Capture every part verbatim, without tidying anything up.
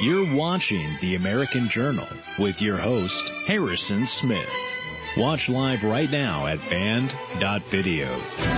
You're watching The American Journal with your host, Harrison Smith. Watch live right now at band dot video.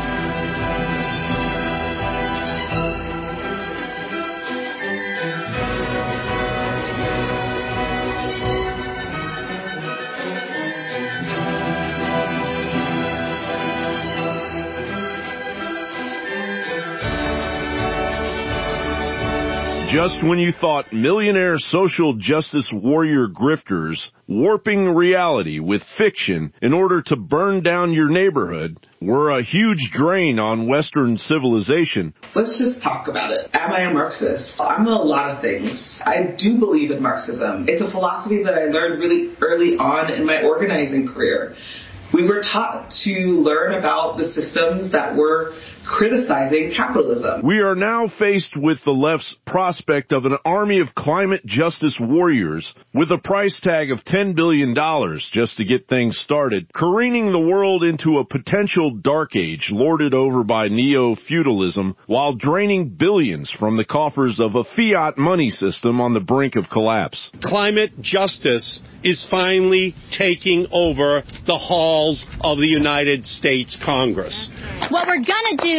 Just when you thought millionaire social justice warrior grifters warping reality with fiction in order to burn down your neighborhood were a huge drain on Western civilization. Let's just talk about it. Am I a Marxist? I'm a lot of things. I do believe in Marxism. It's a philosophy that I learned really early on in my organizing career. We were taught to learn about the systems that were criticizing capitalism. We are now faced with the left's prospect of an army of climate justice warriors with a price tag of ten billion dollars just to get things started, careening the world into a potential dark age lorded over by neo-feudalism while draining billions from the coffers of a fiat money system on the brink of collapse. Climate justice is finally taking over the halls of the United States Congress. What we're going to do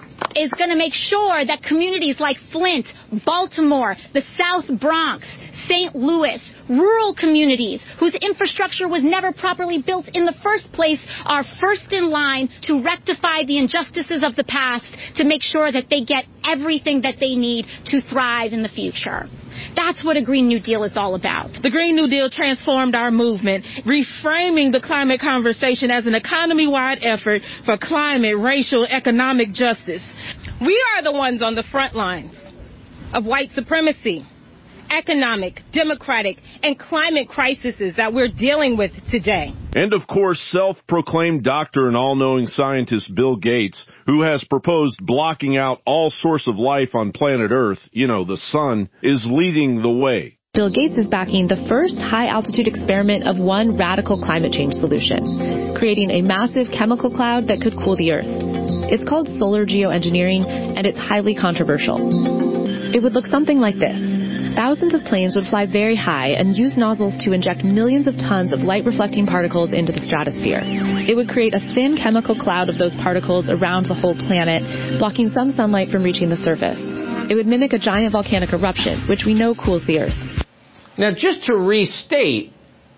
is going to make sure that communities like Flint, Baltimore, the South Bronx, Saint Louis, rural communities whose infrastructure was never properly built in the first place are first in line to rectify the injustices of the past to make sure that they get everything that they need to thrive in the future. That's what a Green New Deal is all about. The Green New Deal transformed our movement, reframing the climate conversation as an economy-wide effort for climate, racial, economic justice. We are the ones on the front lines of white supremacy, economic, democratic, and climate crises that we're dealing with today. And, of course, self-proclaimed doctor and all-knowing scientist Bill Gates, who has proposed blocking out all source of life on planet Earth, you know, the sun, is leading the way. Bill Gates is backing the first high-altitude experiment of one radical climate change solution, creating a massive chemical cloud that could cool the Earth. It's called solar geoengineering, and it's highly controversial. It would look something like this. Thousands of planes would fly very high and use nozzles to inject millions of tons of light-reflecting particles into the stratosphere. It would create a thin chemical cloud of those particles around the whole planet, blocking some sunlight from reaching the surface. It would mimic a giant volcanic eruption, which we know cools the Earth. Now, just to restate,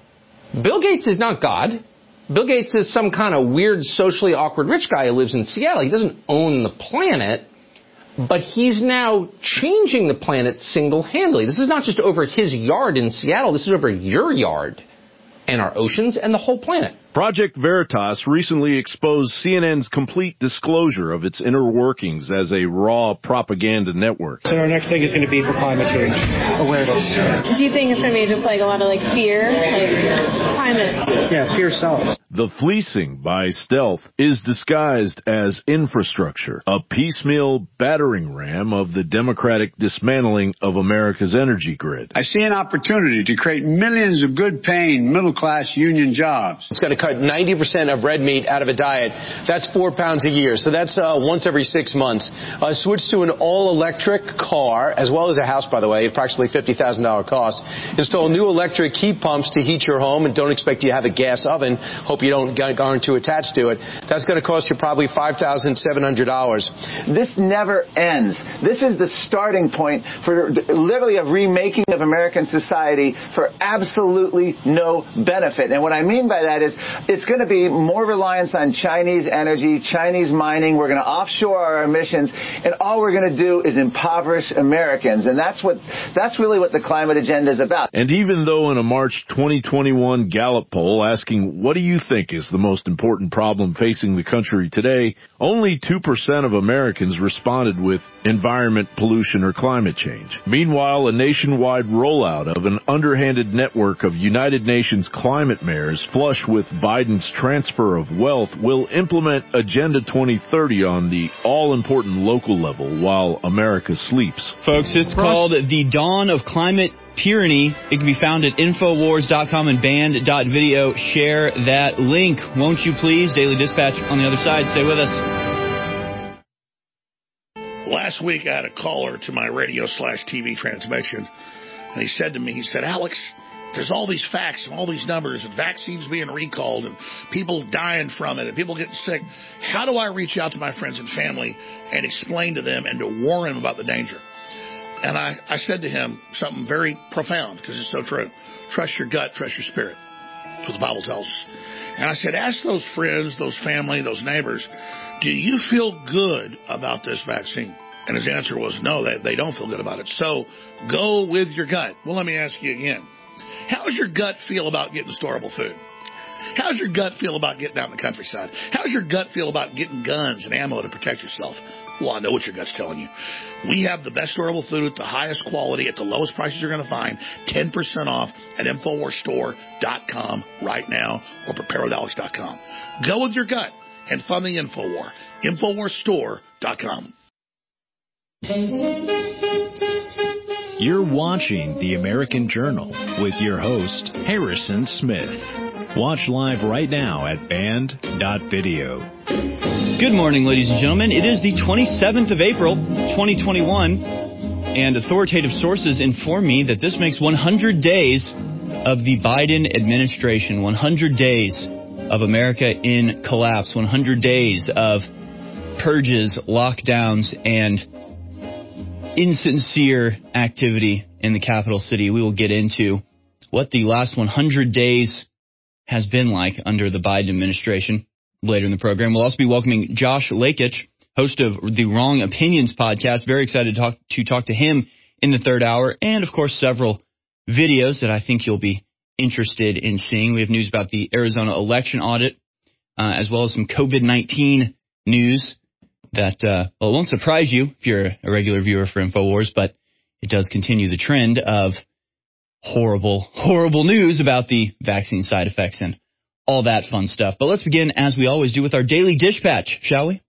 Bill Gates is not God. Bill Gates is some kind of weird, socially awkward rich guy who lives in Seattle. He doesn't own the planet. But he's now changing the planet single-handedly. This is not just over his yard in Seattle. This is over your yard and our oceans and the whole planet. Project Veritas recently exposed C N N's complete disclosure of its inner workings as a raw propaganda network. So our next thing is going to be for climate change awareness. Do you think it's going to be just like a lot of like fear, like climate? Yeah, fear sells. The fleecing by stealth is disguised as infrastructure, a piecemeal battering ram of the democratic dismantling of America's energy grid. I see an opportunity to create millions of good-paying, middle-class union jobs. It's going to cut ninety percent of red meat out of a diet. That's four pounds a year. So that's uh, once every six months. Uh, switch to an all-electric car, as well as a house, by the way, approximately fifty thousand dollars cost. Install new electric heat pumps to heat your home, and don't expect you to have a gas oven. Hope you don't get aren't too attached to it. That's going to cost you probably five thousand seven hundred dollars. This never ends. This is the starting point for literally a remaking of American society for absolutely no benefit. And what I mean by that is it's going to be more reliance on Chinese energy, Chinese mining. We're going to offshore our emissions, and all we're going to do is impoverish Americans. And that's what that's really what the climate agenda is about. And even though in a March twenty twenty-one Gallup poll asking what do you think is the most important problem facing the country today, only two percent of Americans responded with environment, pollution, or climate change. Meanwhile, a nationwide rollout of an underhanded network of United Nations climate mayors flush with Biden's transfer of wealth will implement Agenda twenty thirty on the all-important local level while America sleeps. Folks, it's called The Dawn of Climate Tyranny. It can be found at Infowars dot com and band dot video. Share that link, won't you please? Daily Dispatch on the other side. Stay with us. Last week, I had a caller to my radio slash T V transmission And he said to me, he said, Alex, there's all these facts and all these numbers and vaccines being recalled and people dying from it and people getting sick. How do I reach out to my friends and family and explain to them and to warn them about the danger? And I, I said to him something very profound, because it's so true. Trust your gut, trust your spirit. That's what the Bible tells us. And I said, ask those friends, those family, those neighbors, do you feel good about this vaccine? And his answer was, no, they, they don't feel good about it. So go with your gut. Well, let me ask you again. How does your gut feel about getting storable food? How does your gut feel about getting out in the countryside? How does your gut feel about getting guns and ammo to protect yourself? Well, I know what your gut's telling you. We have the best storable food at the highest quality at the lowest prices you're going to find. ten percent off at Infowars Store dot com right now or prepare with alex dot com. Go with your gut and fund the Infowar. Infowars Store dot com. You're watching The American Journal with your host, Harrison Smith. Watch live right now at band dot video. Good morning, ladies and gentlemen. It is the twenty-seventh of April, twenty twenty-one, and authoritative sources inform me that this makes one hundred days of the Biden administration, one hundred days of America in collapse, one hundred days of purges, lockdowns, and insincere activity in the capital city. We will get into what the last one hundred days has been like under the Biden administration later in the program. We'll also be welcoming Josh Lakich, host of the Wrong Opinions podcast. Very excited to talk to, talk to him in the third hour. And, of course, several videos that I think you'll be interested in seeing. We have news about the Arizona election audit, uh, as well as some COVID nineteen news that, uh, well, it won't surprise you if you're a regular viewer for InfoWars, but it does continue the trend of horrible, horrible news about the vaccine side effects and all that fun stuff. But let's begin, as we always do, with our Daily Dispatch, shall we?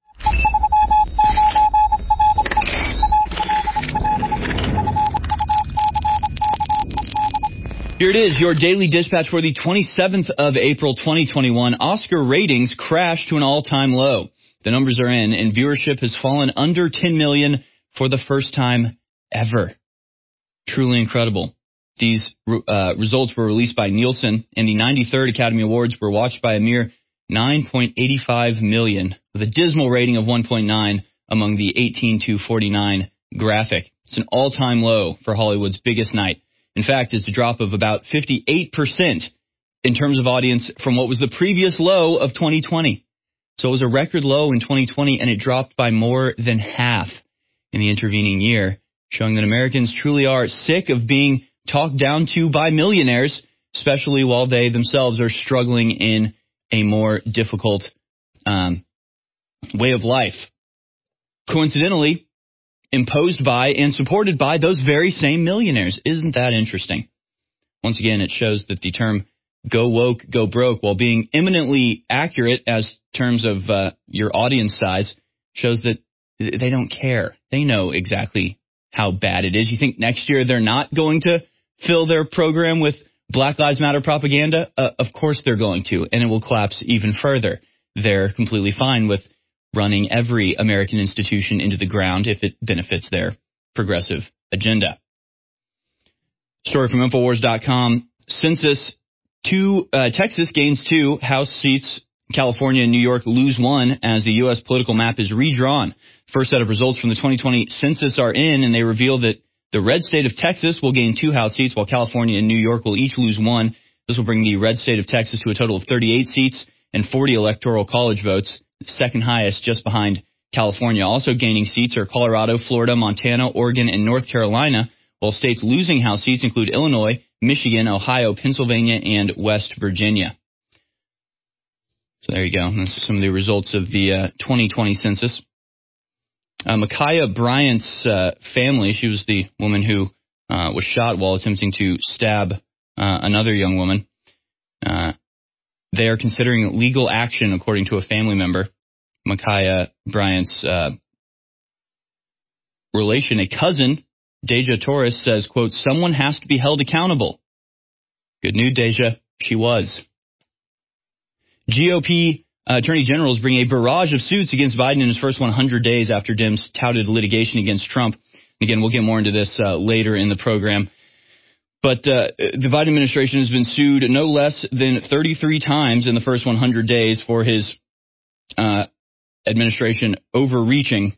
Here it is, your Daily Dispatch for the twenty-seventh of April, twenty twenty-one. Oscar ratings crashed to an all-time low. The numbers are in, and viewership has fallen under ten million for the first time ever. Truly incredible. These uh, results were released by Nielsen, and the ninety-third Academy Awards were watched by a mere nine point eight five million, with a dismal rating of one point nine among the eighteen to forty-nine graphic. It's an all-time low for Hollywood's biggest night. In fact, it's a drop of about fifty-eight percent in terms of audience from what was the previous low of twenty twenty. So it was a record low in twenty twenty, and it dropped by more than half in the intervening year, showing that Americans truly are sick of being talked down to by millionaires, especially while they themselves are struggling in a more difficult um, way of life. Coincidentally, imposed by and supported by those very same millionaires. Isn't that interesting? Once again, it shows that the term go woke, go broke, while being eminently accurate as terms of uh, your audience size, shows that they don't care. They know exactly how bad it is. You think next year they're not going to fill their program with Black Lives Matter propaganda? Uh, of course they're going to, and it will collapse even further. They're completely fine with running every American institution into the ground if it benefits their progressive agenda. Story from Infowars dot com. Census two, uh, Texas gains two House seats. California and New York lose one as the U S political map is redrawn. First set of results from the twenty twenty census are in, and they reveal that the red state of Texas will gain two House seats, while California and New York will each lose one. This will bring the red state of Texas to a total of thirty-eight seats and forty electoral college votes, second highest just behind California. Also gaining seats are Colorado, Florida, Montana, Oregon, and North Carolina, while states losing House seats include Illinois, Michigan, Ohio, Pennsylvania, and West Virginia. So there you go. That's some of the results of the uh, twenty twenty census. Uh, Micaiah Bryant's uh, family, she was the woman who uh, was shot while attempting to stab uh, another young woman. Uh, they are considering legal action, according to a family member. Micaiah Bryant's uh, relation, a cousin, Deja Torres, says, quote, someone has to be held accountable. Good news, Deja. She was. G O P uh, attorney generals bring a barrage of suits against Biden in his first one hundred days after Dems touted litigation against Trump. Again, we'll get more into this uh, later in the program. But uh, the Biden administration has been sued no less than thirty-three times in the first one hundred days for his uh, administration overreaching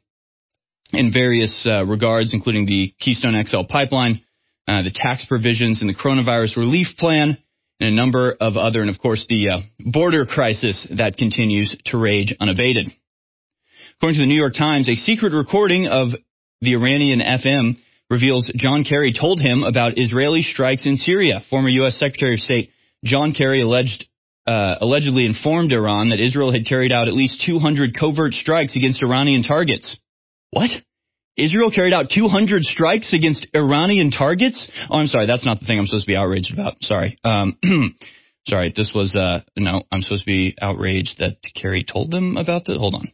in various uh, regards, including the Keystone X L pipeline, uh, the tax provisions in the coronavirus relief plan, and a number of other, and of course the uh, border crisis that continues to rage unabated. According to the New York Times, a secret recording of the Iranian F M reveals John Kerry told him about Israeli strikes in Syria. Former U S Secretary of State John Kerry alleged, uh, allegedly informed Iran that Israel had carried out at least two hundred covert strikes against Iranian targets. What? Israel carried out two hundred strikes against Iranian targets? Oh, I'm sorry. That's not the thing I'm supposed to be outraged about. Sorry. Um, sorry. This was, uh, no, I'm supposed to be outraged that Kerry told them about that. Hold on.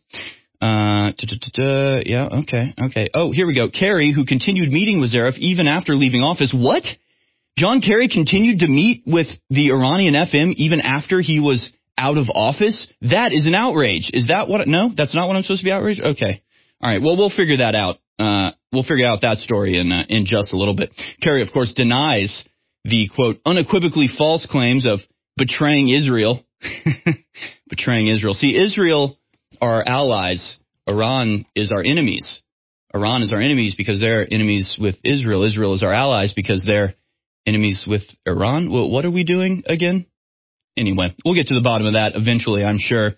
Uh, da, da, da, da, yeah, okay, okay. Oh, here we go. Kerry, who continued meeting with Zarif even after leaving office. What? John Kerry continued to meet with the Iranian F M even after he was out of office? That is an outrage. Is that what? No, that's not what I'm supposed to be outraged? Okay. All right. Well, we'll figure that out. Uh, we'll figure out that story in, uh, in just a little bit. Kerry, of course, denies the, quote, unequivocally false claims of betraying Israel. Betraying Israel. See, Israel are our allies. Iran is our enemies. Iran is our enemies because they're enemies with Israel. Israel is our allies because they're enemies with Iran. Well, what are we doing again? Anyway, we'll get to the bottom of that eventually, I'm sure.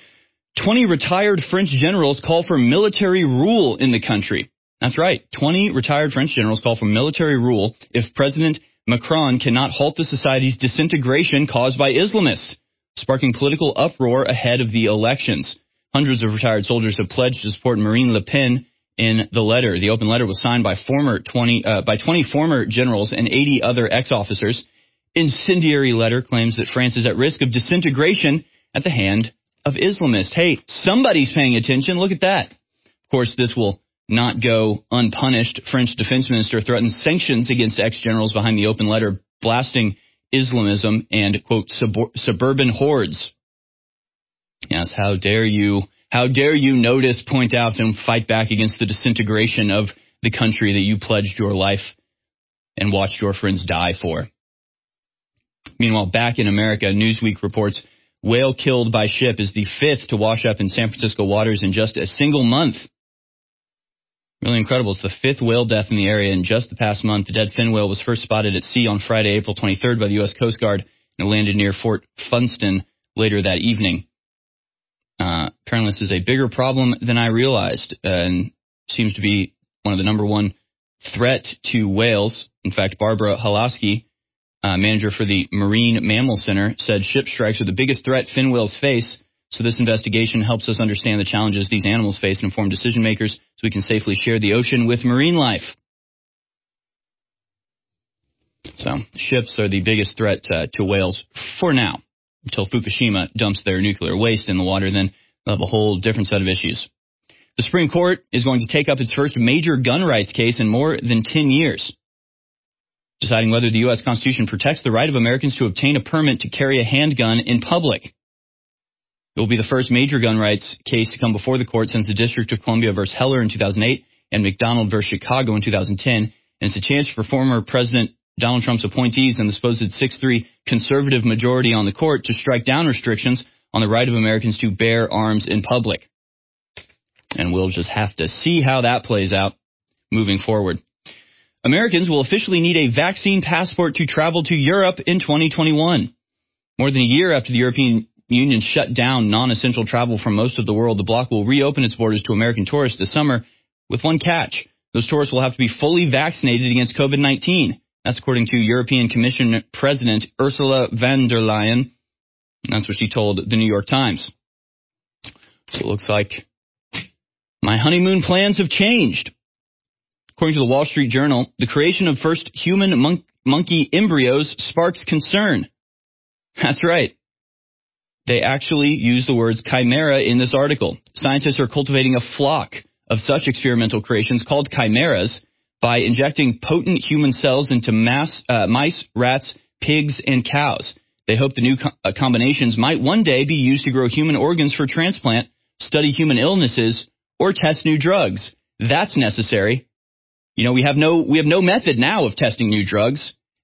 twenty retired French generals call for military rule in the country. That's right. twenty retired French generals call for military rule if President Macron cannot halt the society's disintegration caused by Islamists, sparking political uproar ahead of the elections. Hundreds of retired soldiers have pledged to support Marine Le Pen in the letter. The open letter was signed by former twenty uh, by twenty former generals and eighty other ex-officers. Incendiary letter claims that France is at risk of disintegration at the hand of Islamists. Hey, somebody's paying attention. Look at that. Of course, this will not go unpunished. French defense minister threatens sanctions against ex-generals behind the open letter, blasting Islamism and, quote, sub- suburban hordes. Yes, how dare you, how dare you notice, point out, and fight back against the disintegration of the country that you pledged your life and watched your friends die for. Meanwhile, back in America, Newsweek reports whale killed by ship is the fifth to wash up in San Francisco waters in just a single month. Really incredible. It's the fifth whale death in the area in just the past month. The dead fin whale was first spotted at sea on Friday, April twenty-third by the U S Coast Guard and landed near Fort Funston later that evening. Uh, apparently this is a bigger problem than I realized, uh, and seems to be one of the number one threat to whales. In fact, Barbara Halaski, uh, manager for the Marine Mammal Center, said ship strikes are the biggest threat fin whales face. So this investigation helps us understand the challenges these animals face and inform decision makers so we can safely share the ocean with marine life. So ships are the biggest threat uh, to whales for now. Until Fukushima dumps their nuclear waste in the water, then they'll have a whole different set of issues. The Supreme Court is going to take up its first major gun rights case in more than ten years, deciding whether the U S Constitution protects the right of Americans to obtain a permit to carry a handgun in public. It will be the first major gun rights case to come before the court since the District of Columbia versus Heller in two thousand eight and McDonald versus Chicago in two thousand ten, and it's a chance for former President Donald Trump's appointees and the supposed six three conservative majority on the court to strike down restrictions on the right of Americans to bear arms in public. And we'll just have to see how that plays out moving forward. Americans will officially need a vaccine passport to travel to Europe in twenty twenty-one. More than a year after the European Union shut down non-essential travel from most of the world, the bloc will reopen its borders to American tourists this summer with one catch. Those tourists will have to be fully vaccinated against COVID nineteen. That's according to European Commission President Ursula von der Leyen. That's what she told the New York Times. So it looks like my honeymoon plans have changed. According to the Wall Street Journal, the creation of first human mon- monkey embryos sparks concern. That's right. They actually use the words chimera in this article. Scientists are cultivating a flock of such experimental creations called chimeras by injecting potent human cells into mass, uh, mice, rats, pigs, and cows. They hope the new co- uh, combinations might one day be used to grow human organs for transplant, study human illnesses, or test new drugs. That's necessary. You know, we have no we have no method now of testing new drugs.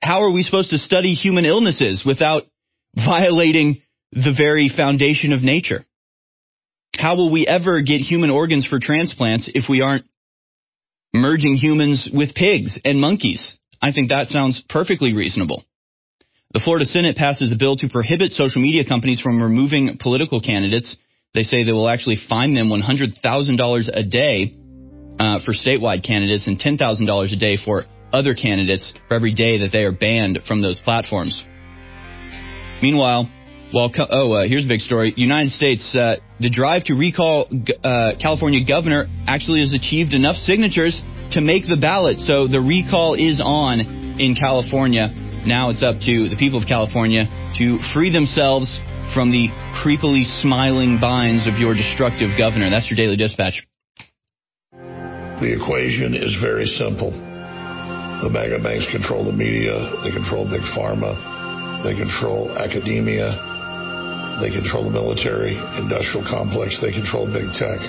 how are we supposed to study human illnesses without violating the very foundation of nature? How will we ever get human organs for transplants if we aren't merging humans with pigs and monkeys? I think that sounds perfectly reasonable. The Florida Senate passes a bill to prohibit social media companies from removing political candidates. They say they will actually fine them one hundred thousand dollars a day uh, for statewide candidates and ten thousand dollars a day for other candidates for every day that they are banned from those platforms. Meanwhile, Well, oh, uh, here's a big story. United States, uh, the drive to recall uh, California governor actually has achieved enough signatures to make the ballot. So the recall is on in California. Now it's up to the people of California to free themselves from the creepily smiling binds of your destructive governor. That's your Daily Dispatch. The equation is very simple. The mega banks control the media. They control big pharma. They control academia. They control the military, industrial complex. They control big tech.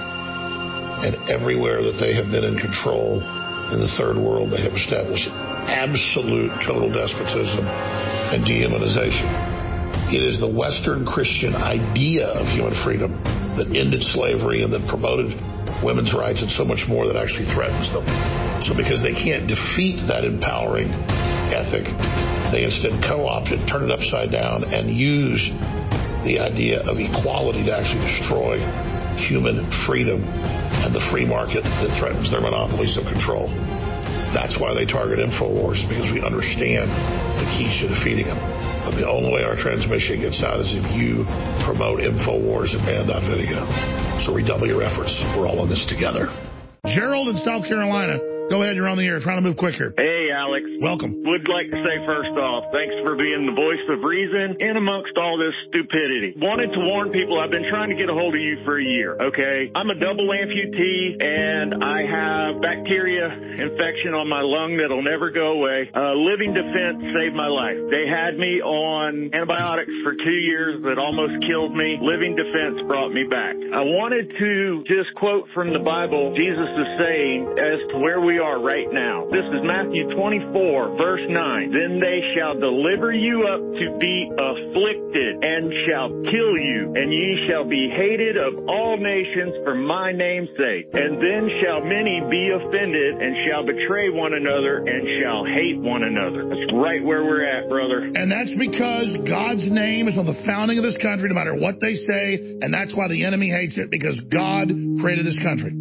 And everywhere that they have been in control in the third world, they have established absolute total despotism and dehumanization. It is the Western Christian idea of human freedom that ended slavery and that promoted women's rights and so much more that actually threatens them. So because they can't defeat that empowering ethic, they instead co-opt it, turn it upside down, and use the idea of equality to actually destroy human freedom and the free market that threatens their monopolies of control. That's why they target InfoWars, because we understand the keys to defeating them. But the only way our transmission gets out is if you promote InfoWars and Band dot video. So redouble your efforts. We're all in this together. Gerald in South Carolina. Go ahead, you're on the air. Trying to move quicker. Hey, Alex. Welcome. Would like to say first off, thanks for being the voice of reason in amongst all this stupidity. Wanted to warn people, I've been trying to get a hold of you for a year, okay? I'm a double amputee, and I have bacteria infection on my lung that'll never go away. Uh, Living Defense saved my life. They had me on antibiotics for two years that almost killed me. Living Defense brought me back. I wanted to just quote from the Bible, Jesus is saying, as to where we are right now. This is Matthew twenty-four, verse nine. Then they shall deliver you up to be afflicted and shall kill you, and ye shall be hated of all nations for my name's sake. And then shall many be offended and shall betray one another and shall hate one another. That's right where we're at, brother. And that's because God's name is on the founding of this country, no matter what they say, and that's why the enemy hates it, because God created this country.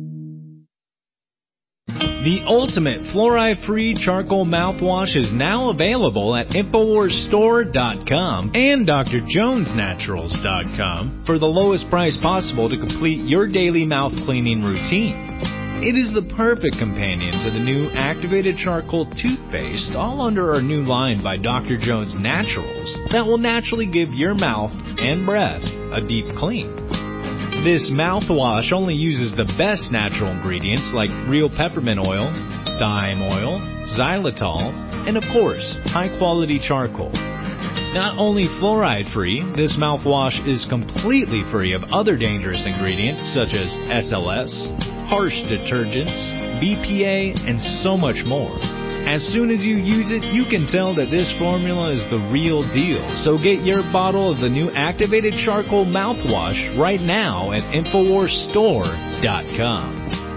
The ultimate fluoride-free charcoal mouthwash is now available at Infowars Store dot com and D R Jones Naturals dot com for the lowest price possible to complete your daily mouth cleaning routine. It is the perfect companion to the new activated charcoal toothpaste, all under our new line by D R Jones Naturals, that will naturally give your mouth and breath a deep clean. This mouthwash only uses the best natural ingredients like real peppermint oil, thyme oil, xylitol, and of course, high-quality charcoal. Not only fluoride-free, this mouthwash is completely free of other dangerous ingredients such as S L S, harsh detergents, B P A, and so much more. As soon as you use it, you can tell that this formula is the real deal. So get your bottle of the new activated charcoal mouthwash right now at Infowars Store dot com.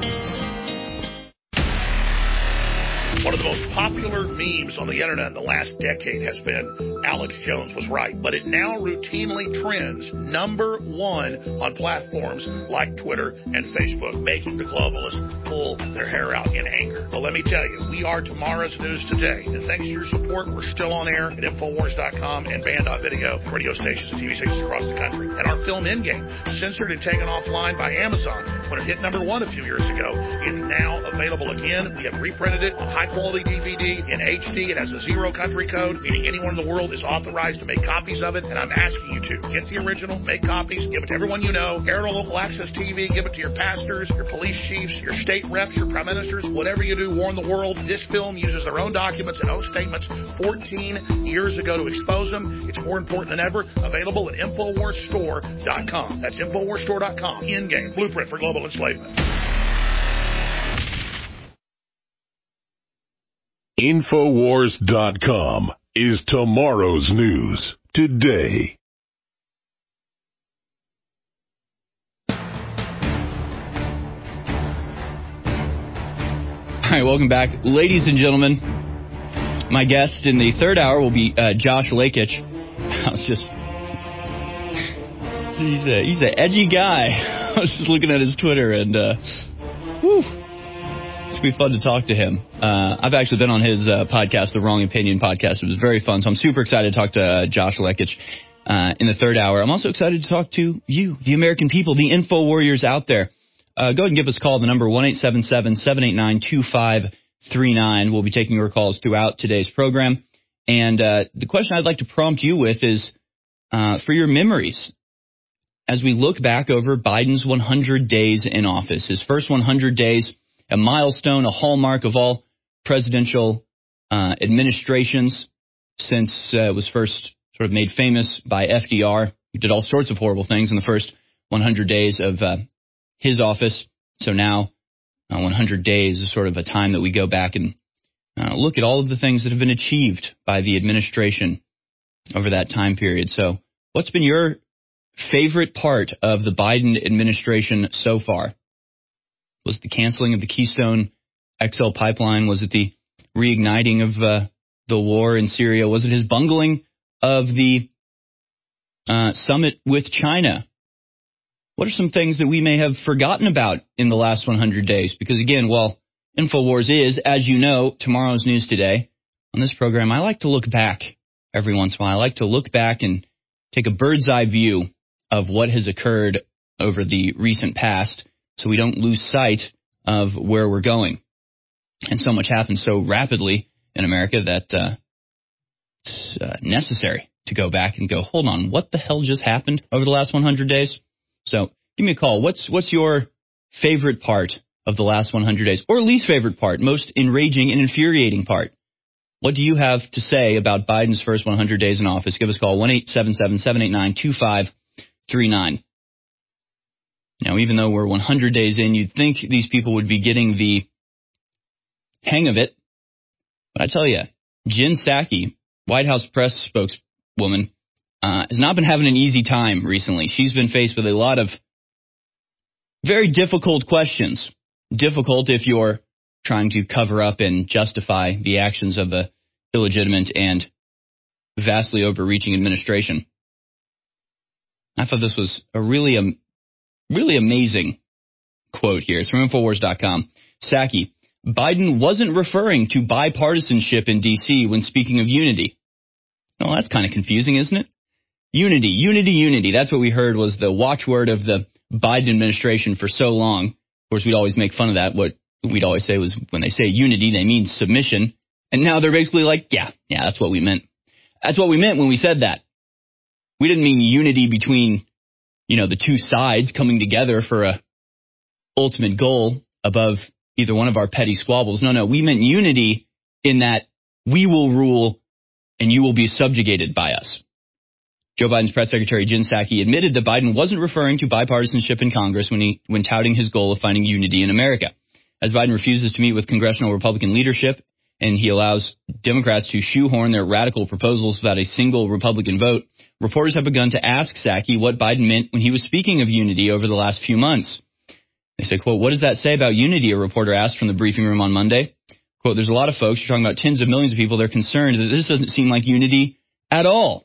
One of the most popular memes on the internet in the last decade has been Alex Jones was right, but it now routinely trends number one on platforms like Twitter and Facebook, making the globalists pull their hair out in anger. But let me tell you, we are tomorrow's news today, and thanks to your support, we're still on air at Infowars dot com and Band dot video, radio stations and T V stations across the country. And our film Endgame, censored and taken offline by Amazon when it hit number one a few years ago, is now available again. We have reprinted it on high quality D V D in H D. It has a zero country code, meaning anyone in the world is authorized to make copies of it, and I'm asking you to get the original, make copies, give it to everyone you know, air it on local access T V, give it to your pastors, your police chiefs, your state reps, your prime ministers, whatever you do, warn the world. This film uses their own documents and own statements fourteen years ago to expose them. It's more important than ever. Available at Infowars Store dot com. That's Infowars Store dot com. Endgame, Blueprint for Global Enslavement. Infowars dot com is tomorrow's news today. All right, welcome back. Ladies and gentlemen, my guest in the third hour will be uh, Josh Lakich. I was just... He's a, he's an edgy guy. I was just looking at his Twitter, and uh, whew, it's going to be fun to talk to him. Uh, I've actually been on his uh, podcast, The Wrong Opinion Podcast. It was very fun, so I'm super excited to talk to uh, Josh Lakich uh, in the third hour. I'm also excited to talk to you, the American people, the info warriors out there. Uh, go ahead and give us a call. The number one eight seven seven, seven eight nine, two five three nine. We'll be taking your calls throughout today's program. And uh, the question I'd like to prompt you with is uh, for your memories. As we look back over Biden's one hundred days in office, his first one hundred days, a milestone, a hallmark of all presidential uh, administrations since uh, it was first sort of made famous by F D R, who did all sorts of horrible things in the first one hundred days of uh, his office. So now uh, one hundred days is sort of a time that we go back and uh, look at all of the things that have been achieved by the administration over that time period. So what's been your favorite part of the Biden administration so far? Was it the canceling of the Keystone X L pipeline? Was it the reigniting of uh, the war in Syria? Was it his bungling of the uh, summit with China? What are some things that we may have forgotten about in the last one hundred days? Because, again, while InfoWars is, as you know, tomorrow's news today, on this program, I like to look back every once in a while. I like to look back and take a bird's eye view of what has occurred over the recent past so we don't lose sight of where we're going. And so much happens so rapidly in America that uh, it's uh, necessary to go back and go, hold on, what the hell just happened over the last one hundred days? So give me a call. What's what's your favorite part of the last one hundred days, or least favorite part, most enraging and infuriating part? What do you have to say about Biden's first one hundred days in office? Give us a call, one eight seven seven, seven eight nine, two five three nine. Now, even though we're one hundred days in, you'd think these people would be getting the hang of it. But I tell you, Jen Psaki, White House press spokeswoman, Uh, has not been having an easy time recently. She's been faced with a lot of very difficult questions. Difficult if you're trying to cover up and justify the actions of a illegitimate and vastly overreaching administration. I thought this was a really, um, really amazing quote here. It's from Infowars dot com. Psaki, Biden wasn't referring to bipartisanship in D C when speaking of unity. Well, that's kind of confusing, isn't it? Unity, unity, unity. That's what we heard was the watchword of the Biden administration for so long. Of course, we'd always make fun of that. What we'd always say was when they say unity, they mean submission. And now they're basically like, yeah, yeah, that's what we meant. That's what we meant when we said that. We didn't mean unity between, you know, the two sides coming together for a ultimate goal above either one of our petty squabbles. No, no, we meant unity in that we will rule and you will be subjugated by us. Joe Biden's press secretary, Jen Psaki, admitted that Biden wasn't referring to bipartisanship in Congress when he when touting his goal of finding unity in America. As Biden refuses to meet with congressional Republican leadership and he allows Democrats to shoehorn their radical proposals without a single Republican vote, reporters have begun to ask Psaki what Biden meant when he was speaking of unity over the last few months. They said, quote, what does that say about unity? A reporter asked from the briefing room on Monday. Quote, there's a lot of folks, you're talking about tens of millions of people, they're concerned that this doesn't seem like unity at all.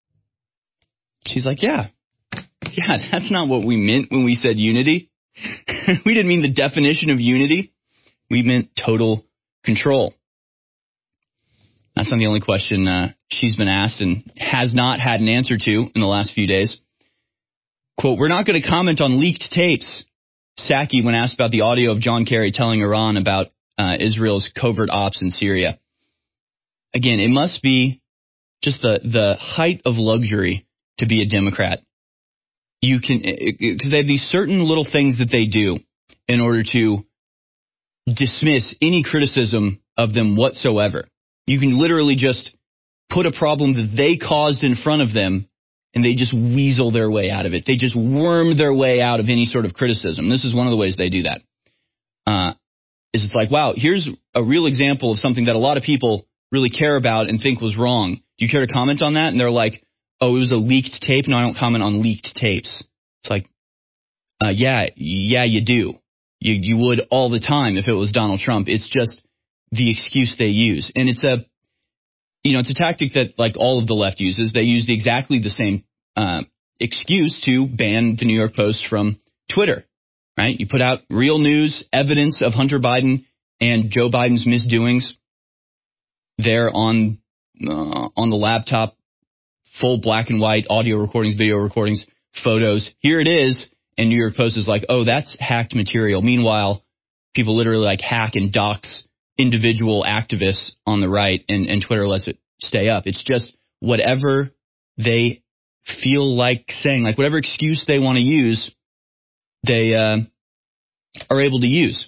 She's like, yeah, yeah, that's not what we meant when we said unity. We didn't mean the definition of unity. We meant total control. That's not the only question uh, she's been asked and has not had an answer to in the last few days. Quote, we're not going to comment on leaked tapes. Psaki, when asked about the audio of John Kerry telling Iran about uh, Israel's covert ops in Syria. Again, it must be just the, the height of luxury to be a Democrat. You can, because they have these certain little things that they do in order to dismiss any criticism of them whatsoever. You can literally just put a problem that they caused in front of them and they just weasel their way out of it. They just worm their way out of any sort of criticism. This is one of the ways they do that. Uh, is it's like, wow, here's a real example of something that a lot of people really care about and think was wrong. Do you care to comment on that? And they're like, oh, it was a leaked tape. No, I don't comment on leaked tapes. It's like, uh, yeah, yeah, you do. You you would all the time if it was Donald Trump. It's just the excuse they use. And it's a, you know, it's a tactic that like all of the left uses. They use the, exactly the same uh, excuse to ban the New York Post from Twitter, right? You put out real news, evidence of Hunter Biden and Joe Biden's misdoings there on uh, on the laptop, full black and white audio recordings, video recordings, photos. Here it is. And New York Post is like, oh, that's hacked material. Meanwhile, people literally like hack and dox individual activists on the right, and, and Twitter lets it stay up. It's just whatever they feel like saying, like whatever excuse they want to use, they uh, are able to use.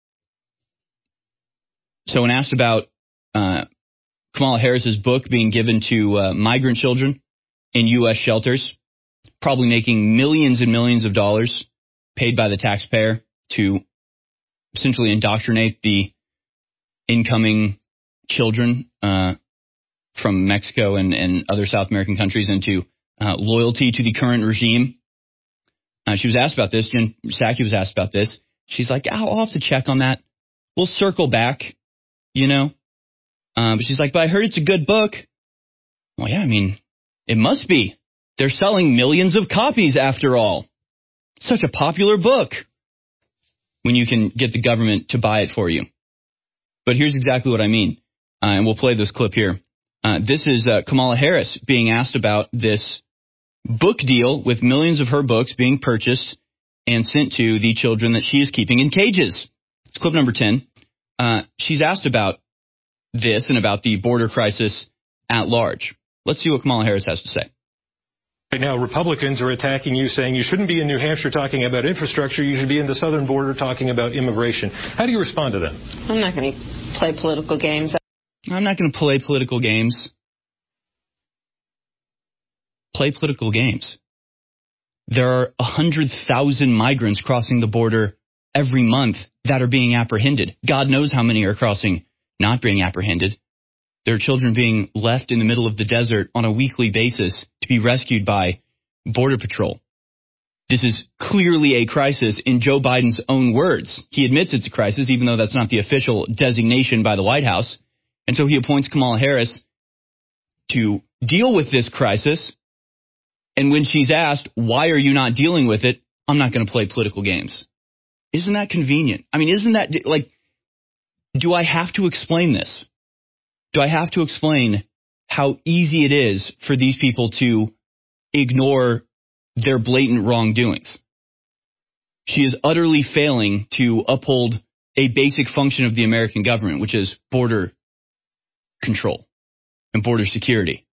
So when asked about uh, Kamala Harris's book being given to uh, migrant children in U S shelters, probably making millions and millions of dollars paid by the taxpayer to essentially indoctrinate the incoming children uh, from Mexico and, and other South American countries into uh, loyalty to the current regime. Uh, she was asked about this. Jen Psaki was asked about this. She's like, oh, I'll have to check on that. We'll circle back, you know. Uh, but she's like, but I heard it's a good book. Well, yeah, I mean, it must be. They're selling millions of copies after all. Such a popular book when you can get the government to buy it for you. But here's exactly what I mean. Uh, and we'll play this clip here. Uh, this is uh, Kamala Harris being asked about this book deal with millions of her books being purchased and sent to the children that she is keeping in cages. It's clip number ten. Uh, she's asked about this and about the border crisis at large. Let's see what Kamala Harris has to say. Right now, Republicans are attacking you, saying you shouldn't be in New Hampshire talking about infrastructure. You should be in the southern border talking about immigration. How do you respond to them? I'm not going to play political games. I'm not going to play political games. Play political games. There are one hundred thousand migrants crossing the border every month that are being apprehended. God knows how many are crossing, not being apprehended. There are children being left in the middle of the desert on a weekly basis to be rescued by Border Patrol. This is clearly a crisis in Joe Biden's own words. He admits it's a crisis, even though that's not the official designation by the White House. And so he appoints Kamala Harris to deal with this crisis. And when she's asked, why are you not dealing with it? I'm not going to play political games. Isn't that convenient? I mean, isn't that like, do I have to explain this? Do I have to explain how easy it is for these people to ignore their blatant wrongdoings? She is utterly failing to uphold a basic function of the American government, which is border control and border security.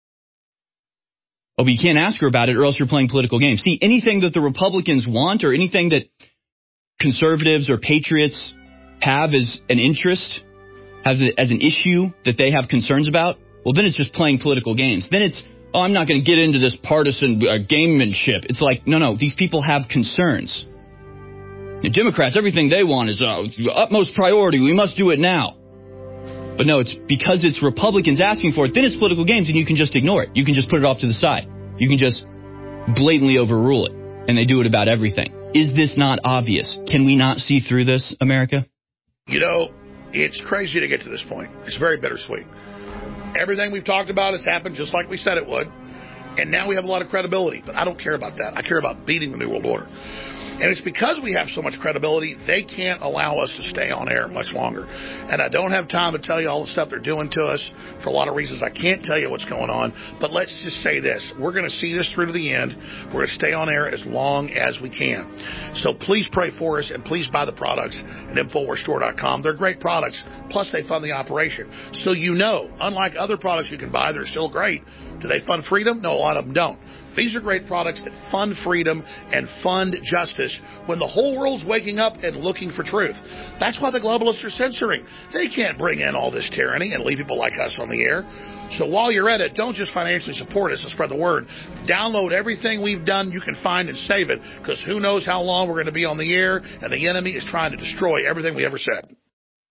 Oh, but you can't ask her about it or else you're playing political games. See, anything that the Republicans want or anything that conservatives or patriots have as an interest, as, a, as an issue that they have concerns about, well, then it's just playing political games. Then it's, oh, I'm not going to get into this partisan uh, gamemanship. It's like, no, no, these people have concerns. The Democrats, everything they want is uh, utmost priority. We must do it now. But no, it's because it's Republicans asking for it, then it's political games, and you can just ignore it. You can just put it off to the side. You can just blatantly overrule it. And they do it about everything. Is this not obvious? Can we not see through this, America? You know, it's crazy to get to this point. It's very bittersweet. Everything we've talked about has happened just like we said it would. And now we have a lot of credibility. But I don't care about that. I care about beating the New World Order. And it's because we have so much credibility, they can't allow us to stay on air much longer. And I don't have time to tell you all the stuff they're doing to us for a lot of reasons. I can't tell you what's going on. But let's just say this. We're going to see this through to the end. We're going to stay on air as long as we can. So please pray for us and please buy the products at Infowars Store dot com. They're great products. Plus, they fund the operation. So you know, unlike other products you can buy, they're still great. Do they fund freedom? No, a lot of them don't. These are great products that fund freedom and fund justice when the whole world's waking up and looking for truth. That's why the globalists are censoring. They can't bring in all this tyranny and leave people like us on the air. So while you're at it, don't just financially support us and spread the word. Download everything we've done you can find and save it, because who knows how long we're going to be on the air, and the enemy is trying to destroy everything we ever said.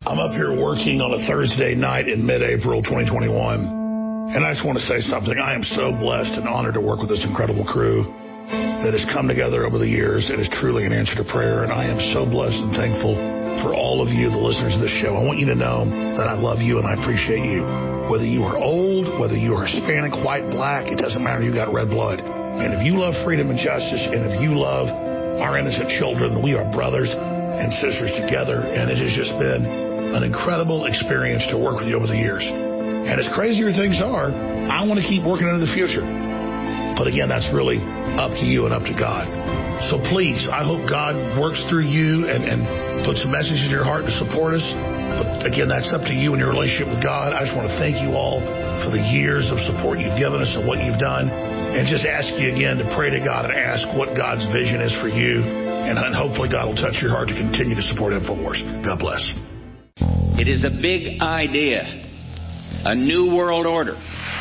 I'm up here working on a Thursday night in mid-April twenty twenty-one, and I just want to say something. I am so blessed and honored to work with this incredible crew that has come together over the years. It is truly an answer to prayer, and I am so blessed and thankful for all of you, the listeners of this show. I want you to know that I love you and I appreciate you. Whether you are old, whether you are Hispanic, white, black, it doesn't matter. You got red blood. And if you love freedom and justice, and if you love our innocent children, we are brothers and sisters together. And it has just been an incredible experience to work with you over the years. And as crazy as things are, I want to keep working into the future. But again, that's really up to you and up to God. So please, I hope God works through you and, and puts a message in your heart to support us. But again, that's up to you and your relationship with God. I just want to thank you all for the years of support you've given us and what you've done. And just ask you again to pray to God and ask what God's vision is for you. And, and hopefully God will touch your heart to continue to support InfoWars. God bless. It is a big idea. A new world order.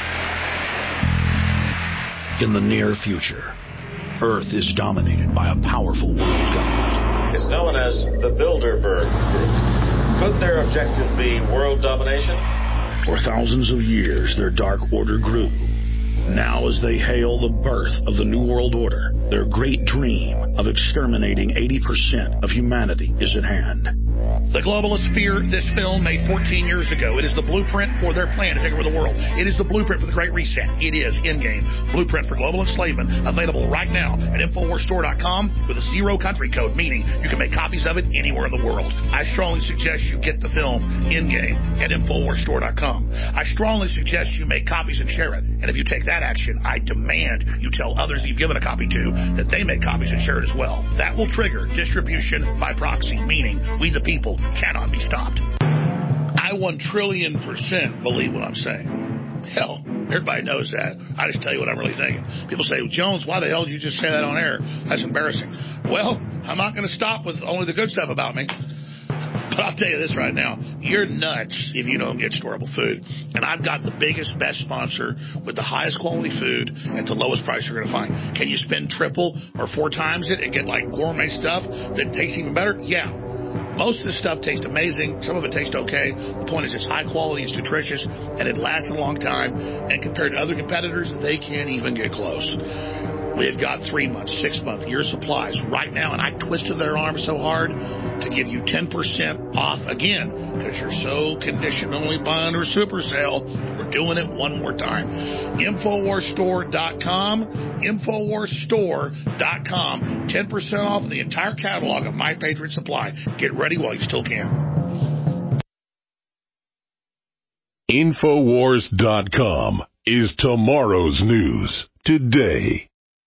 In the near future, Earth is dominated by a powerful world government. It's known as the Bilderberg Group. Could their objective be world domination? For thousands of years, their dark order grew. Now, as they hail the birth of the New World Order, their great dream of exterminating eighty percent of humanity is at hand. The globalists fear this film made fourteen years ago. It is the blueprint for their plan to take over the world. It is the blueprint for the Great Reset. It is Endgame. Blueprint for global enslavement. Available right now at Infowars Store dot com with a zero country code, meaning you can make copies of it anywhere in the world. I strongly suggest you get the film Endgame at Infowars Store dot com. I strongly suggest you make copies and share it. And if you take that action, I demand you tell others you've given a copy to that they make copies and share it as well. That will trigger distribution by proxy, meaning we the people cannot be stopped. I one trillion percent believe what I'm saying. Hell, everybody knows that. I just tell you what I'm really thinking. People say, Jones, why the hell did you just say that on air? That's embarrassing. Well, I'm not going to stop with only the good stuff about me. But I'll tell you this right now. You're nuts if you don't get storable food. And I've got the biggest, best sponsor with the highest quality food at the lowest price you're going to find. Can you spend triple or four times it and get like gourmet stuff that tastes even better? Yeah. Most of this stuff tastes amazing. Some of it tastes okay. The point is it's high quality, it's nutritious, and it lasts a long time. And compared to other competitors, they can't even get close. We've got three months, six months, year supplies right now, and I twisted their arm so hard to give you ten percent off again because you're so conditioned only buy under super sale. We're doing it one more time. Infowars Store dot com, Infowars Store dot com, ten percent off of the entire catalog of My Patriot Supply. Get ready while you still can. Infowars dot com is tomorrow's news today.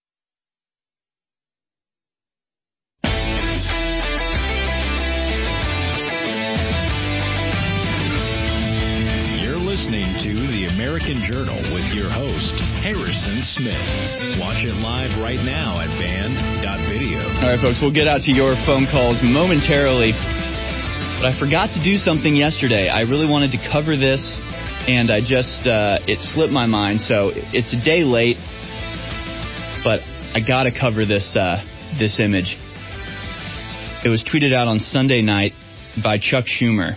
American Journal with your host, Harrison Smith. Watch it live right now at band dot video. All right, folks, we'll get out to your phone calls momentarily. But I forgot to do something yesterday. I really wanted to cover this, and I just, uh, it slipped my mind. So it's a day late, but I got to cover this, uh, this image. It was tweeted out on Sunday night by Chuck Schumer.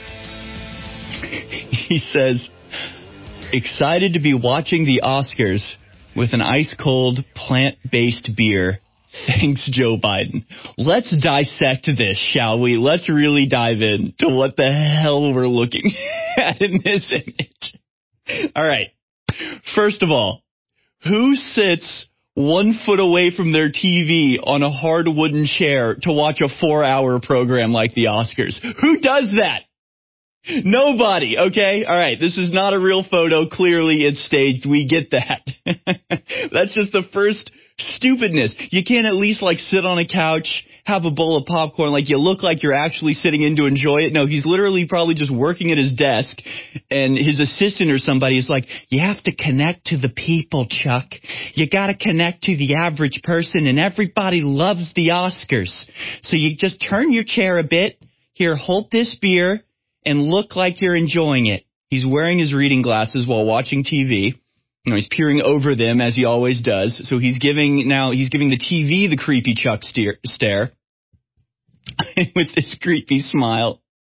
He says, excited to be watching the Oscars with an ice-cold, plant-based beer. Thanks, Joe Biden. Let's dissect this, shall we? Let's really dive in to what the hell we're looking at in this image. All right. First of all, who sits one foot away from their T V on a hard wooden chair to watch a four-hour program like the Oscars? Who does that? Nobody, okay? All right, this is not a real photo. Clearly, it's staged. We get that. That's just the first stupidness. You can't at least, like, sit on a couch, have a bowl of popcorn, like you look like you're actually sitting in to enjoy it. No, he's literally probably just working at his desk, and his assistant or somebody is like, you have to connect to the people, Chuck. You got to connect to the average person, and everybody loves the Oscars. So you just turn your chair a bit. Here, hold this beer and look like you're enjoying it. He's wearing his reading glasses while watching T V. You know, he's peering over them as he always does. So he's giving now he's giving the T V the creepy Chuck steer, stare with this creepy smile.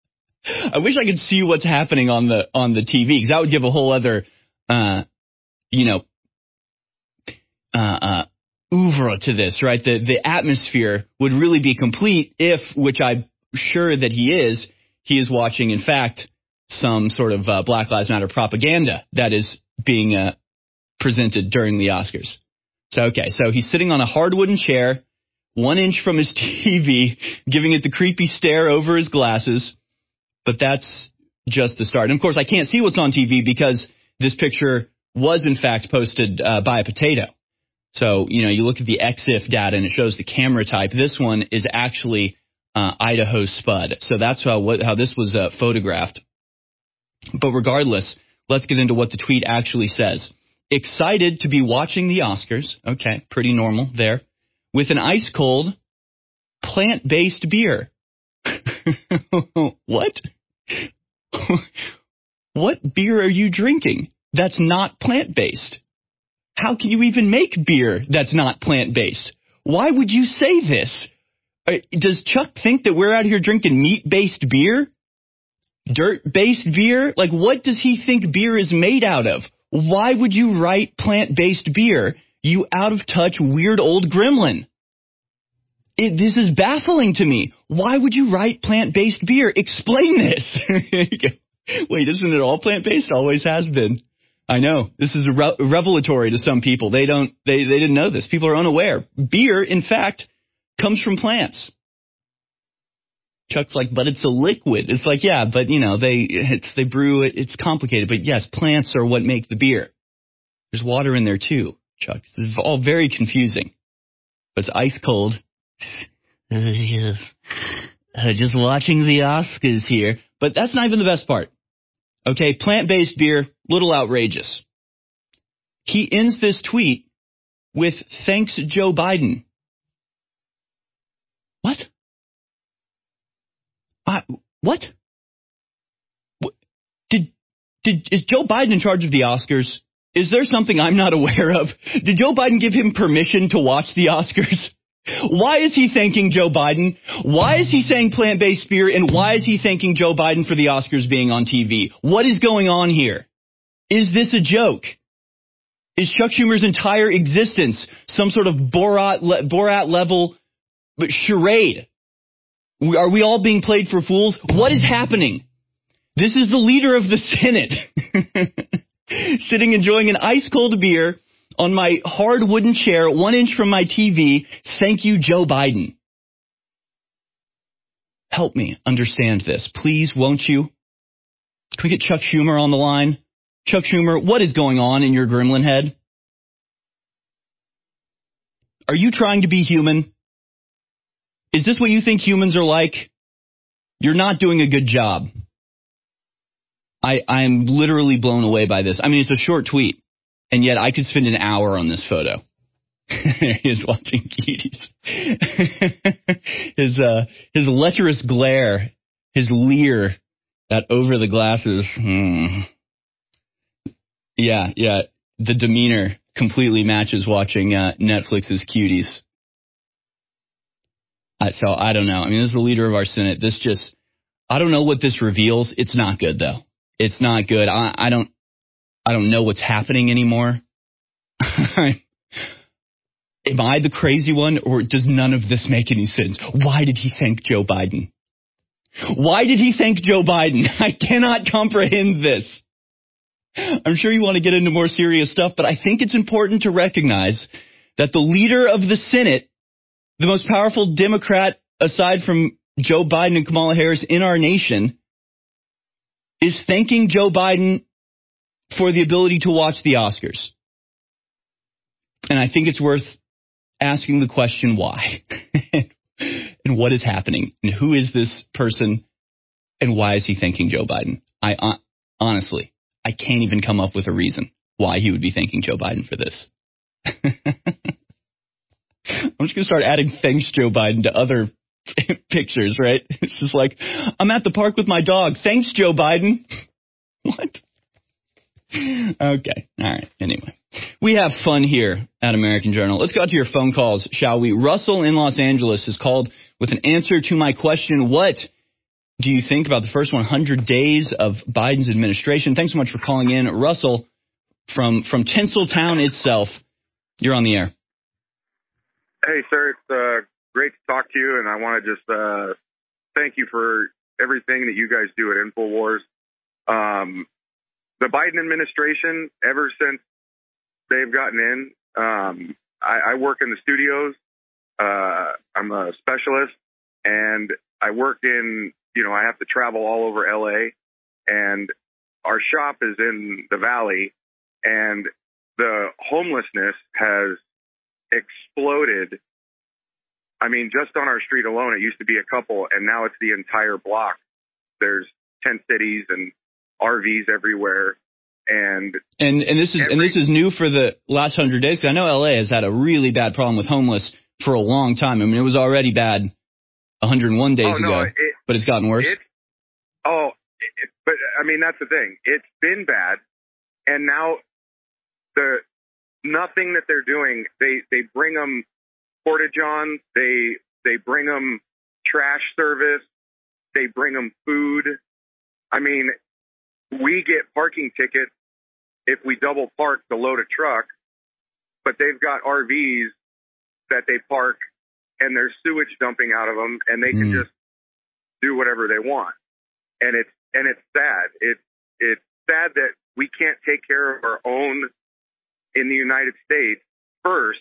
I wish I could see what's happening on the on the T V, because that would give a whole other, uh, you know, uh, uh, oeuvre to this, right? The the atmosphere would really be complete if, which I'm sure that he is, he is watching, in fact, some sort of uh, Black Lives Matter propaganda that is being uh, presented during the Oscars. So, okay, so he's sitting on a hard wooden chair, one inch from his T V, giving it the creepy stare over his glasses. But that's just the start. And, of course, I can't see what's on T V because this picture was, in fact, posted uh, by a potato. So, you know, you look at the X I F data and it shows the camera type. This one is actually uh, Idaho Spud. So that's how, what, how this was uh, photographed. But regardless, let's get into what the tweet actually says. Excited to be watching the Oscars. Okay, pretty normal there. With an ice-cold, plant-based beer. What? What beer are you drinking that's not plant-based? How can you even make beer that's not plant-based? Why would you say this? Uh, does Chuck think that we're out here drinking meat-based beer? Dirt-based beer? Like, what does he think beer is made out of? Why would you write plant-based beer, you out-of-touch, weird old gremlin? It, this is baffling to me. Why would you write plant-based beer? Explain this. Wait, isn't it all plant-based? Always has been. I know. This is re- revelatory to some people. They don't. They, they didn't know this. People are unaware. Beer, in fact, comes from plants. Chuck's like, but it's a liquid. It's like, yeah, but, you know, they it's, they brew it. It's complicated. But, yes, plants are what make the beer. There's water in there, too, Chuck. It's all very confusing. But it's ice cold. Uh, yes. Uh, just watching the Oscars here. But that's not even the best part. Okay, plant-based beer, little outrageous. He ends this tweet with, thanks, Joe Biden. What? Uh, what? what? Did did is Joe Biden in charge of the Oscars? Is there something I'm not aware of? Did Joe Biden give him permission to watch the Oscars? Why is he thanking Joe Biden? Why is he saying plant-based beer? And why is he thanking Joe Biden for the Oscars being on T V? What is going on here? Is this a joke? Is Chuck Schumer's entire existence some sort of Borat, le- Borat level charade? Are we all being played for fools? What is happening? This is the leader of the Senate sitting enjoying an ice-cold beer on my hard wooden chair, one inch from my T V. Thank you, Joe Biden. Help me understand this. Please, won't you? Can we get Chuck Schumer on the line? Chuck Schumer, what is going on in your gremlin head? Are you trying to be human? Is this what you think humans are like? You're not doing a good job. I I'm literally blown away by this. I mean, it's a short tweet. And yet I could spend an hour on this photo. There he is watching Cuties. his, uh, his lecherous glare, his leer, that over the glasses. Hmm. Yeah, yeah. The demeanor completely matches watching uh, Netflix's Cuties. Uh, so I don't know. I mean, this is the leader of our Senate. This just, I don't know what this reveals. It's not good, though. It's not good. I, I don't. I don't know what's happening anymore. Am I the crazy one, or does none of this make any sense? Why did he thank Joe Biden? Why did he thank Joe Biden? I cannot comprehend this. I'm sure you want to get into more serious stuff, but I think it's important to recognize that the leader of the Senate, the most powerful Democrat aside from Joe Biden and Kamala Harris in our nation, is thanking Joe Biden for the ability to watch the Oscars. And I think it's worth asking the question why. And what is happening? And who is this person? And why is he thanking Joe Biden? I uh, honestly, I can't even come up with a reason why he would be thanking Joe Biden for this. I'm just going to start adding thanks Joe Biden to other pictures, right? It's just like, I'm at the park with my dog. Thanks, Joe Biden. What? Okay. All right. Anyway, we have fun here at American Journal. Let's go out to your phone calls, shall we? Russell in Los Angeles has called with an answer to my question. What do you think about the first one hundred days of Biden's administration? Thanks so much for calling in. Russell from, from Tinseltown itself. You're on the air. Hey, sir. It's uh, great to talk to you, and I want to just uh, thank you for everything that you guys do at InfoWars. Um, the Biden administration, ever since they've gotten in, um, I, I work in the studios. Uh, I'm a specialist, and I work in, you know, I have to travel all over L A, and our shop is in the Valley, and the homelessness has exploded. I mean, just on our street alone, it used to be a couple, and now it's the entire block. There's tent cities and R Vs everywhere, and and and this is every, and this is new for the last hundred days. Cause I know L A has had a really bad problem with homeless for a long time. I mean, it was already bad one hundred one days oh, no, ago, it, but it's gotten worse. It, oh, it, but I mean, that's the thing. It's been bad, and now the nothing that they're doing. They they bring them porta-johns. They they bring them trash service. They bring them food. I mean, we get parking tickets if we double park to load a truck, but they've got R Vs that they park and there's sewage dumping out of them, and they can mm. just do whatever they want. And it's and it's sad. It's it's sad that we can't take care of our own in the United States first,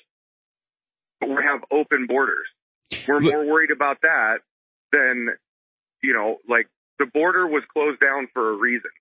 but we have open borders. We're more worried about that than, you know, like the border was closed down for a reason.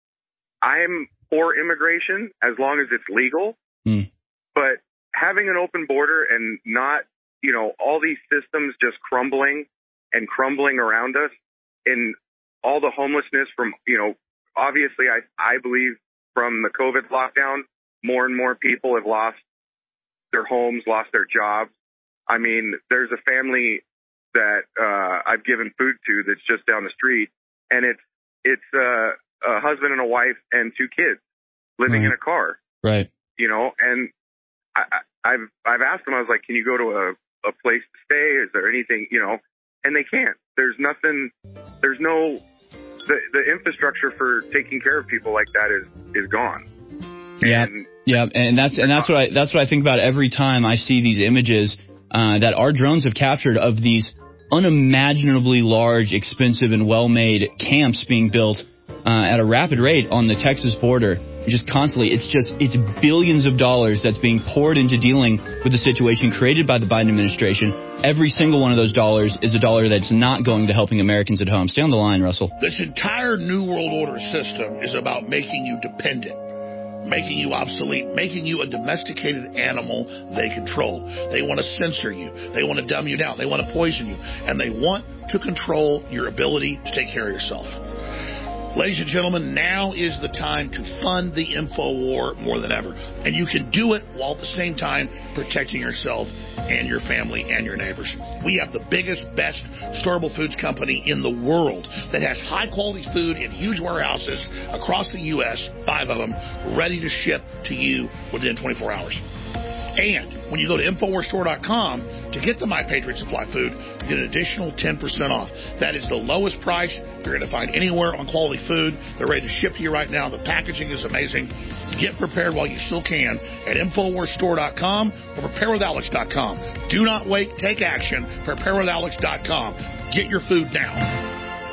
I'm for immigration as long as it's legal, mm. but having an open border and not, you know, all these systems just crumbling and crumbling around us, and all the homelessness from, you know, obviously I, I believe from the COVID lockdown, more and more people have lost their homes, lost their jobs. I mean, there's a family that uh, I've given food to that's just down the street, and it's it's uh, a husband and a wife and two kids living right. in a car. Right. You know, and I, I, I've I've asked them. I was like, "Can you go to a, a place to stay? Is there anything?" You know, and they can't. There's nothing. There's no. The the infrastructure for taking care of people like that is is gone. Yeah. And, yeah, and that's and that's what I that's what I think about every time I see these images uh, that our drones have captured of these unimaginably large, expensive, and well-made camps being built uh, at a rapid rate on the Texas border. Just constantly, it's just it's billions of dollars that's being poured into dealing with the situation created by the Biden administration. Every single one of those dollars is a dollar that's not going to helping Americans at home. Stay on the line, Russell. This entire New World Order system is about making you dependent, making you obsolete, making you a domesticated animal they control. They want to censor you. They want to dumb you down. They want to poison you. And they want to control your ability to take care of yourself. Ladies and gentlemen, now is the time to fund the InfoWar more than ever. And you can do it while at the same time protecting yourself and your family and your neighbors. We have the biggest, best storable foods company in the world that has high-quality food in huge warehouses across the U S, five of them, ready to ship to you within twenty-four hours. And when you go to InfoWars Store dot com to get the My Patriot Supply food, you get an additional ten percent off. That is the lowest price you're going to find anywhere on quality food. They're ready to ship to you right now. The packaging is amazing. Get prepared while you still can at InfoWars Store dot com or Prepare With Alex dot com. Do not wait. Take action. Prepare With Alex dot com. Get your food now.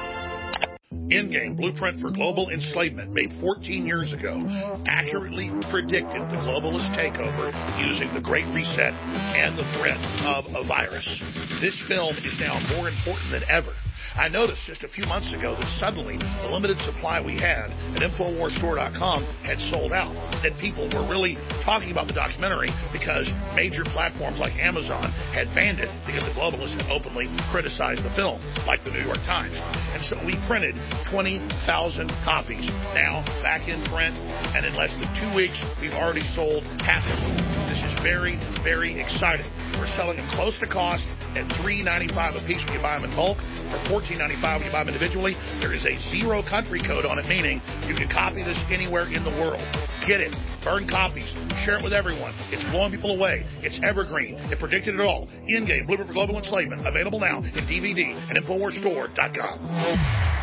Endgame Blueprint for Global Enslavement, made fourteen years ago, accurately predicted the globalist takeover using the Great Reset and the threat of a virus. This film is now more important than ever. I noticed just a few months ago that suddenly the limited supply we had at InfoWars Store dot com had sold out, that people were really talking about the documentary because major platforms like Amazon had banned it because the globalists had openly criticized the film, like the New York Times. And so we printed twenty thousand copies, now back in print, and in less than two weeks, we've already sold half of them. This is very, very exciting. We're selling them close to cost at three ninety-five a piece when you buy them in bulk, or fourteen ninety-five when you buy them individually. There is a zero country code on it, meaning you can copy this anywhere in the world. Get it. Burn copies. Share it with everyone. It's blowing people away. It's evergreen. It predicted it all. Endgame Blueprint for Global Enslavement. Available now in D V D at InfoWars Store dot com.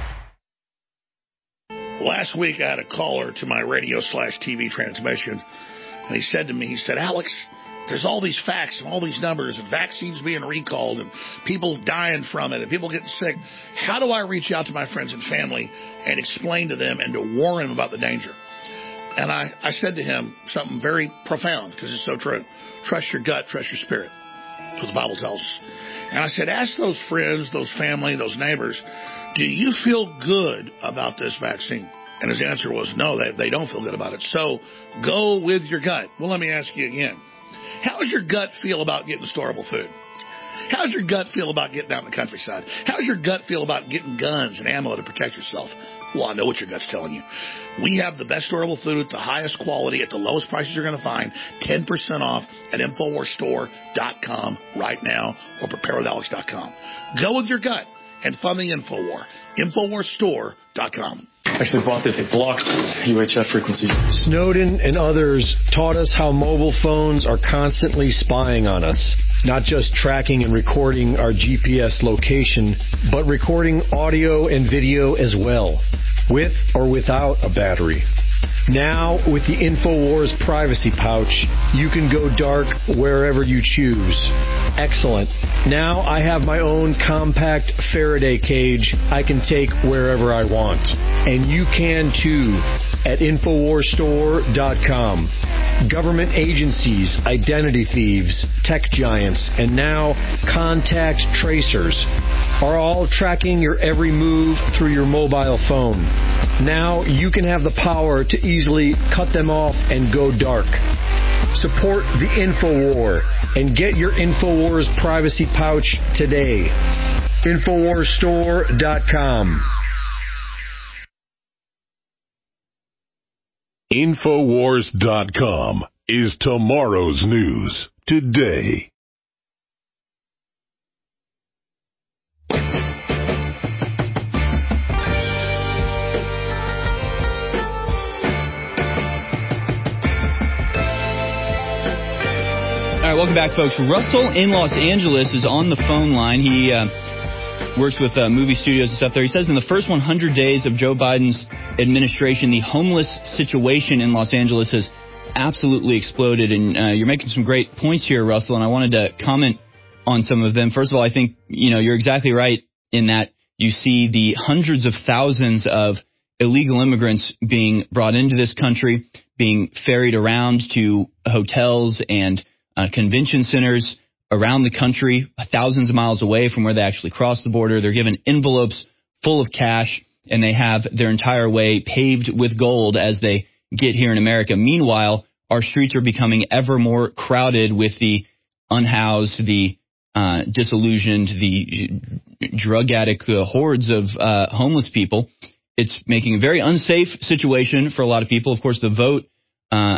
Last week, I had a caller to my radio slash T V transmission, and he said to me, he said, Alex, there's all these facts and all these numbers and vaccines being recalled and people dying from it and people getting sick. How do I reach out to my friends and family and explain to them and to warn them about the danger? And I, I said to him something very profound, because it's so true. Trust your gut, trust your spirit. That's what the Bible tells us. And I said, ask those friends, those family, those neighbors, do you feel good about this vaccine? And his answer was, no, they, they don't feel good about it. So go with your gut. Well, let me ask you again. How's your gut feel about getting storable food? How's your gut feel about getting out in the countryside? How's your gut feel about getting guns and ammo to protect yourself? Well, I know what your gut's telling you. We have the best storable food at the highest quality at the lowest prices you're going to find. ten percent off at Infowars Store dot com right now, or prepare with alex dot com. Go with your gut and fund the InfoWar. Infowars Store dot com. Actually bought this. It blocks U H F frequencies. Snowden and others taught us how mobile phones are constantly spying on us. Not just tracking and recording our G P S location, but recording audio and video as well, with or without a battery. Now, with the InfoWars privacy pouch, you can go dark wherever you choose. Excellent. Now I have my own compact Faraday cage I can take wherever I want. And you can too at Infowars Store dot com. Government agencies, identity thieves, tech giants, and now contact tracers are all tracking your every move through your mobile phone. Now you can have the power to easily cut them off and go dark. Support the InfoWar and get your InfoWars privacy pouch today. Infowars Store dot com. Infowars dot com is tomorrow's news today. All right, welcome back, folks. Russell in Los Angeles is on the phone line. He uh, works with uh, movie studios and stuff there. He says in the first one hundred days of Joe Biden's administration, the homeless situation in Los Angeles has absolutely exploded. And uh, you're making some great points here, Russell, and I wanted to comment on some of them. First of all, I think, you know, you're exactly right in that you see the hundreds of thousands of illegal immigrants being brought into this country, being ferried around to hotels and uh, convention centers around the country, thousands of miles away from where they actually cross the border. They're given envelopes full of cash, and they have their entire way paved with gold as they get here in America. Meanwhile, our streets are becoming ever more crowded with the unhoused, the uh, disillusioned, the drug addict uh, hordes of uh, homeless people. It's making a very unsafe situation for a lot of people. Of course, the vote uh,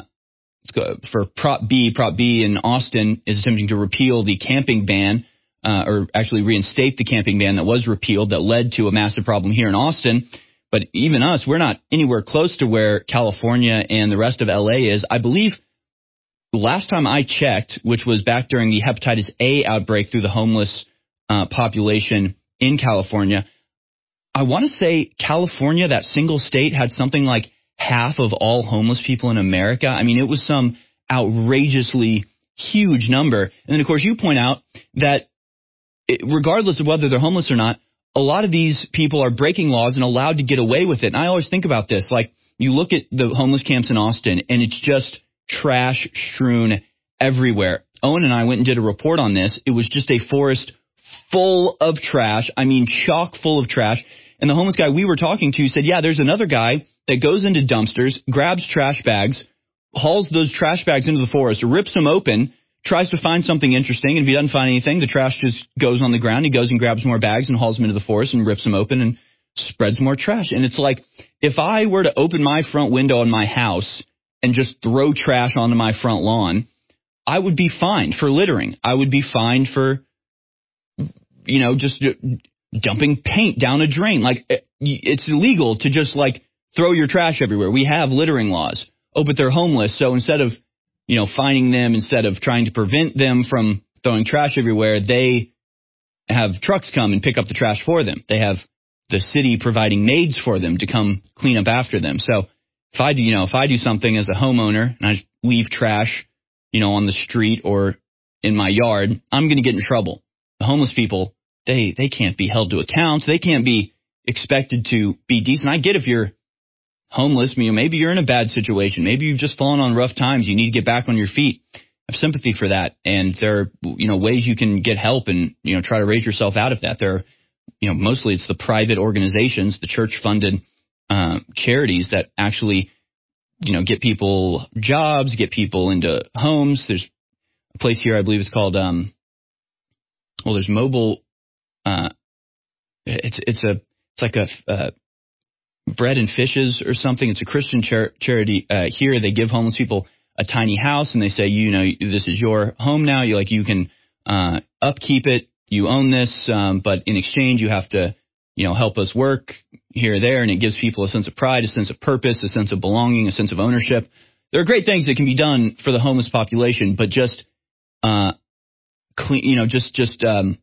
for Prop B, Prop B in Austin is attempting to repeal the camping ban, uh, or actually reinstate the camping ban that was repealed that led to a massive problem here in Austin. But even us, we're not anywhere close to where California and the rest of L A is. I believe the last time I checked, which was back during the hepatitis A outbreak through the homeless uh, population in California, I want to say California, that single state, had something like half of all homeless people in America. I mean, it was some outrageously huge number. And then, of course, you point out that it, regardless of whether they're homeless or not, a lot of these people are breaking laws and allowed to get away with it. And I always think about this, like you look at the homeless camps in Austin and it's just trash strewn everywhere. Owen and I went and did a report on this. It was just a forest full of trash. I mean, chock full of trash. And the homeless guy we were talking to said, yeah, there's another guy that goes into dumpsters, grabs trash bags, hauls those trash bags into the forest, rips them open, tries to find something interesting, and if he doesn't find anything, the trash just goes on the ground. He goes and grabs more bags and hauls them into the forest and rips them open and spreads more trash. And it's like, if I were to open my front window in my house and just throw trash onto my front lawn, I would be fined for littering. I would be fined for, you know, just dumping paint down a drain. Like, it's illegal to just, like, throw your trash everywhere. We have littering laws. Oh, but they're homeless, so instead of, you know, finding them, instead of trying to prevent them from throwing trash everywhere, they have trucks come and pick up the trash for them. They have the city providing maids for them to come clean up after them. So if I do, you know, if I do something as a homeowner and I just leave trash, you know, on the street or in my yard, I'm going to get in trouble. The homeless people, they they can't be held to account. They can't be expected to be decent. I get if you're homeless, you know, maybe you're in a bad situation. Maybe you've just fallen on rough times. You need to get back on your feet. I have sympathy for that. And there are, you know, ways you can get help and, you know, try to raise yourself out of that. There are, you know, mostly it's the private organizations, the church-funded uh, charities that actually, you know, get people jobs, get people into homes. There's a place here, I believe it's called, um, well, there's mobile, uh, it's it's a it's like a uh, bread and fishes or something. It's a Christian char- charity uh, here. They give homeless people a tiny house and they say, you know, this is your home now. You like you can uh, upkeep it. You own this, um, but in exchange, you have to, you know, help us work here or there. And it gives people a sense of pride, a sense of purpose, a sense of belonging, a sense of ownership. There are great things that can be done for the homeless population, but just, uh, clean, you know, just, just, um,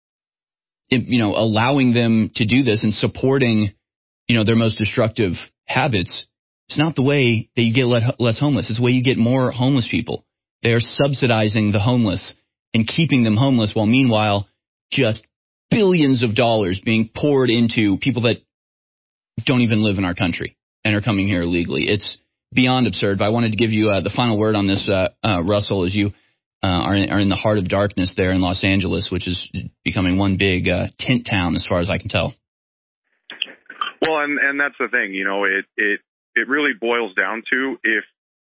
you know, allowing them to do this and supporting, you know, their most destructive habits. It's not the way that you get less homeless. It's the way you get more homeless people. They are subsidizing the homeless and keeping them homeless while meanwhile just billions of dollars being poured into people that don't even live in our country and are coming here illegally. It's beyond absurd. But I wanted to give you uh, the final word on this, uh, uh, Russell, as you uh, are, in, are in the heart of darkness there in Los Angeles, which is becoming one big uh, tent town as far as I can tell. Well, and, and that's the thing, you know, it, it, it really boils down to if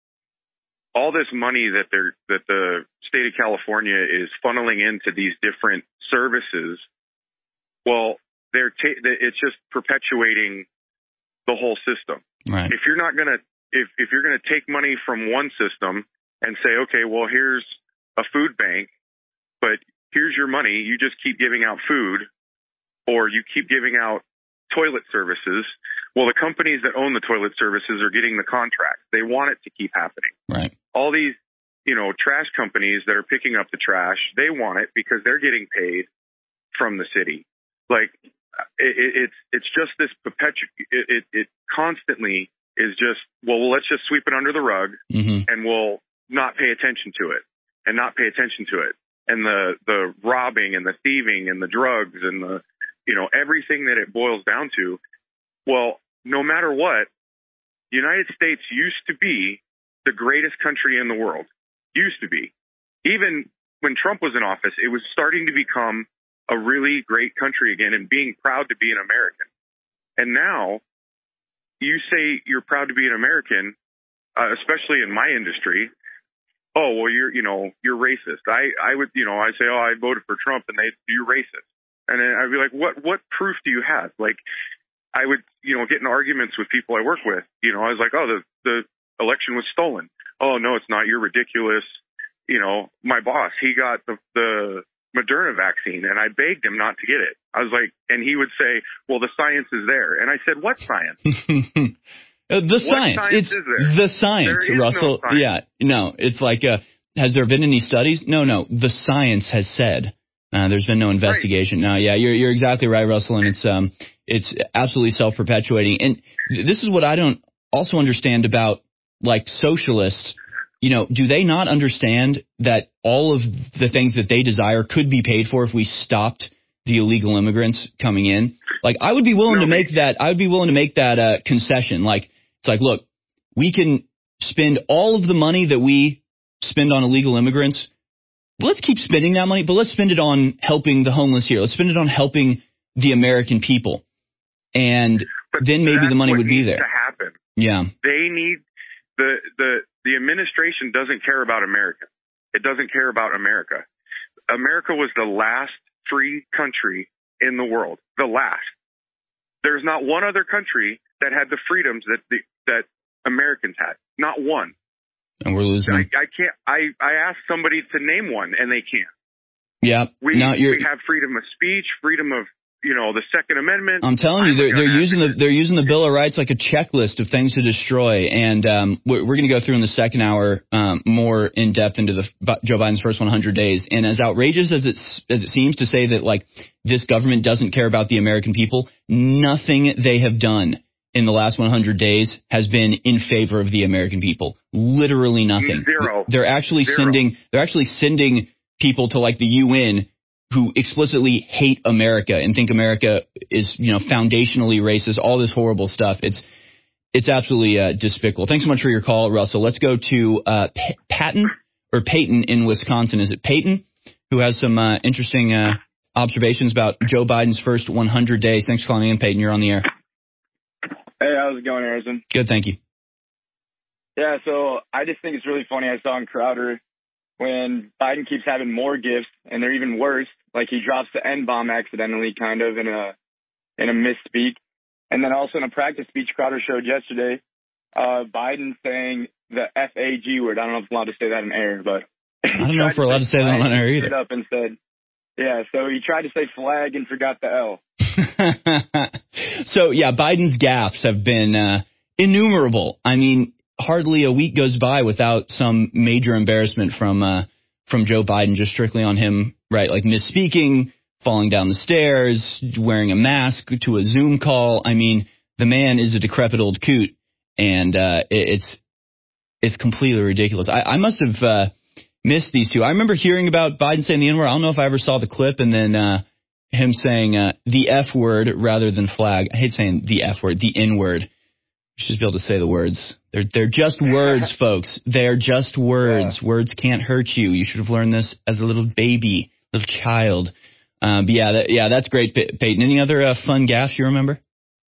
all this money that they're, that the state of California is funneling into these different services, well, they're ta- it's just perpetuating the whole system. Right. If you're not going to, if, if you're going to take money from one system and say, okay, well, here's a food bank, but here's your money, you just keep giving out food, or you keep giving out toilet services. Well, the companies that own the toilet services are getting the contract. They want it to keep happening. Right. All these, you know, trash companies that are picking up the trash, they want it because they're getting paid from the city. Like, it, it, it's it's just this perpetual. It, it, it constantly is just, well, let's just sweep it under the rug, mm-hmm. and we'll not pay attention to it, and not pay attention to it, and the the robbing and the thieving and the drugs and the, you know, everything that it boils down to. Well, no matter what, the United States used to be the greatest country in the world. Used to be. Even when Trump was in office, it was starting to become a really great country again and being proud to be an American. And now you say you're proud to be an American, uh, especially in my industry. Oh, well, you're, you know, you're racist. I, I would, you know, I say, oh, I voted for Trump, and they, you're racist. And then I'd be like, what, what proof do you have? Like, I would, you know, get in arguments with people I work with. You know, I was like, oh, the, the election was stolen. Oh, no, it's not. You're ridiculous. You know, my boss, he got the, the Moderna vaccine, and I begged him not to get it. I was like, and he would say, well, the science is there. And I said, what science? Uh, the what science. science It's is there? the science, There is Russell. no science. Yeah, no, it's like, uh, has there been any studies? No, no, the science has said. Uh, there's been no investigation. Right. No, yeah, you're you're exactly right, Russell, and it's um it's absolutely self-perpetuating. And th- this is what I don't also understand about, like, socialists. You know, do they not understand that all of the things that they desire could be paid for if we stopped the illegal immigrants coming in? Like, I would be willing no, to make that. I would be willing to make that uh, concession. Like, it's like, look, we can spend all of the money that we spend on illegal immigrants. Let's keep spending that money, but let's spend it on helping the homeless here. Let's spend it on helping the American people, and but then maybe the money would be there. To happen. Yeah, they need the the the administration doesn't care about Americans. It doesn't care about America. America was the last free country in the world. The last. There's not one other country that had the freedoms that the, that Americans had. Not one. And we're losing. I, I can't. I, I asked somebody to name one, and they can't. Yeah. We no, you're, we have freedom of speech, freedom of you know, the Second Amendment. I'm telling you, they're, they're using the they're using the Bill of Rights like a checklist of things to destroy. And um, we're, we're going to go through in the second hour um, more in depth into the Joe Biden's first one hundred days. And as outrageous as it's as it seems to say that like this government doesn't care about the American people, nothing they have done in the last one hundred days has been in favor of the American people. Literally nothing. Zero. They're actually Zero. sending they're actually sending people to like the U N who explicitly hate America and think America is, you know, foundationally racist, all this horrible stuff. It's it's absolutely uh, despicable. Thanks so much for your call, Russell. Let's go to uh, P- Patton or Peyton in Wisconsin. Is it Peyton who has some uh, interesting uh, observations about Joe Biden's first one hundred days? Thanks for calling in, Peyton. You're on the air. Hey, how's it going, Harrison? Good, thank you. Yeah, so I just think it's really funny. I saw in Crowder when Biden keeps having more gifts, and they're even worse. Like he drops the N-bomb accidentally, kind of in a in a misspeak, and then also in a practice speech Crowder showed yesterday, uh, Biden saying the F A G word. I don't know if I'm allowed to say that in air, but I don't know if we're allowed to say that on air either. Up and said, yeah, so he tried to say flag and forgot the L. So yeah, Biden's gaffes have been uh, innumerable. I mean, hardly a week goes by without some major embarrassment from uh, from Joe Biden, just strictly on him, right? Like misspeaking, falling down the stairs, wearing a mask to a Zoom call. I mean, the man is a decrepit old coot, and uh, it, it's it's completely ridiculous. I, I must have uh, missed these two. I remember hearing about Biden saying the N-word. I don't know if I ever saw the clip, and then uh, him saying uh, the F word rather than flag. I hate saying the F word, the N-word. You should just be able to say the words. They're they're just words, folks. They're just words. Yeah. Words can't hurt you. You should have learned this as a little baby, little child. Um, but yeah, that, yeah, that's great, Peyton. Any other uh, fun gaffes you remember?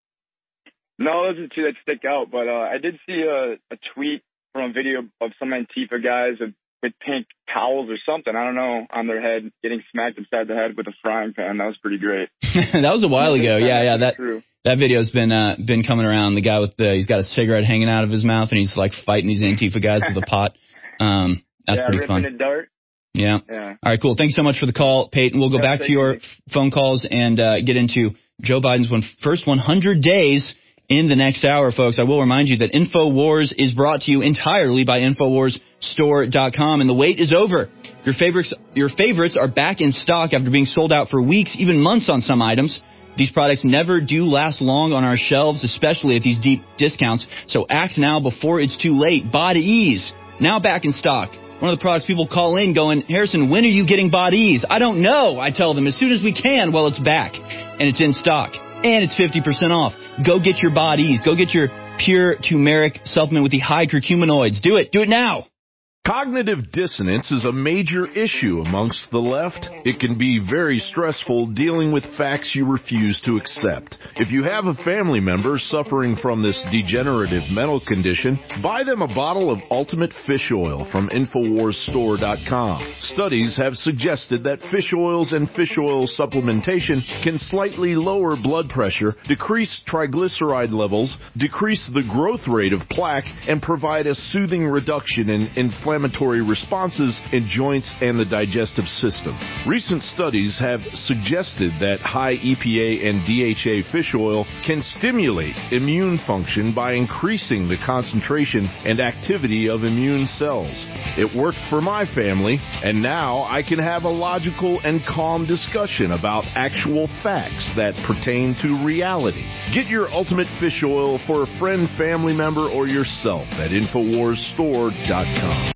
No, those are two that stick out. But uh, I did see a, a tweet from a video of some Antifa guys with, with pink towels or something, I don't know, on their head, getting smacked upside the head with a frying pan. That was pretty great. That was a while ago. Yeah, yeah. That true. That video's been uh, been coming around. The guy with the he's got a cigarette hanging out of his mouth and he's like fighting these Antifa guys with a pot. Um, that's yeah, pretty ripping fun. A dart. Yeah. yeah. All right, cool. Thanks so much for the call, Peyton. We'll go yeah, back to your you. phone calls and uh, get into Joe Biden's one, first one hundred days in the next hour, folks. I will remind you that InfoWars is brought to you entirely by InfoWars Store dot com, and the wait is over. Your favorites, your favorites are back in stock after being sold out for weeks, even months on some items. These products never do last long on our shelves, especially at these deep discounts. So act now before it's too late. Body Ease, now back in stock. One of the products people call in going, Harrison, when are you getting Body Ease? I don't know. I tell them as soon as we can. Well, it's back and it's in stock and it's fifty percent off. Go get your Body Ease. Go get your pure turmeric supplement with the high curcuminoids. Do it. Do it now. Cognitive dissonance is a major issue amongst the left. It can be very stressful dealing with facts you refuse to accept. If you have a family member suffering from this degenerative mental condition, buy them a bottle of Ultimate Fish Oil from InfoWars Store dot com. Studies have suggested that fish oils and fish oil supplementation can slightly lower blood pressure, decrease triglyceride levels, decrease the growth rate of plaque, and provide a soothing reduction in inflammation. Inflammatory responses in joints and the digestive system. Recent studies have suggested that high E P A and D H A fish oil can stimulate immune function by increasing the concentration and activity of immune cells. It worked for my family, and now I can have a logical and calm discussion about actual facts that pertain to reality. Get your Ultimate Fish Oil for a friend, family member, or yourself at InfoWars Store dot com.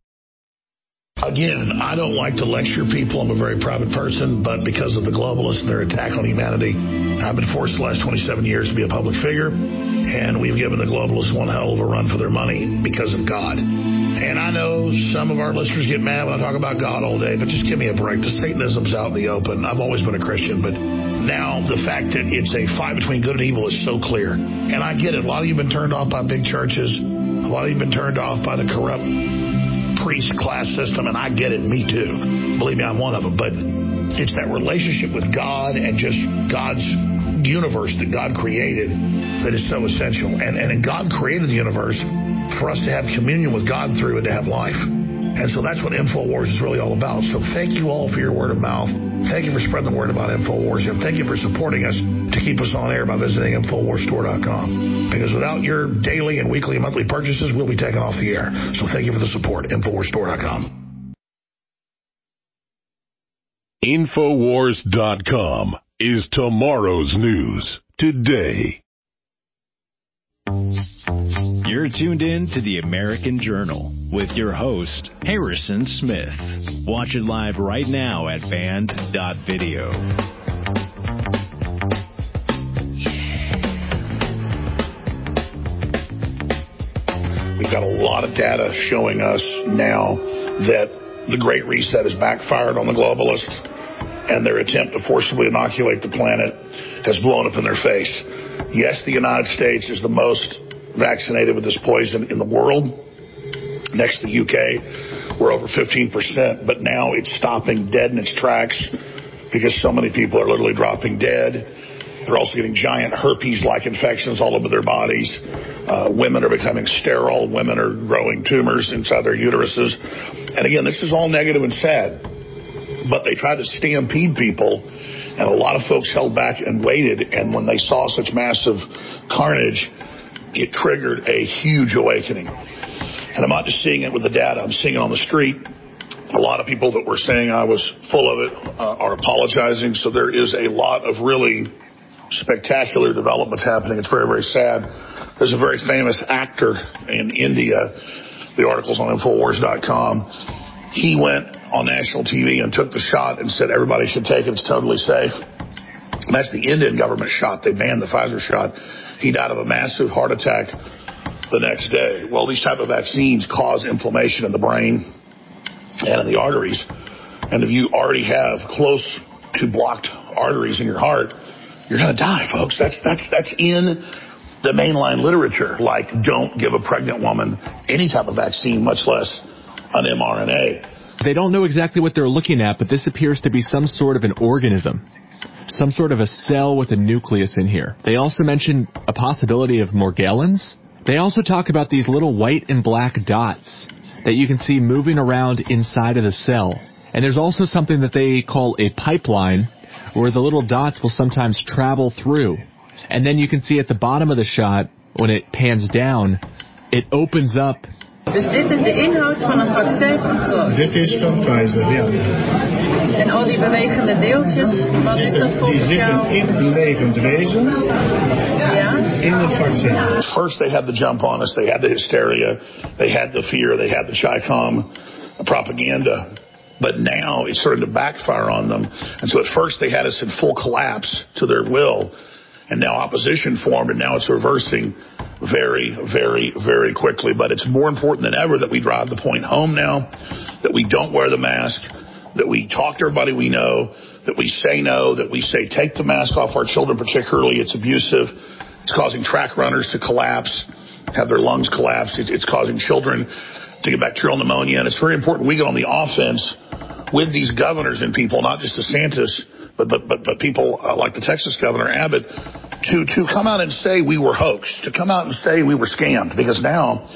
Again, I don't like to lecture people. I'm a very private person, but because of the globalists and their attack on humanity, I've been forced the last twenty-seven years to be a public figure, and we've given the globalists one hell of a run for their money because of God. And I know some of our listeners get mad when I talk about God all day, but just give me a break. The Satanism's out in the open. I've always been a Christian, but now the fact that it's a fight between good and evil is so clear. And I get it. A lot of you have been turned off by big churches. A lot of you have been turned off by the corrupt priest class system, and I get it, me too. Believe me, I'm one of them. But it's that relationship with God and just God's universe that God created that is so essential. And, and God created the universe for us to have communion with God through and to have life. And so that's what InfoWars is really all about. So thank you all for your word of mouth. Thank you for spreading the word about InfoWars. And thank you for supporting us to keep us on air by visiting Infowars Store dot com. Because without your daily and weekly and monthly purchases, we'll be taken off the air. So thank you for the support. Infowars Store dot com. Infowars dot com is tomorrow's news today. You're tuned in to the American Journal with your host, Harrison Smith. Watch it live right now at band dot video. We've got a lot of data showing us now that the Great Reset has backfired on the globalists, and their attempt to forcibly inoculate the planet has blown up in their face. Yes, the United States is the most vaccinated with this poison in the world. Next to the U K, we're over fifteen percent, but now it's stopping dead in its tracks because so many people are literally dropping dead. They're also getting giant herpes-like infections all over their bodies. Uh, women are becoming sterile. Women are growing tumors inside their uteruses. And again, this is all negative and sad. But they tried to stampede people, and a lot of folks held back and waited. And when they saw such massive carnage, it triggered a huge awakening. And I'm not just seeing it with the data. I'm seeing it on the street. A lot of people that were saying I was full of it uh, are apologizing. So there is a lot of really spectacular developments happening. It's very, very sad. There's a very famous actor in India. The article's on Infowars dot com. He went on national T V and took the shot and said everybody should take it. It's totally safe. And that's the Indian government shot. They banned the Pfizer shot. He died of a massive heart attack the next day. Well, these type of vaccines cause inflammation in the brain and in the arteries. And if you already have close to blocked arteries in your heart, you're going to die, folks. That's that's that's in the mainline literature. Like, don't give a pregnant woman any type of vaccine, much less an M R N A. They don't know exactly what they're looking at, but this appears to be some sort of an organism, some sort of a cell with a nucleus in here. They also mention a possibility of Morgellons. They also talk about these little white and black dots that you can see moving around inside of the cell. And there's also something that they call a pipeline, where the little dots will sometimes travel through. And then you can see at the bottom of the shot, when it pans down, it opens up. Dus dit is de inhoud van een vaccin van Groot. Dit is van Pfizer, ja. En al die bewegende deeltjes, wat is dat volgens die jou? Die zitten in levend wezen. Ja. In het vaccin. First they had the jump on us, they had the hysteria, they had the fear, they had the Chi-Com propaganda. But now it's starting to backfire on them. And so at first they had us in full collapse to their will. And now opposition formed, and now it's reversing very, very, very quickly. But it's more important than ever that we drive the point home now, that we don't wear the mask, that we talk to everybody we know, that we say no, that we say take the mask off our children particularly. It's abusive. It's causing track runners to collapse, have their lungs collapse. It's causing children to get bacterial pneumonia. And it's very important we get on the offense with these governors and people, not just DeSantis, but but but, but people uh, like the Texas governor, Abbott, to, to come out and say we were hoaxed, to come out and say we were scammed. Because now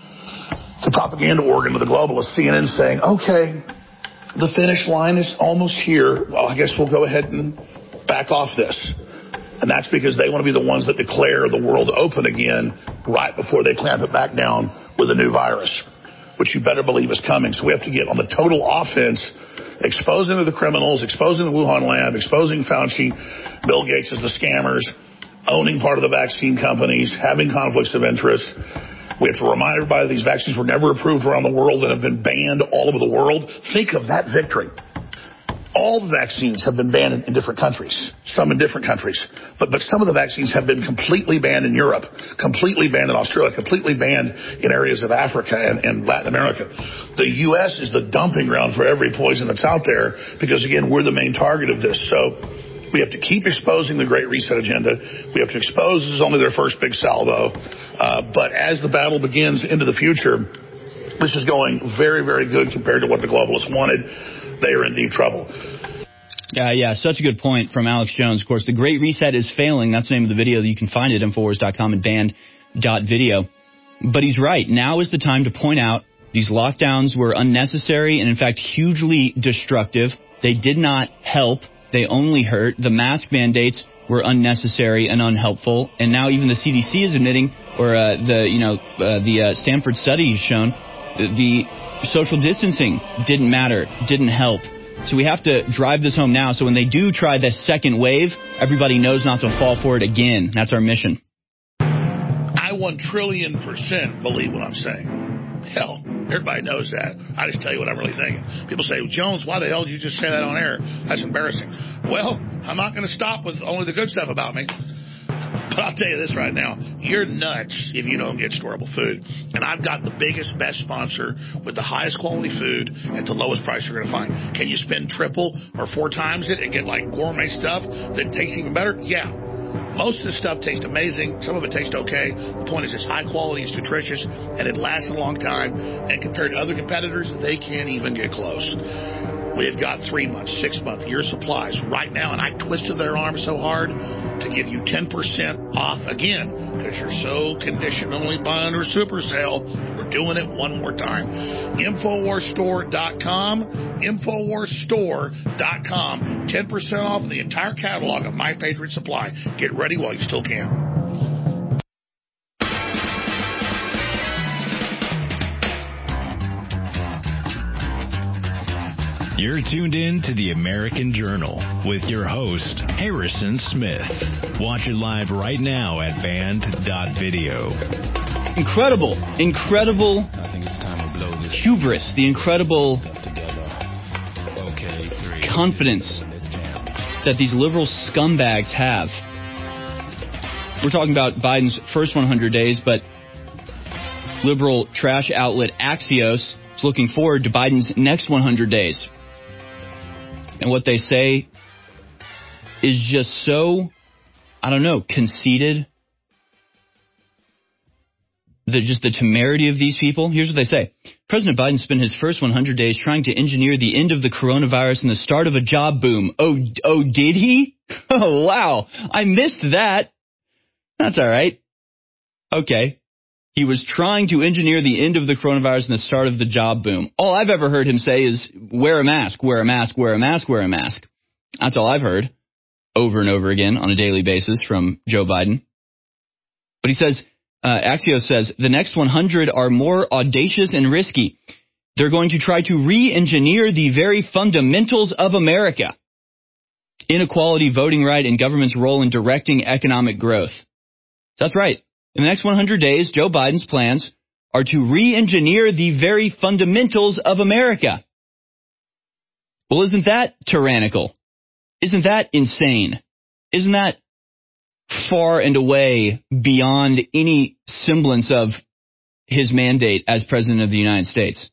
the propaganda organ of the globalists, C N N, saying, okay, the finish line is almost here. Well, I guess we'll go ahead and back off this. And that's because they want to be the ones that declare the world open again right before they clamp it back down with a new virus, which you better believe is coming. So we have to get on the total offense, exposing the criminals, exposing the Wuhan lab, exposing Fauci, Bill Gates as the scammers, owning part of the vaccine companies, having conflicts of interest. We have to remind everybody these vaccines were never approved around the world and have been banned all over the world. Think of that victory. All the vaccines have been banned in, in different countries, some in different countries. But, but some of the vaccines have been completely banned in Europe, completely banned in Australia, completely banned in areas of Africa and, and Latin America. The U S is the dumping ground for every poison that's out there because, again, we're the main target of this. So we have to keep exposing the Great Reset agenda. We have to expose this is only their first big salvo. Uh, but as the battle begins into the future, this is going very, very good compared to what the globalists wanted. They are in deep trouble. Yeah, yeah, such a good point from Alex Jones. Of course, the Great Reset is failing. That's the name of the video that you can find at Infowars dot com and band dot video. But he's right. Now is the time to point out these lockdowns were unnecessary and, in fact, hugely destructive They did not help. They only hurt. The mask mandates were unnecessary and unhelpful. And now even the C D C is admitting, or uh, the you know uh, the uh, Stanford study has shown, the social distancing didn't matter, didn't help. So we have to drive this home now. So when they do try the second wave, everybody knows not to fall for it again. That's our mission. I one trillion percent believe what I'm saying. Hell, everybody knows that. I just tell you what I'm really thinking. People say, Jones, why the hell did you just say that on air? That's embarrassing. Well, I'm not going to stop with only the good stuff about me. But I'll tell you this right now. You're nuts if you don't get storable food. And I've got the biggest, best sponsor with the highest quality food at the lowest price you're going to find. Can you spend triple or four times it and get like gourmet stuff that tastes even better? Yeah. Most of the stuff tastes amazing. Some of it tastes okay. The point is it's high quality, it's nutritious, and it lasts a long time. And compared to other competitors, they can't even get close. We've got three months, six months, year supplies right now, and I twisted their arm so hard to give you ten percent off again because you're so conditionally buying our super sale. We're doing it one more time. Infowars Store dot com, Infowars Store dot com, ten percent off the entire catalog of My Patriot Supply. Get ready while you still can. You're tuned in to the American Journal with your host, Harrison Smith. Watch it live right now at band dot video. Incredible, incredible I think it's time to blow this hubris, the incredible okay, three. confidence that these liberal scumbags have. We're talking about Biden's first one hundred days, but liberal trash outlet Axios is looking forward to Biden's next one hundred days. And what they say is just so, I don't know, conceited. The, just the temerity of these people. Here's what they say. President Biden spent his first one hundred days trying to engineer the end of the coronavirus and the start of a job boom. Oh, oh, did he? Oh, wow. I missed that. That's all right. Okay. He was trying to engineer the end of the coronavirus and the start of the job boom. All I've ever heard him say is, wear a mask, wear a mask, wear a mask, wear a mask. That's all I've heard over and over again on a daily basis from Joe Biden. But he says, uh, Axios says, the next one hundred are more audacious and risky. They're going to try to re-engineer the very fundamentals of America. Inequality, voting right, and government's role in directing economic growth. That's right. In the next one hundred days, Joe Biden's plans are to re-engineer the very fundamentals of America. Well, isn't that tyrannical? Isn't that insane? Isn't that far and away beyond any semblance of his mandate as President of the United States?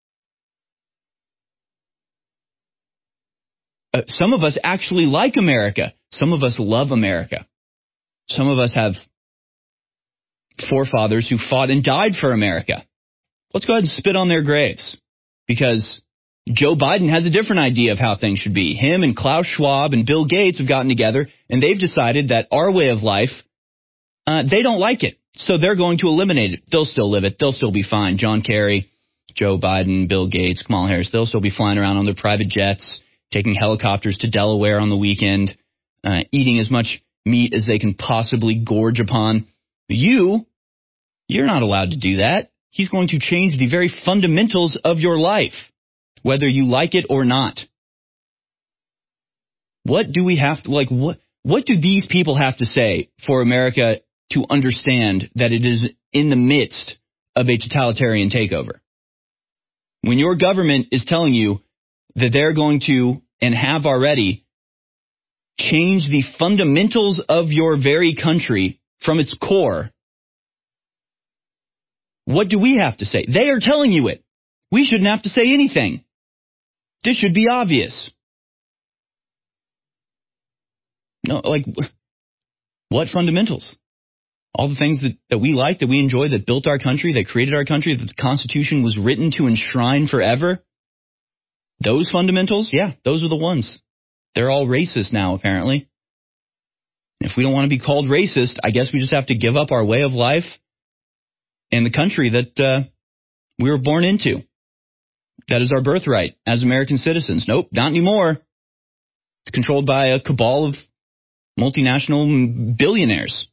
Uh, some of us actually like America. Some of us love America. Some of us have forefathers who fought and died for America. Let's go ahead and spit on their graves, because Joe Biden has a different idea of how things should be. Him and Klaus Schwab and Bill Gates have gotten together, and they've decided that our way of life, uh, they don't like it, so they're going to eliminate it. They'll still live it. They'll still be fine. John Kerry, Joe Biden, Bill Gates, Kamala Harris, they'll still be flying around on their private jets, taking helicopters to Delaware on the weekend, uh, eating as much meat as they can possibly gorge upon. You, you're not allowed to do that. He's going to change the very fundamentals of your life, whether you like it or not. What do we have to, like, what, what do these people have to say for America to understand that it is in the midst of a totalitarian takeover? When your government is telling you that they're going to, and have already, change the fundamentals of your very country from its core, what do we have to say? They are telling you it. We shouldn't have to say anything. This should be obvious. No, like, what fundamentals? All the things that, that we like, that we enjoy, that built our country, that created our country, that the Constitution was written to enshrine forever. Those fundamentals, yeah, those are the ones. They're all racist now, apparently. If we don't want to be called racist, I guess we just have to give up our way of life and the country that uh, we were born into. That is our birthright as American citizens. Nope, not anymore. It's controlled by a cabal of multinational billionaires.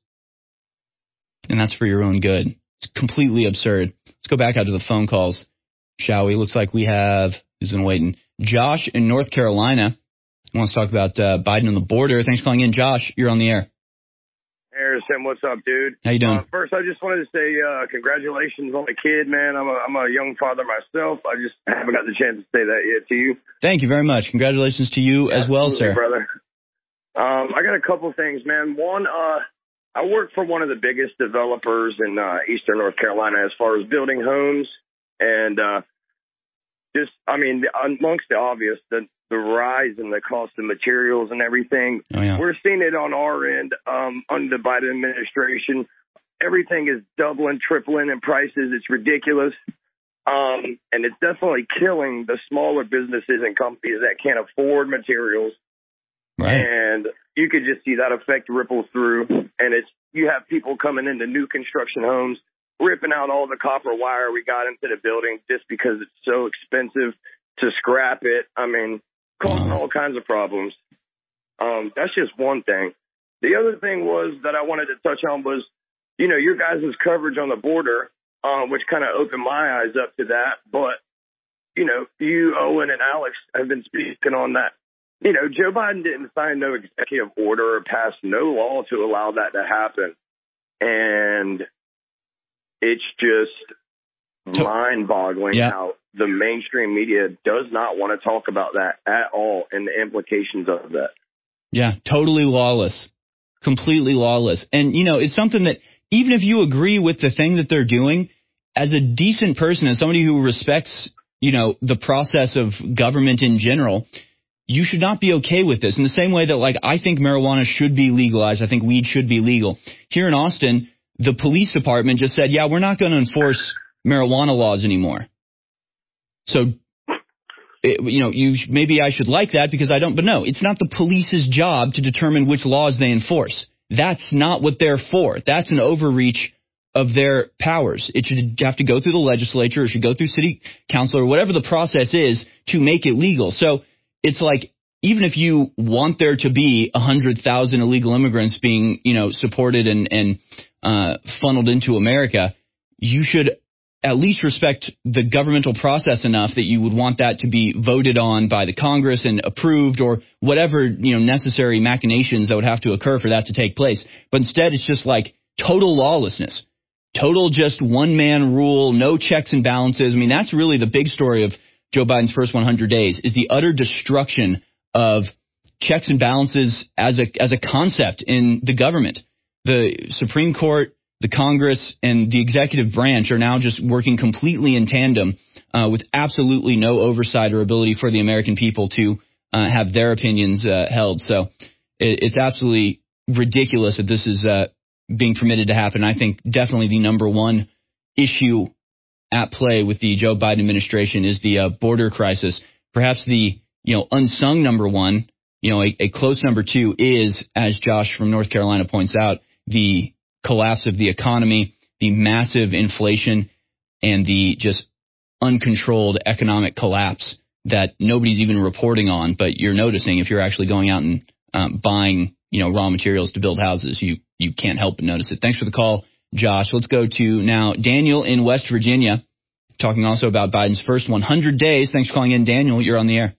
And that's for your own good. It's completely absurd. Let's go back out to the phone calls, shall we? Looks like we have, who's been waiting? Josh in North Carolina wants to talk about uh, Biden and the border. Thanks for calling in, Josh. You're on the air. Harrison, what's up, dude? How you doing? Uh, first, I just wanted to say uh, congratulations on the kid, man. I'm a, I'm a young father myself. I just haven't got the chance to say that yet to you. Thank you very much. Congratulations to you as well, Absolutely, sir. brother. Um, I got a couple things, man. One, uh, I work for one of the biggest developers in uh, Eastern North Carolina as far as building homes. And uh, just, I mean, amongst the obvious, the, the rise in the cost of materials and everything, oh, yeah. we're seeing it on our end um, under the Biden administration. Everything is doubling, tripling in prices. It's ridiculous. Um, and it's definitely killing the smaller businesses and companies that can't afford materials. Right. And you could just see that effect ripple through. And it's you have people coming into new construction homes, ripping out all the copper wire we got into the building just because it's so expensive to scrap it. I mean, causing all kinds of problems. Um, that's just one thing. The other thing was that I wanted to touch on was, you know, your guys' coverage on the border, um, which kind of opened my eyes up to that. But, you know, you, Owen, and Alex have been speaking on that. You know, Joe Biden didn't sign no executive order or pass no law to allow that to happen. And it's just mind-boggling yeah. how the mainstream media does not want to talk about that at all and the implications of that. Yeah, totally lawless, completely lawless. And, you know, it's something that even if you agree with the thing that they're doing, as a decent person, as somebody who respects, you know, the process of government in general, you should not be okay with this. In the same way that, like, I think marijuana should be legalized. I think weed should be legal. Here in Austin, the police department just said, yeah, we're not going to enforce marijuana laws anymore. So, it, you know, you maybe I should like that because I don't. But no, it's not the police's job to determine which laws they enforce. That's not what they're for. That's an overreach of their powers. It should have to go through the legislature. It should go through city council or whatever the process is to make it legal. So it's like, even if you want there to be one hundred thousand illegal immigrants being, you know, supported and, and uh, funneled into America, you should at least respect the governmental process enough that you would want that to be voted on by the Congress and approved or whatever, you know, necessary machinations that would have to occur for that to take place. But instead, it's just like total lawlessness, total just one man rule, no checks and balances. I mean, that's really the big story of Joe Biden's first one hundred days is the utter destruction of checks and balances as a as a concept in the government. The Supreme Court, the Congress, and the executive branch are now just working completely in tandem uh, with absolutely no oversight or ability for the American people to uh, have their opinions uh, held. So it, it's absolutely ridiculous that this is uh, being permitted to happen. I think definitely the number one issue at play with the Joe Biden administration is the uh, border crisis. Perhaps the you know unsung number one, you know, a, a close number two is, as Josh from North Carolina points out, the collapse of the economy, the massive inflation, and the just uncontrolled economic collapse that nobody's even reporting on, but you're noticing if you're actually going out and um, buying, you know, raw materials to build houses, you you can't help but notice it. Thanks for the call, Josh. Let's go to now Daniel in West Virginia, talking also about Biden's first one hundred days. Thanks for calling in, Daniel. You're on the air.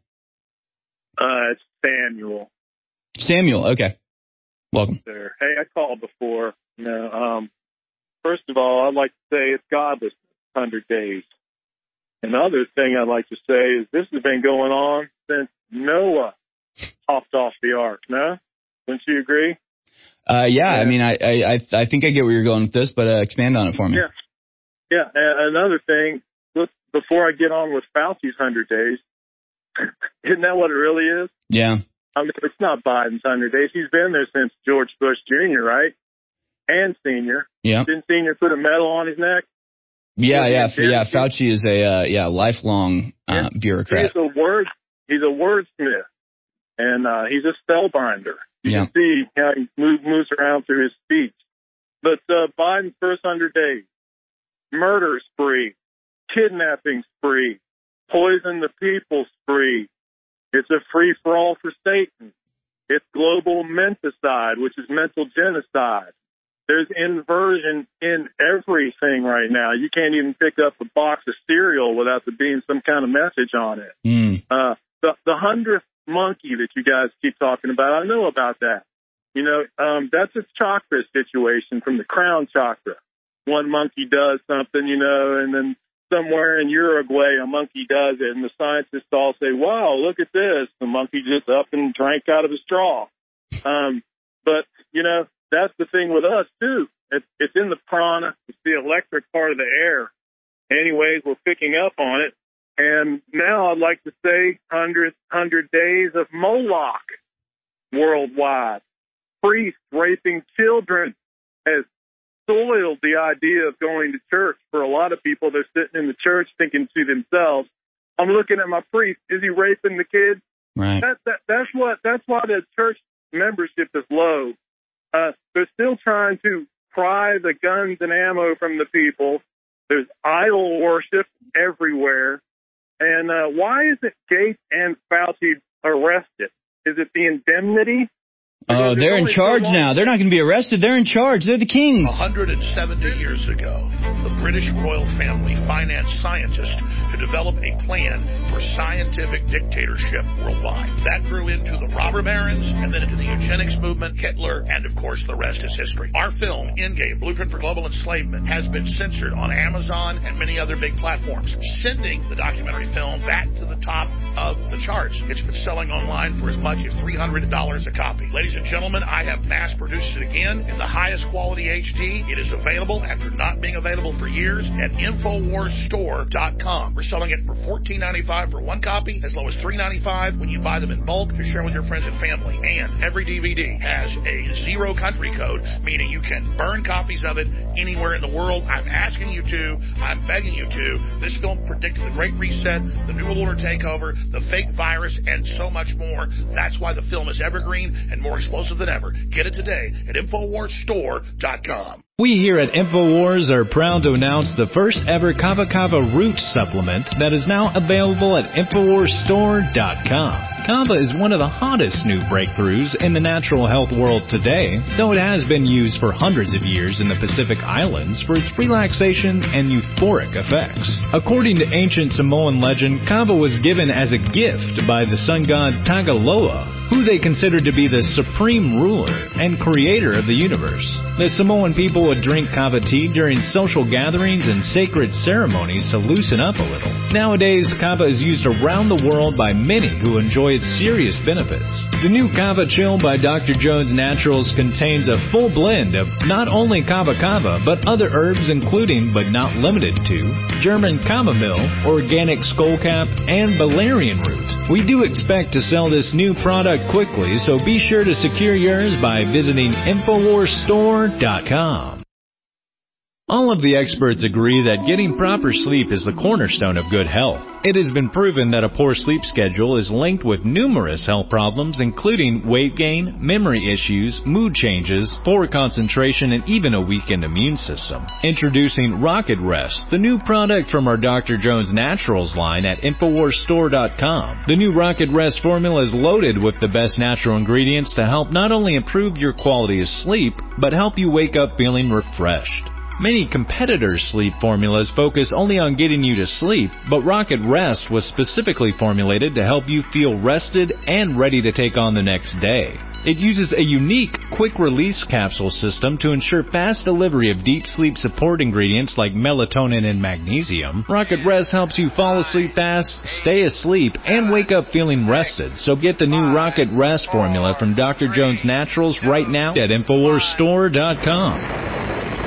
Uh, it's Samuel. Samuel, okay. Welcome. There. Hey, I called before. You know, um, first of all, I'd like to say it's godless, one hundred days. And the other thing I'd like to say is this has been going on since Noah hopped off the ark, no? Wouldn't you agree? Uh, yeah, yeah, I mean, I, I I think I get where you're going with this, but uh, expand on it for me. Yeah. Yeah, and another thing, look, before I get on with Fauci's one hundred days, isn't that what it really is? Yeah. I mean, it's not Biden's one hundred days. He's been there since George Bush Junior, right? And Senior. Yeah. Didn't Senior put a medal on his neck? Yeah, yeah, yeah. yeah. Fauci is a uh, yeah lifelong uh, yeah. bureaucrat. He's a word. He's a wordsmith, and uh, he's a spellbinder. You yeah. can see how he move, moves around through his speech. But uh, Biden's first one hundred days, murder spree, kidnapping spree, poison the people spree. It's a free-for-all for Satan. It's global menticide, which is mental genocide. There's inversion in everything right now. You can't even pick up a box of cereal without there being some kind of message on it. Mm. Uh, the, the hundredth monkey that you guys keep talking about, I know about that. You know, um, that's a chakra situation from the crown chakra. One monkey does something, you know, and then somewhere in Uruguay, a monkey does it, and the scientists all say, wow, look at this. The monkey just up and drank out of a straw. Um, but, you know, that's the thing with us, too. It's, it's in the prana. It's the electric part of the air. Anyways, we're picking up on it. And now I'd like to say one hundred, one hundred days of Moloch worldwide. Priests raping children has soiled the idea of going to church for a lot of people. They're sitting in the church thinking to themselves, I'm looking at my priest. Is he raping the kids? Right. That, that, that's what, that's why the church membership is low. Uh, they're still trying to pry the guns and ammo from the people. There's idol worship everywhere. And uh, why isn't Gates and Fauci arrested? Is it the indemnity? Oh, they're in charge now. They're not going to be arrested. They're in charge. They're the kings. one hundred seventy years ago, the British royal family financed scientists to develop a plan for scientific dictatorship worldwide. That grew into the robber barons and then into the eugenics movement, Hitler, and of course the rest is history. Our film, Endgame, Blueprint for Global Enslavement, has been censored on Amazon and many other big platforms, sending the documentary film back to the top of the charts. It's been selling online for as much as three hundred dollars a copy. Ladies and gentlemen, I have mass-produced it again in the highest quality H D. It is available after not being available for years at Infowars Store dot com. We're selling it for fourteen ninety-five for one copy, as low as three ninety-five when you buy them in bulk to share with your friends and family. And every D V D has a zero country code, meaning you can burn copies of it anywhere in the world. I'm asking you to. I'm begging you to. This film predicted the Great Reset, the New World Order takeover, the fake virus, and so much more. That's why the film is evergreen and more explosive than ever. Get it today at Infowars Store dot com. We here at InfoWars are proud to announce the first ever Kava Kava Root supplement that is now available at Infowars Store dot com. Kava is one of the hottest new breakthroughs in the natural health world today, though it has been used for hundreds of years in the Pacific Islands for its relaxation and euphoric effects. According to ancient Samoan legend, Kava was given as a gift by the sun god Tagaloa, who they considered to be the supreme ruler and creator of the universe. The Samoan people would drink kava tea during social gatherings and sacred ceremonies to loosen up a little. Nowadays, kava is used around the world by many who enjoy its serious benefits. The new Kava Chill by Doctor Jones Naturals contains a full blend of not only kava kava, but other herbs including, but not limited to, German chamomile, organic skullcap, and valerian root. We do expect to sell this new product quickly, so be sure to secure yours by visiting Infowars Store dot com. All of the experts agree that getting proper sleep is the cornerstone of good health. It has been proven that a poor sleep schedule is linked with numerous health problems, including weight gain, memory issues, mood changes, poor concentration, and even a weakened immune system. Introducing Rocket Rest, the new product from our Doctor Jones Naturals line at Infowars Store dot com. The new Rocket Rest formula is loaded with the best natural ingredients to help not only improve your quality of sleep, but help you wake up feeling refreshed. Many competitors' sleep formulas focus only on getting you to sleep, but Rocket Rest was specifically formulated to help you feel rested and ready to take on the next day. It uses a unique quick-release capsule system to ensure fast delivery of deep sleep support ingredients like melatonin and magnesium. Rocket Rest helps you fall asleep fast, stay asleep, and wake up feeling rested. So get the new Rocket Rest formula from Doctor Jones Naturals right now at Infowars Store dot com.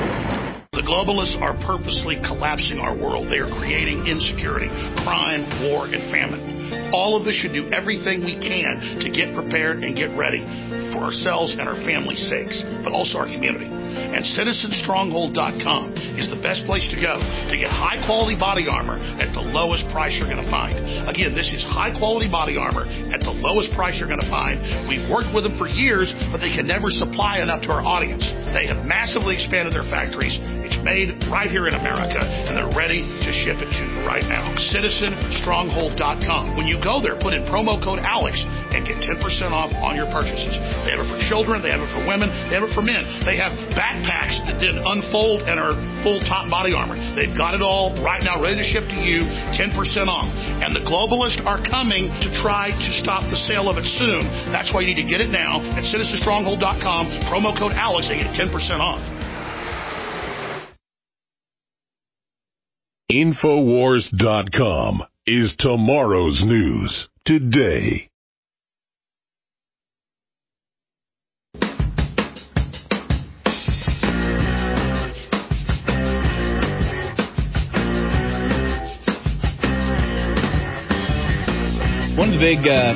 The globalists are purposely collapsing our world. They are creating insecurity, crime, war, and famine. All of us should do everything we can to get prepared and get ready for ourselves and our families' sakes, but also our community. And Citizen Stronghold dot com is the best place to go to get high-quality body armor at the lowest price you're going to find. Again, this is high-quality body armor at the lowest price you're going to find. We've worked with them for years, but they can never supply enough to our audience. They have massively expanded their factories. It's made right here in America, and they're ready to ship it to you right now. Citizen Stronghold dot com. When you go there, put in promo code Alex and get ten percent off on your purchases. They have it for children, they have it for women, they have it for men. They have backpacks that then unfold and are full top body armor. They've got it all right now ready to ship to you, ten percent off. And the globalists are coming to try to stop the sale of it soon. That's why you need to get it now at Citizen Stronghold dot com, promo code Alex, and get ten percent off. Infowars dot com is tomorrow's news today. One of the big, uh,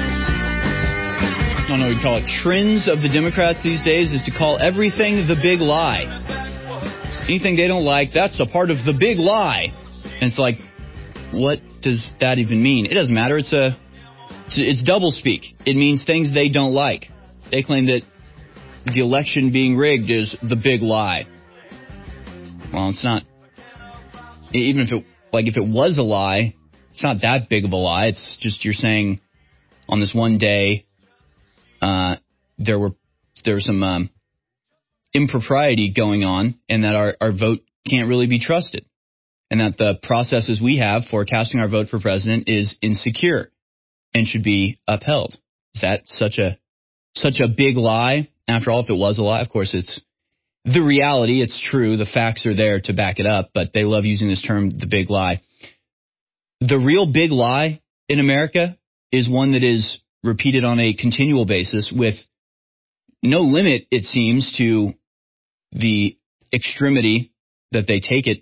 I don't know what you call it, trends of the Democrats these days is to call everything the big lie. Anything they don't like, that's a part of the big lie. And it's like, what does that even mean? It doesn't matter. It's a, it's, it's double speak. It means things they don't like. They claim that the election being rigged is the big lie. Well, it's not. Even if it, like, if it was a lie, it's not that big of a lie. It's just you're saying on this one day uh, there were there was some um, impropriety going on, and that our, our vote can't really be trusted, and that the processes we have for casting our vote for president is insecure and should be upheld. Is that such a such a big lie? After all, if it was a lie, of course it's the reality. It's true. The facts are there to back it up, but they love using this term, the big lie. The real big lie in America is one that is repeated on a continual basis with no limit, it seems, to the extremity that they take it.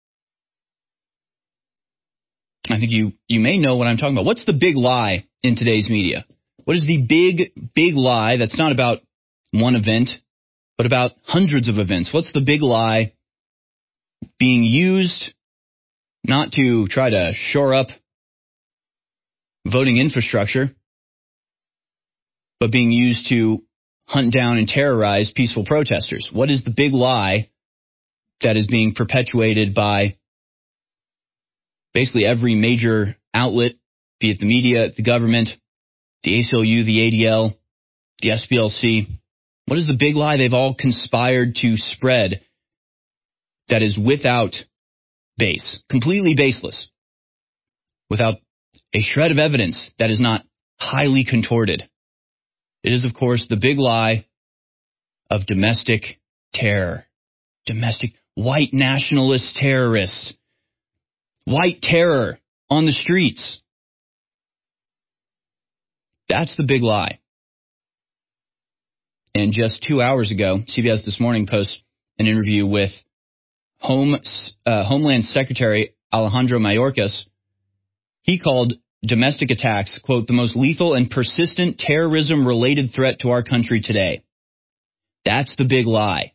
I think you, you may know what I'm talking about. What's the big lie in today's media? What is the big, big lie that's not about one event, but about hundreds of events? What's the big lie being used not to try to shore up voting infrastructure, but being used to hunt down and terrorize peaceful protesters? What is the big lie that is being perpetuated by basically every major outlet, be it the media, the government, the A C L U, the A D L, the S P L C? What is the big lie they've all conspired to spread that is without base, completely baseless, without a shred of evidence that is not highly contorted? It is, of course, the big lie of domestic terror. Domestic white nationalist terrorists. White terror on the streets. That's the big lie. And just two hours ago, C B S This Morning posts an interview with Home, uh, Homeland Secretary Alejandro Mayorkas. He called domestic attacks, quote, the most lethal and persistent terrorism-related threat to our country today. That's the big lie.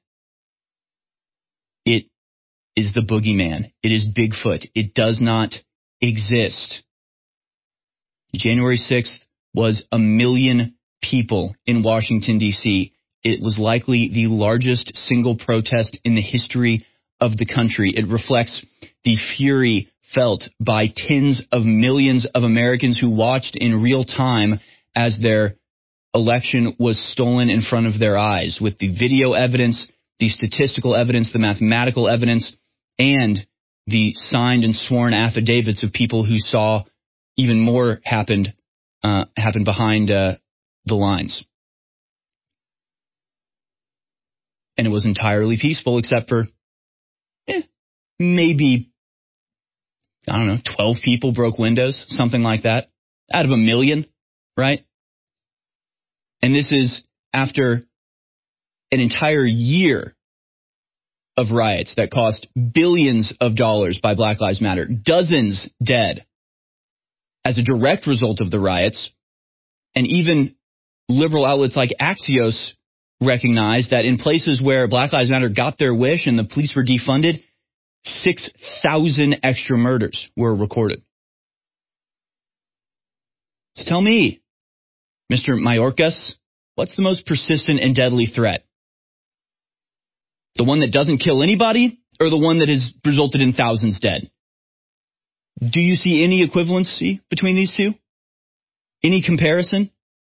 It is the boogeyman. It is Bigfoot. It does not exist. January sixth was a million people in Washington, D C. It was likely the largest single protest in the history of the country. It reflects the fury felt by tens of millions of Americans who watched in real time as their election was stolen in front of their eyes, with the video evidence, the statistical evidence, the mathematical evidence, and the signed and sworn affidavits of people who saw even more happened uh, happened behind uh, the lines. And it was entirely peaceful, except for eh, maybe, I don't know, twelve people broke windows, something like that, out of a million, right? And this is after an entire year of riots that cost billions of dollars by Black Lives Matter, dozens dead as a direct result of the riots. And even liberal outlets like Axios recognize that in places where Black Lives Matter got their wish and the police were defunded, six thousand extra murders were recorded. So tell me, Mister Mayorkas, what's the most persistent and deadly threat? The one that doesn't kill anybody or the one that has resulted in thousands dead? Do you see any equivalency between these two? Any comparison?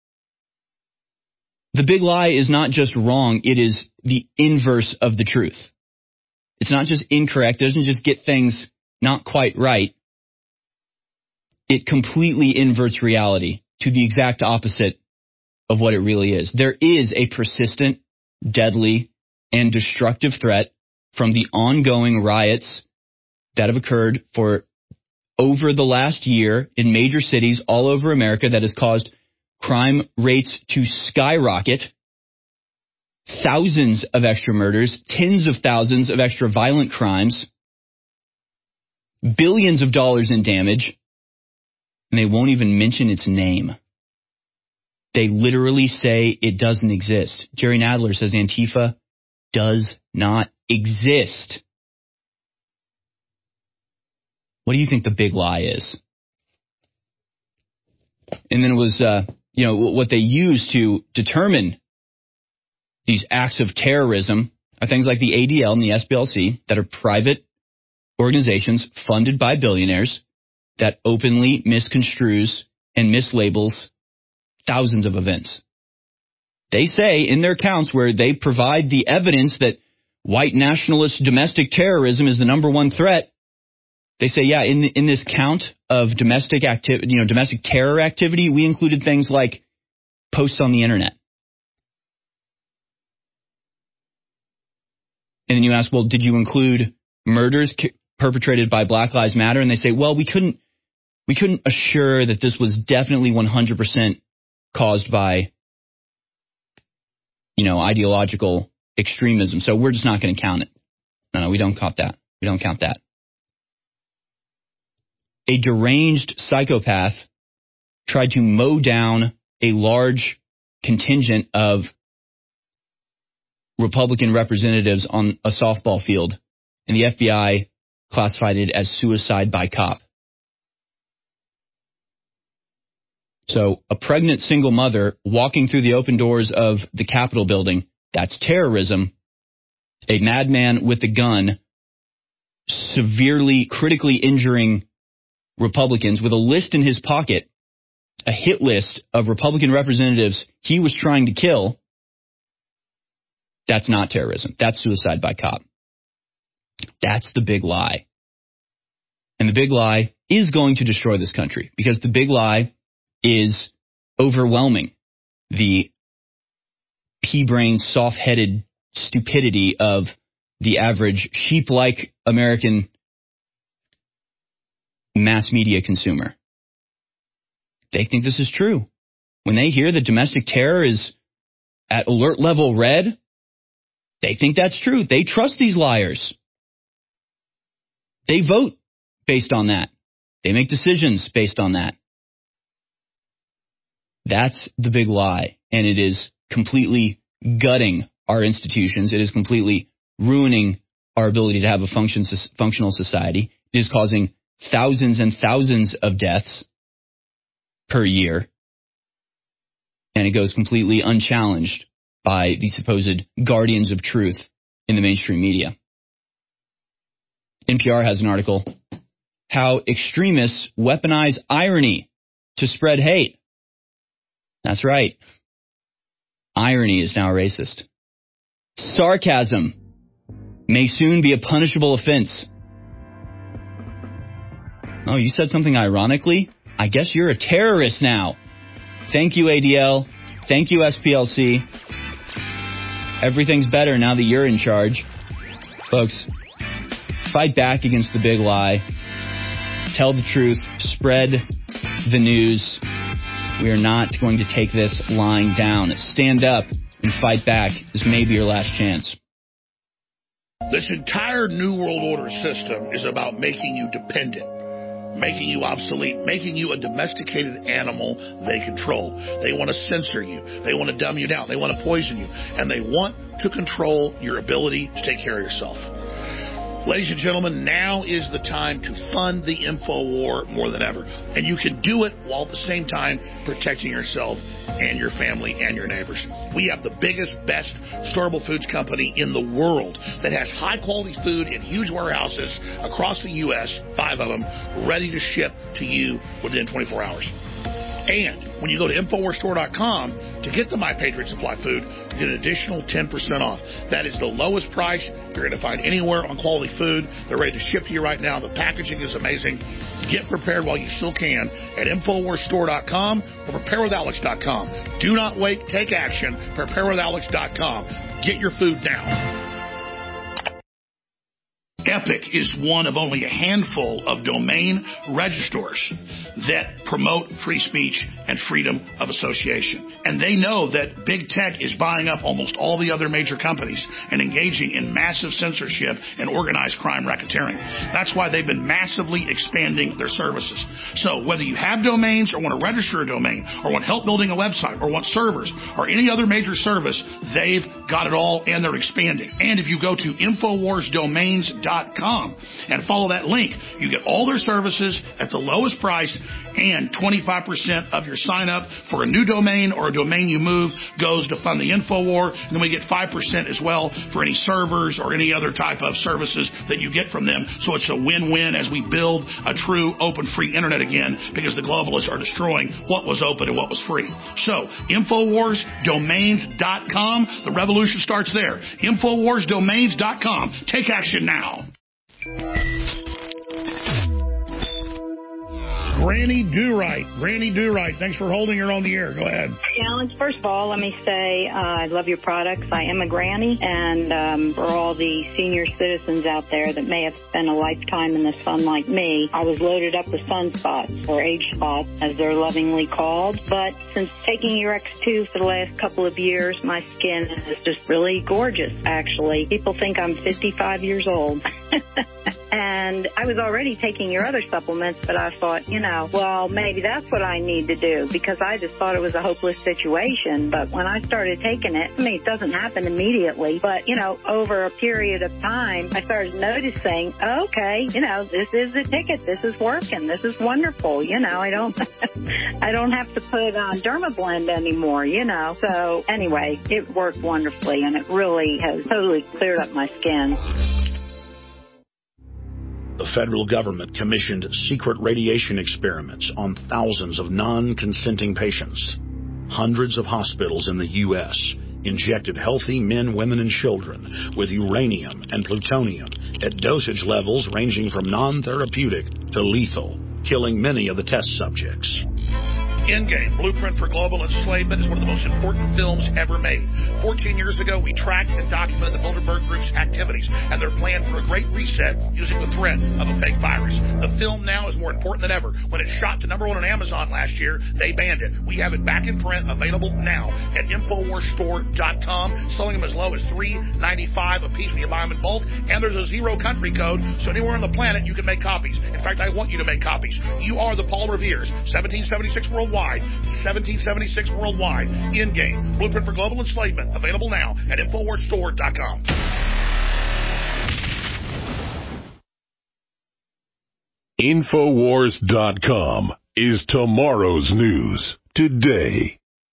The big lie is not just wrong, it is the inverse of the truth. It's not just incorrect, it doesn't just get things not quite right. It completely inverts reality to the exact opposite of what it really is. There is a persistent, deadly, and destructive threat from the ongoing riots that have occurred for over the last year in major cities all over America that has caused crime rates to skyrocket, thousands of extra murders, tens of thousands of extra violent crimes, billions of dollars in damage, and they won't even mention its name. They literally say it doesn't exist. Jerry Nadler says Antifa does not exist. What do you think the big lie is? And then it was, uh, you know, what they use to determine these acts of terrorism are things like the A D L and the S P L C that are private organizations funded by billionaires that openly misconstrues and mislabels thousands of events. They say in their accounts where they provide the evidence that white nationalist domestic terrorism is the number one threat, they say, yeah, in in this count of domestic activity, you know, domestic terror activity, we included things like posts on the internet. And then you ask, well, did you include murders perpetrated by Black Lives Matter? And they say, well, we couldn't we couldn't assure that this was definitely one hundred percent caused by, you know, ideological extremism. So we're just not going to count it. No, no, we don't count that. We don't count that. A deranged psychopath tried to mow down a large contingent of Republican representatives on a softball field, and the F B I classified it as suicide by cop. So a pregnant single mother walking through the open doors of the Capitol building, that's terrorism. A madman with a gun severely, critically injuring Republicans with a list in his pocket, a hit list of Republican representatives he was trying to kill. That's not terrorism. That's suicide by cop. That's the big lie. And the big lie is going to destroy this country because the big lie is overwhelming the pea-brained, soft-headed stupidity of the average sheep-like American mass media consumer. They think this is true. When they hear that domestic terror is at alert level red, they think that's true. They trust these liars. They vote based on that. They make decisions based on that. That's the big lie, and it is completely gutting our institutions. It is completely ruining our ability to have a function, functional society. It is causing thousands and thousands of deaths per year, and it goes completely unchallenged by the supposed guardians of truth in the mainstream media. N P R has an article, How Extremists Weaponize Irony to Spread Hate. That's right. Irony is now racist. Sarcasm may soon be a punishable offense. Oh, you said something ironically? I guess you're a terrorist now. Thank you, A D L. Thank you, S P L C. Everything's better now that you're in charge. Folks, fight back against the big lie. Tell the truth. Spread the news. We are not going to take this lying down. Stand up and fight back. This may be your last chance. This entire New World Order system is about making you dependent, making you obsolete, making you a domesticated animal they control. They want to censor you. They want to dumb you down. They want to poison you. And they want to control your ability to take care of yourself. Ladies and gentlemen, now is the time to fund the InfoWar more than ever. And you can do it while at the same time protecting yourself and your family and your neighbors. We have the biggest, best storable foods company in the world that has high-quality food in huge warehouses across the U S, five of them, ready to ship to you within twenty-four hours. And when you go to InfoWars Store dot com to get the My Patriot Supply food, you get an additional ten percent off. That is the lowest price you're going to find anywhere on quality food. They're ready to ship to you right now. The packaging is amazing. Get prepared while you still can at InfoWars Store dot com or Prepare With Alex dot com. Do not wait. Take action. Prepare With Alex dot com. Get your food now. Epic is one of only a handful of domain registrars that promote free speech and freedom of association. And they know that big tech is buying up almost all the other major companies and engaging in massive censorship and organized crime racketeering. That's why they've been massively expanding their services. So whether you have domains or want to register a domain or want help building a website or want servers or any other major service, they've got it all and they're expanding. And if you go to InfoWars Domains dot com and follow that link, you get all their services at the lowest price, and twenty-five percent of your sign up for a new domain or a domain you move goes to fund the InfoWar, and then we get five percent as well for any servers or any other type of services that you get from them. So it's a win-win as we build a true open free internet again, because the globalists are destroying what was open and what was free. So InfoWars Domains dot com, the revolution starts there. InfoWars Domains dot com. Take action now. Granny Do-Right. Granny Do-Right, thanks for holding her on the air. Go ahead. Hey, Alex, first of all, let me say uh, I love your products. I am a granny, and um, for all the senior citizens out there that may have spent a lifetime in the sun like me, I was loaded up with sunspots, or age spots, as they're lovingly called. But since taking your X two for the last couple of years, my skin is just really gorgeous, actually. People think I'm fifty-five years old. And I was already taking your other supplements, but I thought, you know, well, maybe that's what I need to do, because I just thought it was a hopeless situation. But when I started taking it, I mean, it doesn't happen immediately, but, you know, over a period of time, I started noticing, okay, you know, this is the ticket. This is working. This is wonderful. You know, I don't, I don't have to put on Dermablend anymore, you know. So anyway, it worked wonderfully, and it really has totally cleared up my skin. The federal government commissioned secret radiation experiments on thousands of non-consenting patients. Hundreds of hospitals in the U S injected healthy men, women, and children with uranium and plutonium at dosage levels ranging from non-therapeutic to lethal, killing many of the test subjects. Endgame, Blueprint for Global Enslavement, is one of the most important films ever made. Fourteen years ago, we tracked and documented the Bilderberg Group's activities and their plan for a great reset using the threat of a fake virus. The film now is more important than ever. When it shot to number one on Amazon last year, they banned it. We have it back in print, available now at InfoWars Store dot com, selling them as low as three ninety-five a piece when you buy them in bulk, and there's a zero country code, so anywhere on the planet you can make copies. In fact, I want you to make copies. You are the Paul Revere's, seventeen seventy-six worldwide. seventeen seventy-six worldwide. Endgame, Blueprint for Global Enslavement, available now at InfoWars Store dot com. InfoWars dot com is tomorrow's news today.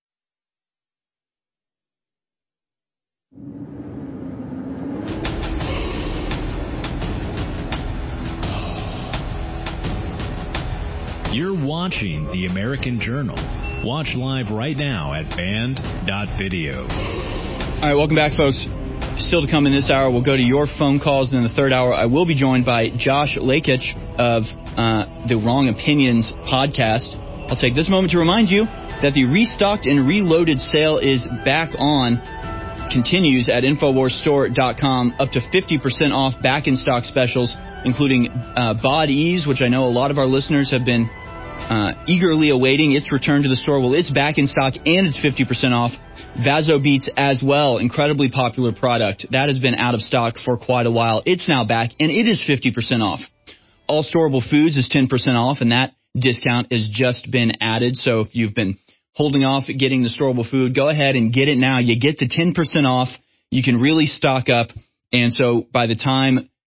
You're watching The American Journal. Watch live right now at band dot video. All right, welcome back, folks. Still to come in this hour, we'll go to your phone calls. And in the third hour, I will be joined by Josh Lakich of uh, the Wrong Opinions podcast. I'll take this moment to remind you that the Restocked and Reloaded sale is back on. Continues at InfoWars Store dot com, up to fifty percent off back in stock specials, including uh, Bod Ease, which I know a lot of our listeners have been uh, eagerly awaiting its return to the store. Well, it's back in stock and it's fifty percent off. VasoBeats as well, incredibly popular product. That has been out of stock for quite a while. It's now back and it is fifty percent off. All Storable Foods is ten percent off, and that discount has just been added. So if you've been holding off getting the storable food, go ahead and get it now. You get the ten percent off. You can really stock up. And so by the time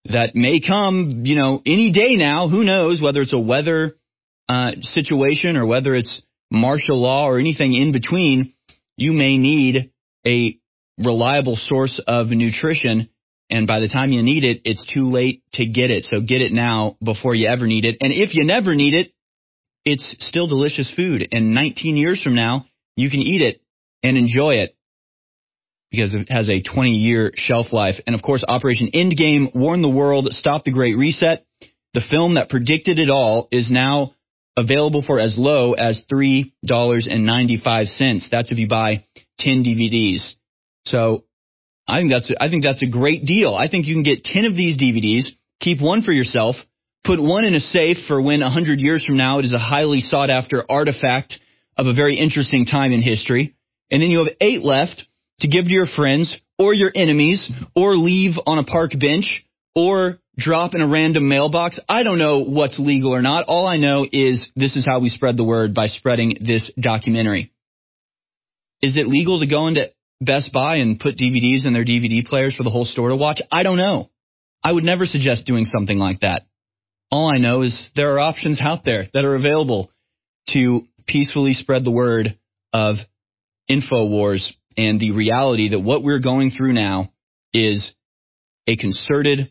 that may come, you know, any day now. Who knows whether it's a weather uh, situation or whether it's martial law or anything in between. You may need a reliable source of nutrition, and by the time you need it, it's too late to get it. So get it now before you ever need it. And if you never need it, it's still delicious food. And nineteen years from now, you can eat it and enjoy it because it has a twenty-year shelf life. And, of course, Operation Endgame warned the world, stop the Great Reset. The film that predicted it all is now available for as low as three dollars and ninety-five cents. That's if you buy ten D V Ds. So I think that's I think that's a great deal. I think you can get ten of these D V Ds, keep one for yourself, put one in a safe for when one hundred years from now it is a highly sought-after artifact of a very interesting time in history. And then you have eight left to give to your friends or your enemies or leave on a park bench or drop in a random mailbox. I don't know what's legal or not. All I know is this is how we spread the word, by spreading this documentary. Is it legal to go into Best Buy and put D V Ds in their D V D players for the whole store to watch? I don't know. I would never suggest doing something like that. All I know is there are options out there that are available to peacefully spread the word of InfoWars and the reality that what we're going through now is a concerted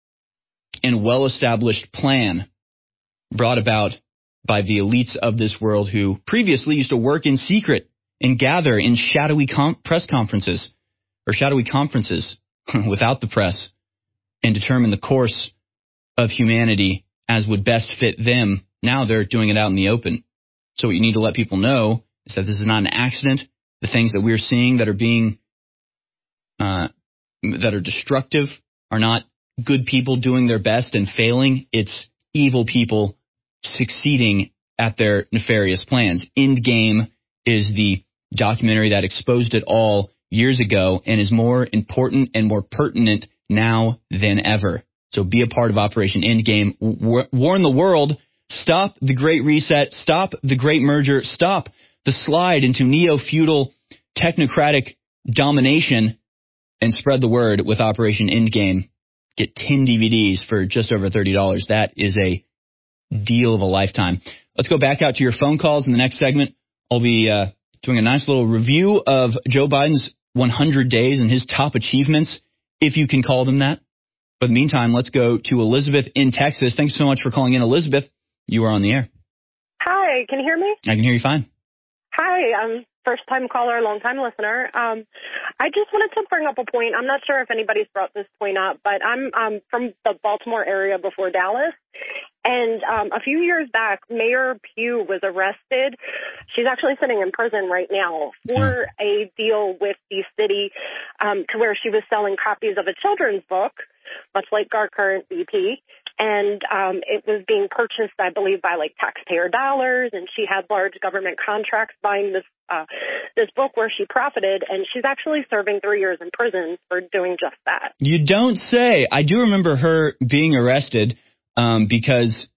and well-established plan brought about by the elites of this world who previously used to work in secret and gather in shadowy com- press conferences or shadowy conferences without the press and determine the course of humanity as would best fit them. Now they're doing it out in the open. So what you need to let people know is that this is not an accident. The things that we're seeing that are being uh, that are destructive are not good people doing their best and failing. It's evil people succeeding at their nefarious plans. Endgame is the documentary that exposed it all years ago and is more important and more pertinent now than ever. So be a part of Operation Endgame. Warn the world. Stop the Great Reset. Stop the Great Merger. Stop the slide into neo-feudal technocratic domination and spread the word with Operation Endgame. Get ten D V Ds for just over thirty dollars. That is a deal of a lifetime. Let's go back out to your phone calls in the next segment. I'll be uh, doing a nice little review of Joe Biden's one hundred days and his top achievements, if you can call them that. But in the meantime, let's go to Elizabeth in Texas. Thanks so much for calling in, Elizabeth. You are on the air. Hi, can you hear me? I can hear you fine. Hi, I'm first-time caller, long-time listener. Um, I just wanted to bring up a point. I'm not sure if anybody's brought this point up, but I'm um, from the Baltimore area before Dallas. And um, a few years back, Mayor Pugh was arrested. She's actually sitting in prison right now for a deal with the city um, to where she was selling copies of a children's book, much like our current V P. And um, it was being purchased, I believe, by like taxpayer dollars. And she had large government contracts buying this uh, this book where she profited. And she's actually serving three years in prison for doing just that. You don't say. I do remember her being arrested um, because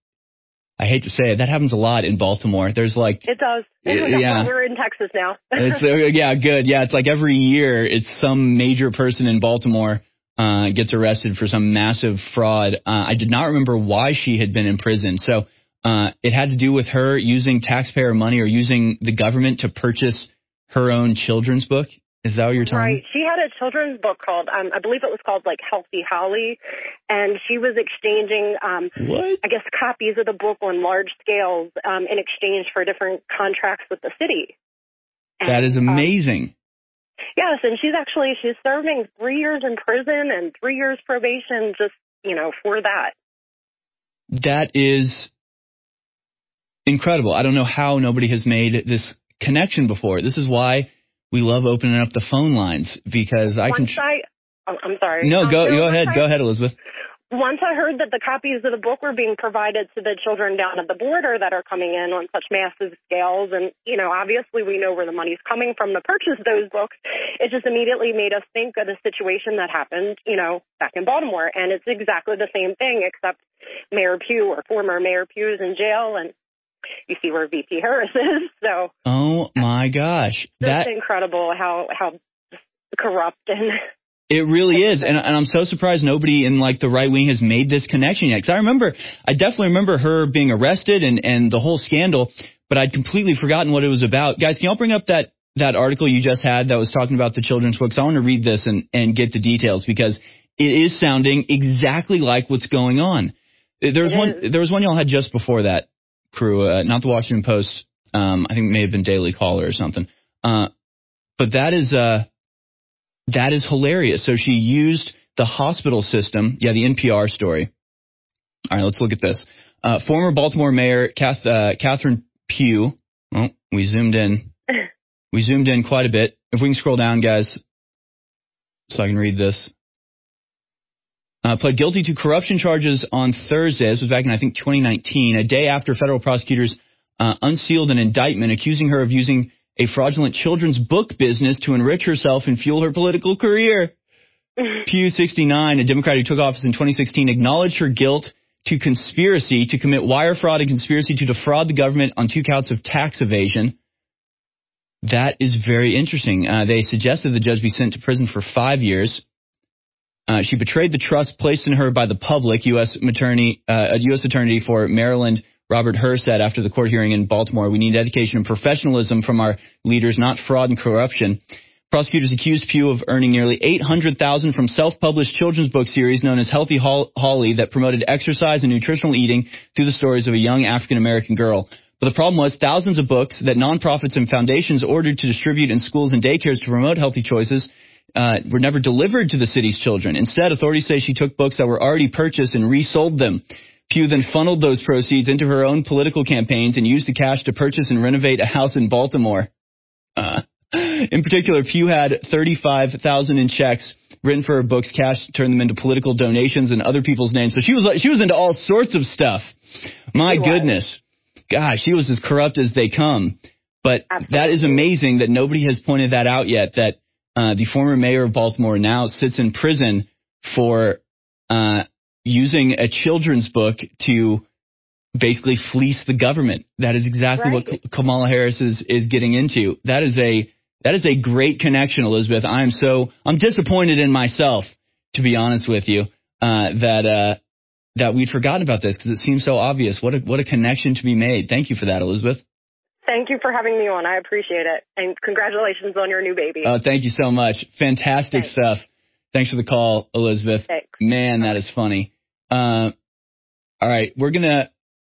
I hate to say it, that happens a lot in Baltimore. There's like it does. Yeah, we're in Texas now. it's, uh, yeah, good. Yeah, it's like every year it's some major person in Baltimore Uh, gets arrested for some massive fraud. Uh, I did not remember why she had been in prison. So uh, it had to do with her using taxpayer money or using the government to purchase her own children's book. Is that what you're telling Right. me? She had a children's book called, um, I believe it was called like Healthy Holly. And she was exchanging, um, what? I guess, copies of the book on large scales um, in exchange for different contracts with the city. And, that is amazing. Um, Yes, and she's actually, she's serving three years in prison and three years probation just, you know, for that. That is incredible. I don't know how nobody has made this connection before. This is why we love opening up the phone lines, because I once can... I, oh, I'm sorry. No, um, go, no, go ahead. I, Go ahead, Elizabeth. Once I heard that the copies of the book were being provided to the children down at the border that are coming in on such massive scales, and, you know, obviously we know where the money's coming from to purchase those books, it just immediately made us think of the situation that happened, you know, back in Baltimore. And it's exactly the same thing, except Mayor Pugh or former Mayor Pugh is in jail, and you see where V P Harris is. So, oh, my gosh. That's that incredible how, how corrupt and It really is, and, and I'm so surprised nobody in like the right wing has made this connection yet. Because I remember, I definitely remember her being arrested and, and the whole scandal, but I'd completely forgotten what it was about. Guys, can y'all bring up that, that article you just had that was talking about the children's books? I want to read this and, and get the details because it is sounding exactly like what's going on. There was one, there was one y'all had just before that, crew, uh, not the Washington Post. Um, I think it may have been Daily Caller or something. Uh, but that is, uh, that is hilarious. So she used the hospital system. Yeah, the N P R story. All right, let's look at this. Uh, former Baltimore Mayor Kath, uh, Catherine Pugh. Oh, we zoomed in. We zoomed in quite a bit. If we can scroll down, guys, so I can read this. Uh, pled guilty to corruption charges on Thursday. This was back in, I think, twenty nineteen, a day after federal prosecutors uh, unsealed an indictment accusing her of using a fraudulent children's book business to enrich herself and fuel her political career. Pugh, sixty-nine, a Democrat who took office in twenty sixteen, acknowledged her guilt to conspiracy to commit wire fraud and conspiracy to defraud the government on two counts of tax evasion. That is very interesting. Uh, they suggested the judge be sent to prison for five years. Uh, she betrayed the trust placed in her by the public, U S attorney, uh, U S attorney for Maryland, Robert Hur, said after the court hearing in Baltimore, we need dedication and professionalism from our leaders, not fraud and corruption. Prosecutors accused Pugh of earning nearly eight hundred thousand dollars from self-published children's book series known as Healthy Holly that promoted exercise and nutritional eating through the stories of a young African-American girl. But the problem was thousands of books that nonprofits and foundations ordered to distribute in schools and daycares to promote healthy choices Uh, were never delivered to the city's children. Instead, authorities say she took books that were already purchased and resold them. Pugh then funneled those proceeds into her own political campaigns and used the cash to purchase and renovate a house in Baltimore. Uh, in particular, Pugh had thirty-five thousand dollars in checks written for her books, cash to turn them into political donations and other people's names. So she was she was into all sorts of stuff. My goodness. Gosh, she was as corrupt as they come. But Absolutely. That is amazing that nobody has pointed that out yet, that Uh, the former mayor of Baltimore now sits in prison for uh, using a children's book to basically fleece the government. That is exactly right. what Kamala Harris is, is getting into. That is a that is a great connection, Elizabeth. I am so I'm disappointed in myself, to be honest with you, uh, that uh, that we'd forgotten about this because it seems so obvious. What a, what a connection to be made. Thank you for that, Elizabeth. Thank you for having me on. I appreciate it. And congratulations on your new baby. Oh, thank you so much. Fantastic Thanks. stuff. Thanks for the call, Elizabeth. Thanks. Man, that is funny. Uh, all right. We're going to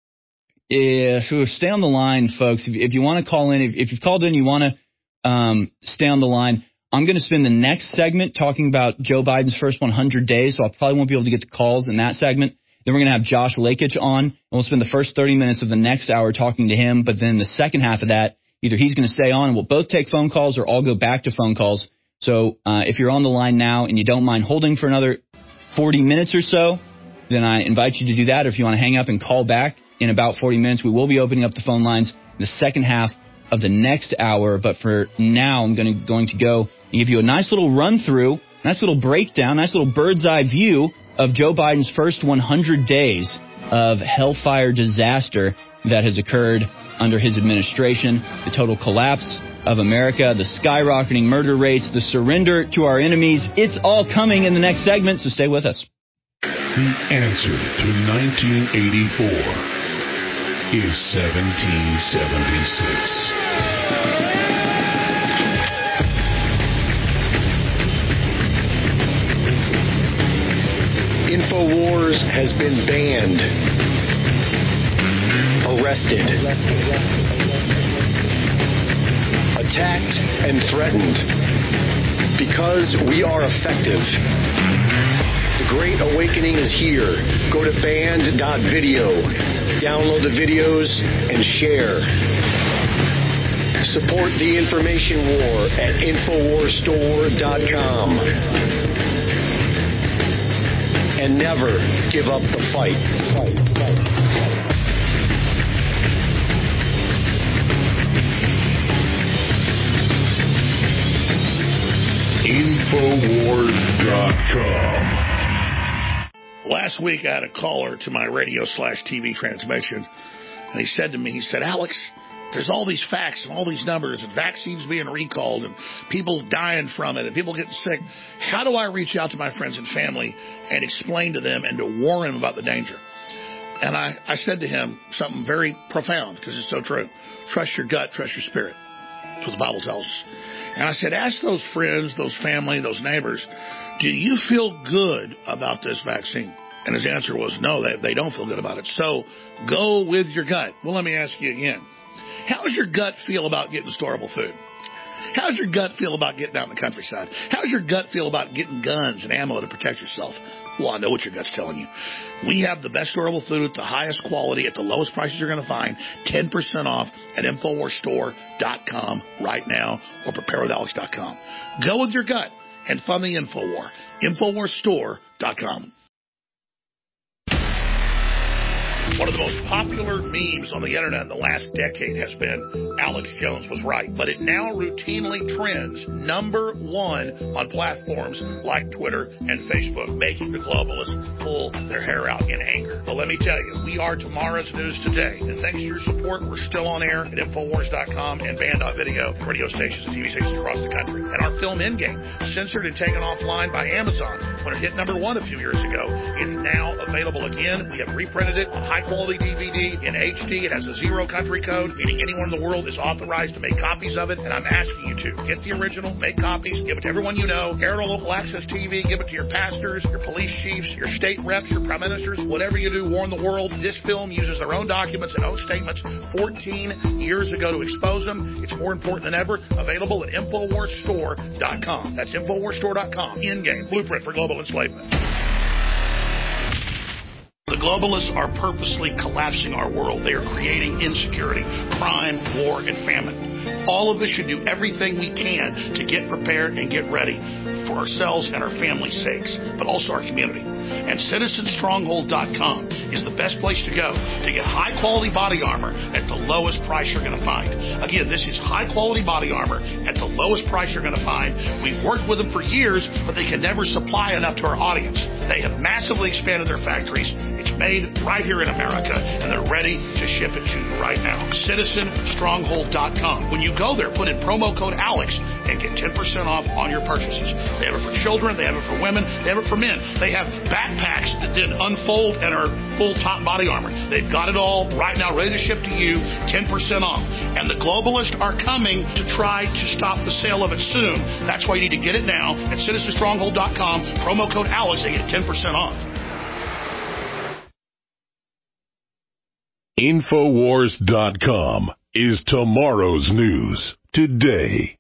uh, stay on the line, folks. If, if you want to call in, if, if you've called in, you want to um, stay on the line. I'm going to spend the next segment talking about Joe Biden's first one hundred days, so I probably won't be able to get to calls in that segment. Then we're going to have Josh Lakich on, and we'll spend the first thirty minutes of the next hour talking to him. But then the second half of that, either he's going to stay on and we'll both take phone calls, or I'll go back to phone calls. So uh, if you're on the line now and you don't mind holding for another forty minutes or so, then I invite you to do that. Or if you want to hang up and call back in about forty minutes, we will be opening up the phone lines in the second half of the next hour. But for now, I'm going to, going to go and give you a nice little run through, nice little breakdown, nice little bird's eye view of Joe Biden's first one hundred days of hellfire disaster that has occurred under his administration, the total collapse of America, the skyrocketing murder rates, the surrender to our enemies. It's all coming in the next segment, so stay with us. The answer to nineteen eighty-four is seventeen seventy-six. InfoWars has been banned, arrested, attacked, and threatened because we are effective. The Great Awakening is here. Go to banned dot video, download the videos, and share. Support the information war at infowars store dot com. And never give up the fight. infowars dot com. Last week I had a caller to my radio slash T V transmission, and he said to me, he said, Alex, there's all these facts and all these numbers and vaccines being recalled and people dying from it and people getting sick. How do I reach out to my friends and family and explain to them and to warn them about the danger? And I, I said to him something very profound because it's so true. Trust your gut, trust your spirit. That's what the Bible tells us. And I said, ask those friends, those family, those neighbors, do you feel good about this vaccine? And his answer was, no, they, they don't feel good about it. So go with your gut. Well, let me ask you again. How does your gut feel about getting storable food? How does your gut feel about getting out in the countryside? How does your gut feel about getting guns and ammo to protect yourself? Well, I know what your gut's telling you. We have the best storable food at the highest quality at the lowest prices you're going to find. ten percent off at Infowars Store dot com right now or Prepare With Alex dot com. Go with your gut and fund the InfoWar. Infowars Store dot com. One of the most popular memes on the internet in the last decade has been Alex Jones was right, but it now routinely trends number one on platforms like Twitter and Facebook, making the globalists pull their hair out in anger. But let me tell you, we are tomorrow's news today, and thanks to your support, we're still on air at Infowars dot com and Band dot video, radio stations and T V stations across the country. And our film Endgame, censored and taken offline by Amazon when it hit number one a few years ago, is now available again. We have reprinted it on high quality D V D in H D. It has a zero country code, meaning anyone in the world is authorized to make copies of it. And I'm asking you to get the original, make copies, give it to everyone you know, air it on local access T V, give it to your pastors, your police chiefs, your state reps, your prime ministers, whatever you do, warn the world. This film uses their own documents and own statements fourteen years ago to expose them. It's more important than ever. Available at Infowars Store dot com. That's Infowars Store dot com. Endgame, blueprint for global enslavement. The globalists are purposely collapsing our world. They are creating insecurity, crime, war, and famine. All of us should do everything we can to get prepared and get ready for ourselves and our families' sakes, but also our community. And Citizen Stronghold dot com is the best place to go to get high-quality body armor at the lowest price you're going to find. Again, this is high-quality body armor at the lowest price you're going to find. We've worked with them for years, but they could never supply enough to our audience. They have massively expanded their factories. It's made right here in America, and they're ready to ship it to you right now. Citizen Stronghold dot com. When you go there, put in promo code Alex and get ten percent off on your purchases. They have it for children. They have it for women. They have it for men. They have backpacks that then unfold and are full top body armor. They've got it all right now ready to ship to you, ten percent off. And the globalists are coming to try to stop the sale of it soon. That's why you need to get it now at Citizen Stronghold dot com, promo code Alex, and get ten percent off. Infowars dot com is tomorrow's news today.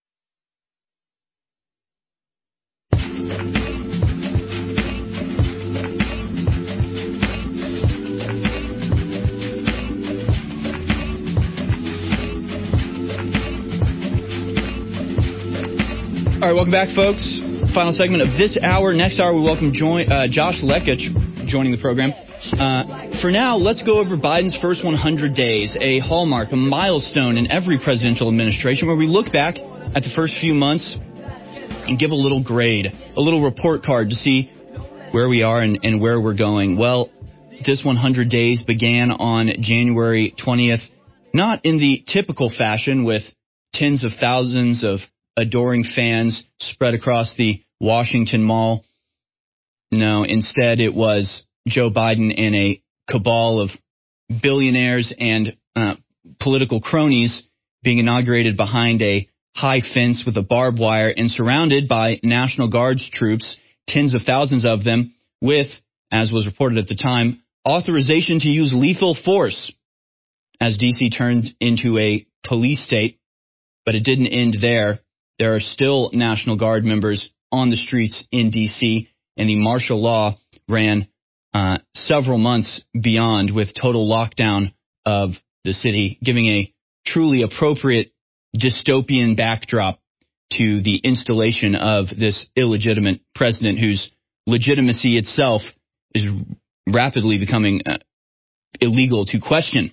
All right, welcome back, folks. Final segment of this hour. Next hour, we welcome join, uh, Josh Lekich joining the program. Uh, for now, let's go over Biden's first one hundred days, a hallmark, a milestone in every presidential administration, where we look back at the first few months and give a little grade, a little report card to see where we are and, and where we're going. Well, this one hundred days began on January twentieth, not in the typical fashion with tens of thousands of adoring fans spread across the Washington Mall. No, instead it was Joe Biden and a cabal of billionaires and uh, political cronies being inaugurated behind a high fence with a barbed wire and surrounded by National Guards troops, tens of thousands of them, with, as was reported at the time, authorization to use lethal force as D C turned into a police state. But it didn't end there. There are still National Guard members on the streets in D C, and the martial law ran uh, several months beyond, with total lockdown of the city, giving a truly appropriate dystopian backdrop to the installation of this illegitimate president whose legitimacy itself is rapidly becoming uh, illegal to question.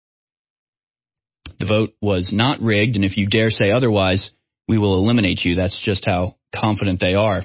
The vote was not rigged, and if you dare say otherwise, we will eliminate you. That's just how confident they are.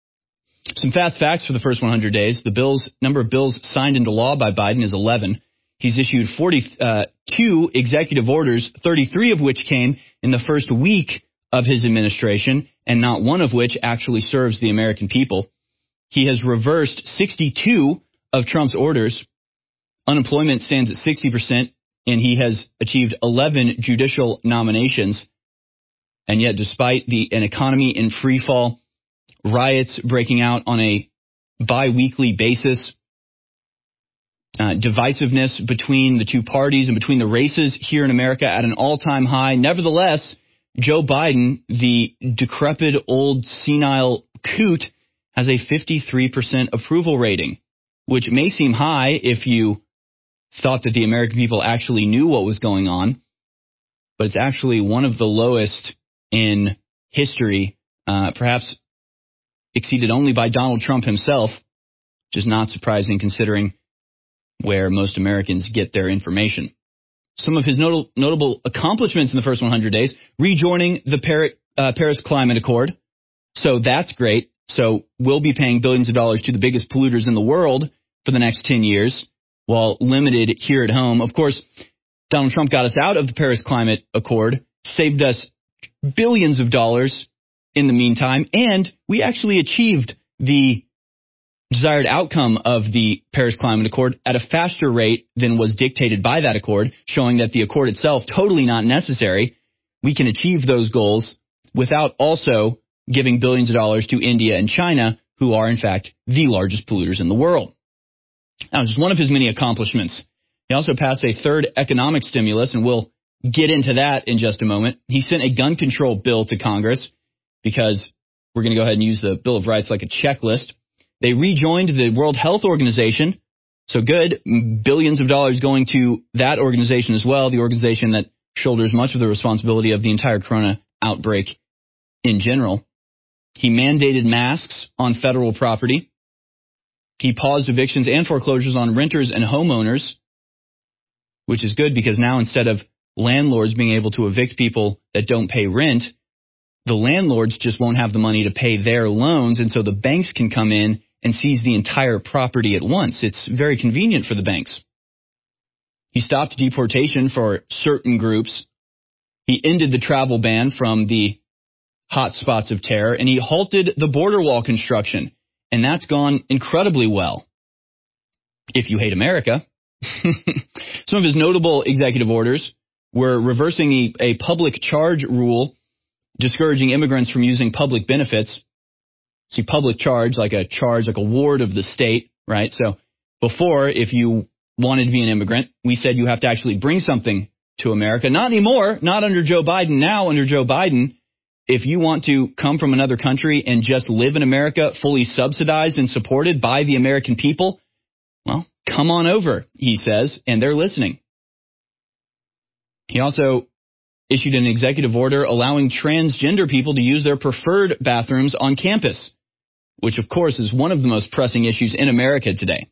Some fast facts for the first one hundred days. The bills, number of bills signed into law by Biden is eleven. He's issued forty-two executive orders, thirty-three of which came in the first week of his administration, and not one of which actually serves the American people. He has reversed sixty-two of Trump's orders. Unemployment stands at sixty percent, and he has achieved eleven judicial nominations. And yet, despite the an economy in free fall, riots breaking out on a bi-weekly basis, uh, divisiveness between the two parties and between the races here in America at an all-time high. Nevertheless, Joe Biden, the decrepit old senile coot, has a fifty-three percent approval rating, which may seem high if you thought that the American people actually knew what was going on, but it's actually one of the lowest in history, uh, perhaps exceeded only by Donald Trump himself, which is not surprising considering where most Americans get their information. Some of his not- notable accomplishments in the first one hundred days, rejoining the Paris, uh, Paris Climate Accord. So that's great. So we'll be paying billions of dollars to the biggest polluters in the world for the next ten years, while limited here at home. Of course, Donald Trump got us out of the Paris Climate Accord, saved us billions of dollars in the meantime, and we actually achieved the desired outcome of the Paris Climate Accord at a faster rate than was dictated by that accord, showing that the accord itself totally not necessary. We can achieve those goals without also giving billions of dollars to India and China, who are in fact the largest polluters in the world. That was just one of his many accomplishments. He also passed a third economic stimulus, and we'll get into that in just a moment. He sent a gun control bill to Congress because we're going to go ahead and use the Bill of Rights like a checklist. They rejoined the World Health Organization, so good. Billions of dollars going to that organization as well, the organization that shoulders much of the responsibility of the entire corona outbreak in general. He mandated masks on federal property. He paused evictions and foreclosures on renters and homeowners, which is good because now instead of landlords being able to evict people that don't pay rent, the landlords just won't have the money to pay their loans, and so the banks can come in and seize the entire property at once. It's very convenient for the banks. He stopped deportation for certain groups. He ended the travel ban from the hot spots of terror, and he halted the border wall construction, and that's gone incredibly well. If you hate America. Some of his notable executive orders were reversing a, a public charge rule, discouraging immigrants from using public benefits. See, public charge, like a charge, like a ward of the state, right? So before, if you wanted to be an immigrant, we said you have to actually bring something to America. Not anymore, not under Joe Biden. Now under Joe Biden, if you want to come from another country and just live in America fully subsidized and supported by the American people, well, come on over, he says, and they're listening. He also issued an executive order allowing transgender people to use their preferred bathrooms on campus, which, of course, is one of the most pressing issues in America today.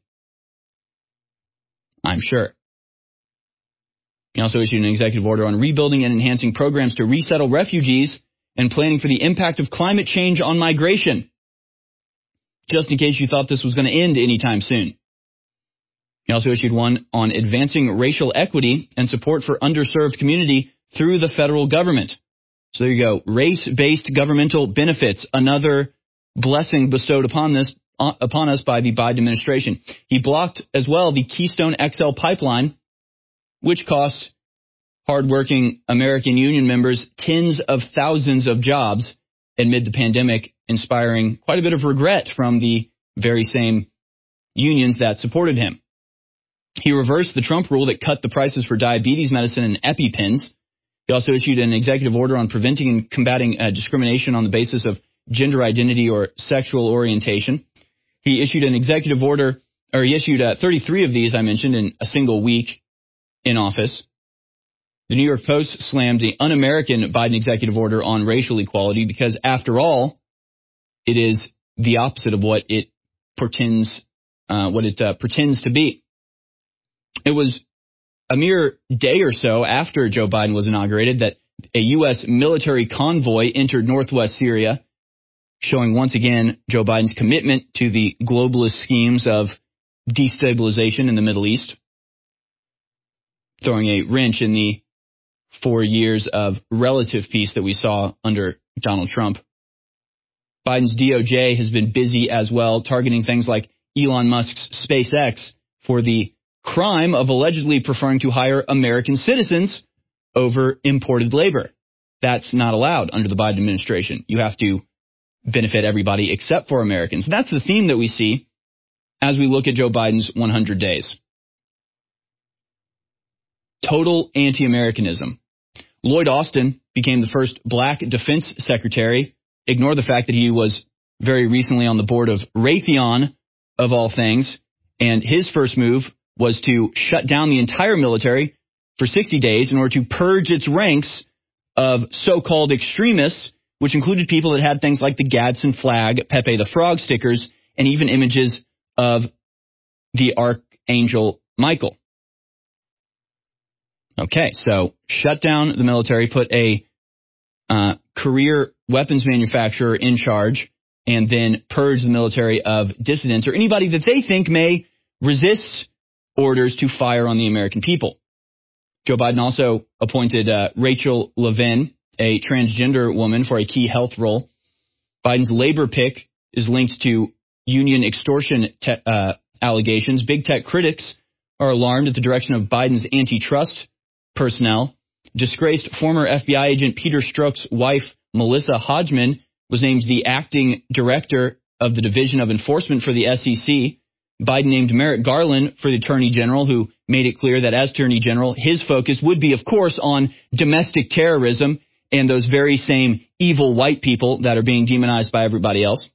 I'm sure. He also issued an executive order on rebuilding and enhancing programs to resettle refugees and planning for the impact of climate change on migration, just in case you thought this was going to end anytime soon. He also issued one on advancing racial equity and support for underserved community through the federal government. So there you go. Race-based governmental benefits, another blessing bestowed upon this uh, upon us by the Biden administration. He blocked as well the Keystone X L pipeline, which cost hardworking American union members tens of thousands of jobs amid the pandemic, inspiring quite a bit of regret from the very same unions that supported him. He reversed the Trump rule that cut the prices for diabetes medicine and EpiPens. He also issued an executive order on preventing and combating uh, discrimination on the basis of gender identity or sexual orientation. He issued an executive order, or he issued uh, thirty-three of these, I mentioned, in a single week in office. The New York Post slammed the un-American Biden executive order on racial equality because, after all, it is the opposite of what it pretends, uh, what it uh, pretends to be. It was a mere day or so after Joe Biden was inaugurated that a U S military convoy entered northwest Syria, showing once again Joe Biden's commitment to the globalist schemes of destabilization in the Middle East. throwing a wrench in the four years of relative peace that we saw under Donald Trump. Biden's D O J has been busy as well, targeting things like Elon Musk's SpaceX for the crime of allegedly preferring to hire American citizens over imported labor. That's not allowed under the Biden administration. You have to benefit everybody except for Americans. That's the theme that we see as we look at Joe Biden's one hundred days. Total anti-Americanism. Lloyd Austin became the first black defense secretary. Ignore the fact that he was very recently on the board of Raytheon, of all things, and his first move was to shut down the entire military for sixty days in order to purge its ranks of so-called extremists, which included people that had things like the Gadsden flag, Pepe the Frog stickers, and even images of the Archangel Michael. Okay, so shut down the military, put a uh, career weapons manufacturer in charge, and then purge the military of dissidents or anybody that they think may resist orders to fire on the American people. Joe Biden also appointed uh, Rachel Levin, a transgender woman, for a key health role. Biden's labor pick is linked to union extortion te- uh, allegations. Big tech critics are alarmed at the direction of Biden's antitrust personnel. Disgraced former F B I agent Peter Strzok's wife, Melissa Hodgman, was named the acting director of the Division of Enforcement for the S E C. Biden named Merrick Garland for the Attorney General, who made it clear that as Attorney General, his focus would be, of course, on domestic terrorism and those very same evil white people that are being demonized by everybody else.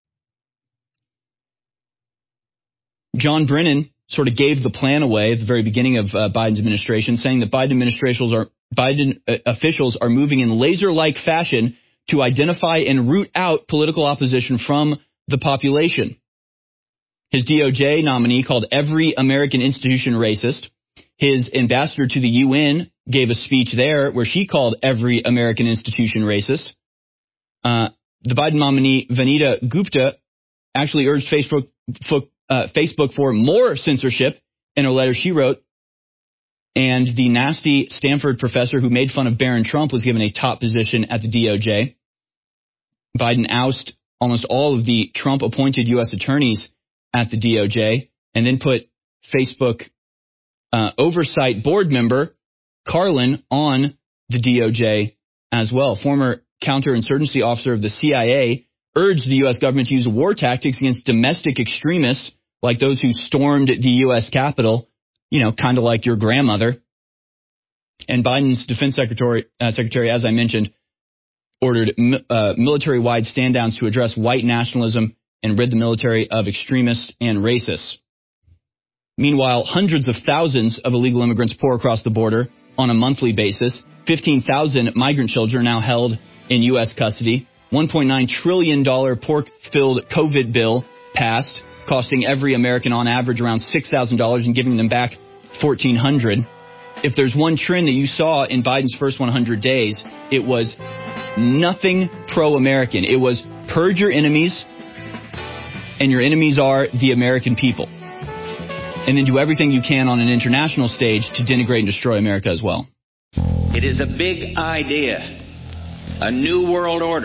John Brennan sort of gave the plan away at the very beginning of uh, Biden's administration, saying that Biden administrations are Biden uh, officials are moving in laser-like fashion to identify and root out political opposition from the population. His D O J nominee called every American institution racist. His ambassador to the U N gave a speech there where she called every American institution racist. Uh, the Biden nominee, Vanita Gupta, actually urged Facebook, uh, Facebook for more censorship in a letter she wrote. And the nasty Stanford professor who made fun of Barron Trump was given a top position at the D O J. Biden ousted almost all of the Trump-appointed U S attorneys at the D O J, and then put Facebook uh, oversight board member Carlin on the D O J as well. Former counterinsurgency officer of the C I A urged the U S government to use war tactics against domestic extremists like those who stormed the U S Capitol, you know, kind of like your grandmother. And Biden's defense secretary, uh, secretary, as I mentioned, ordered uh, military-wide stand-downs to address white nationalism and rid the military of extremists and racists. Meanwhile, hundreds of thousands of illegal immigrants pour across the border on a monthly basis. fifteen thousand migrant children are now held in U S custody. one point nine trillion dollars pork-filled COVID bill passed, costing every American on average around six thousand dollars and giving them back fourteen hundred dollars. If there's one trend that you saw in Biden's first one hundred days, it was nothing pro-American. It was purge your enemies, and your enemies are the American people. And then do everything you can on an international stage to denigrate and destroy America as well. It is a big idea, a new world order.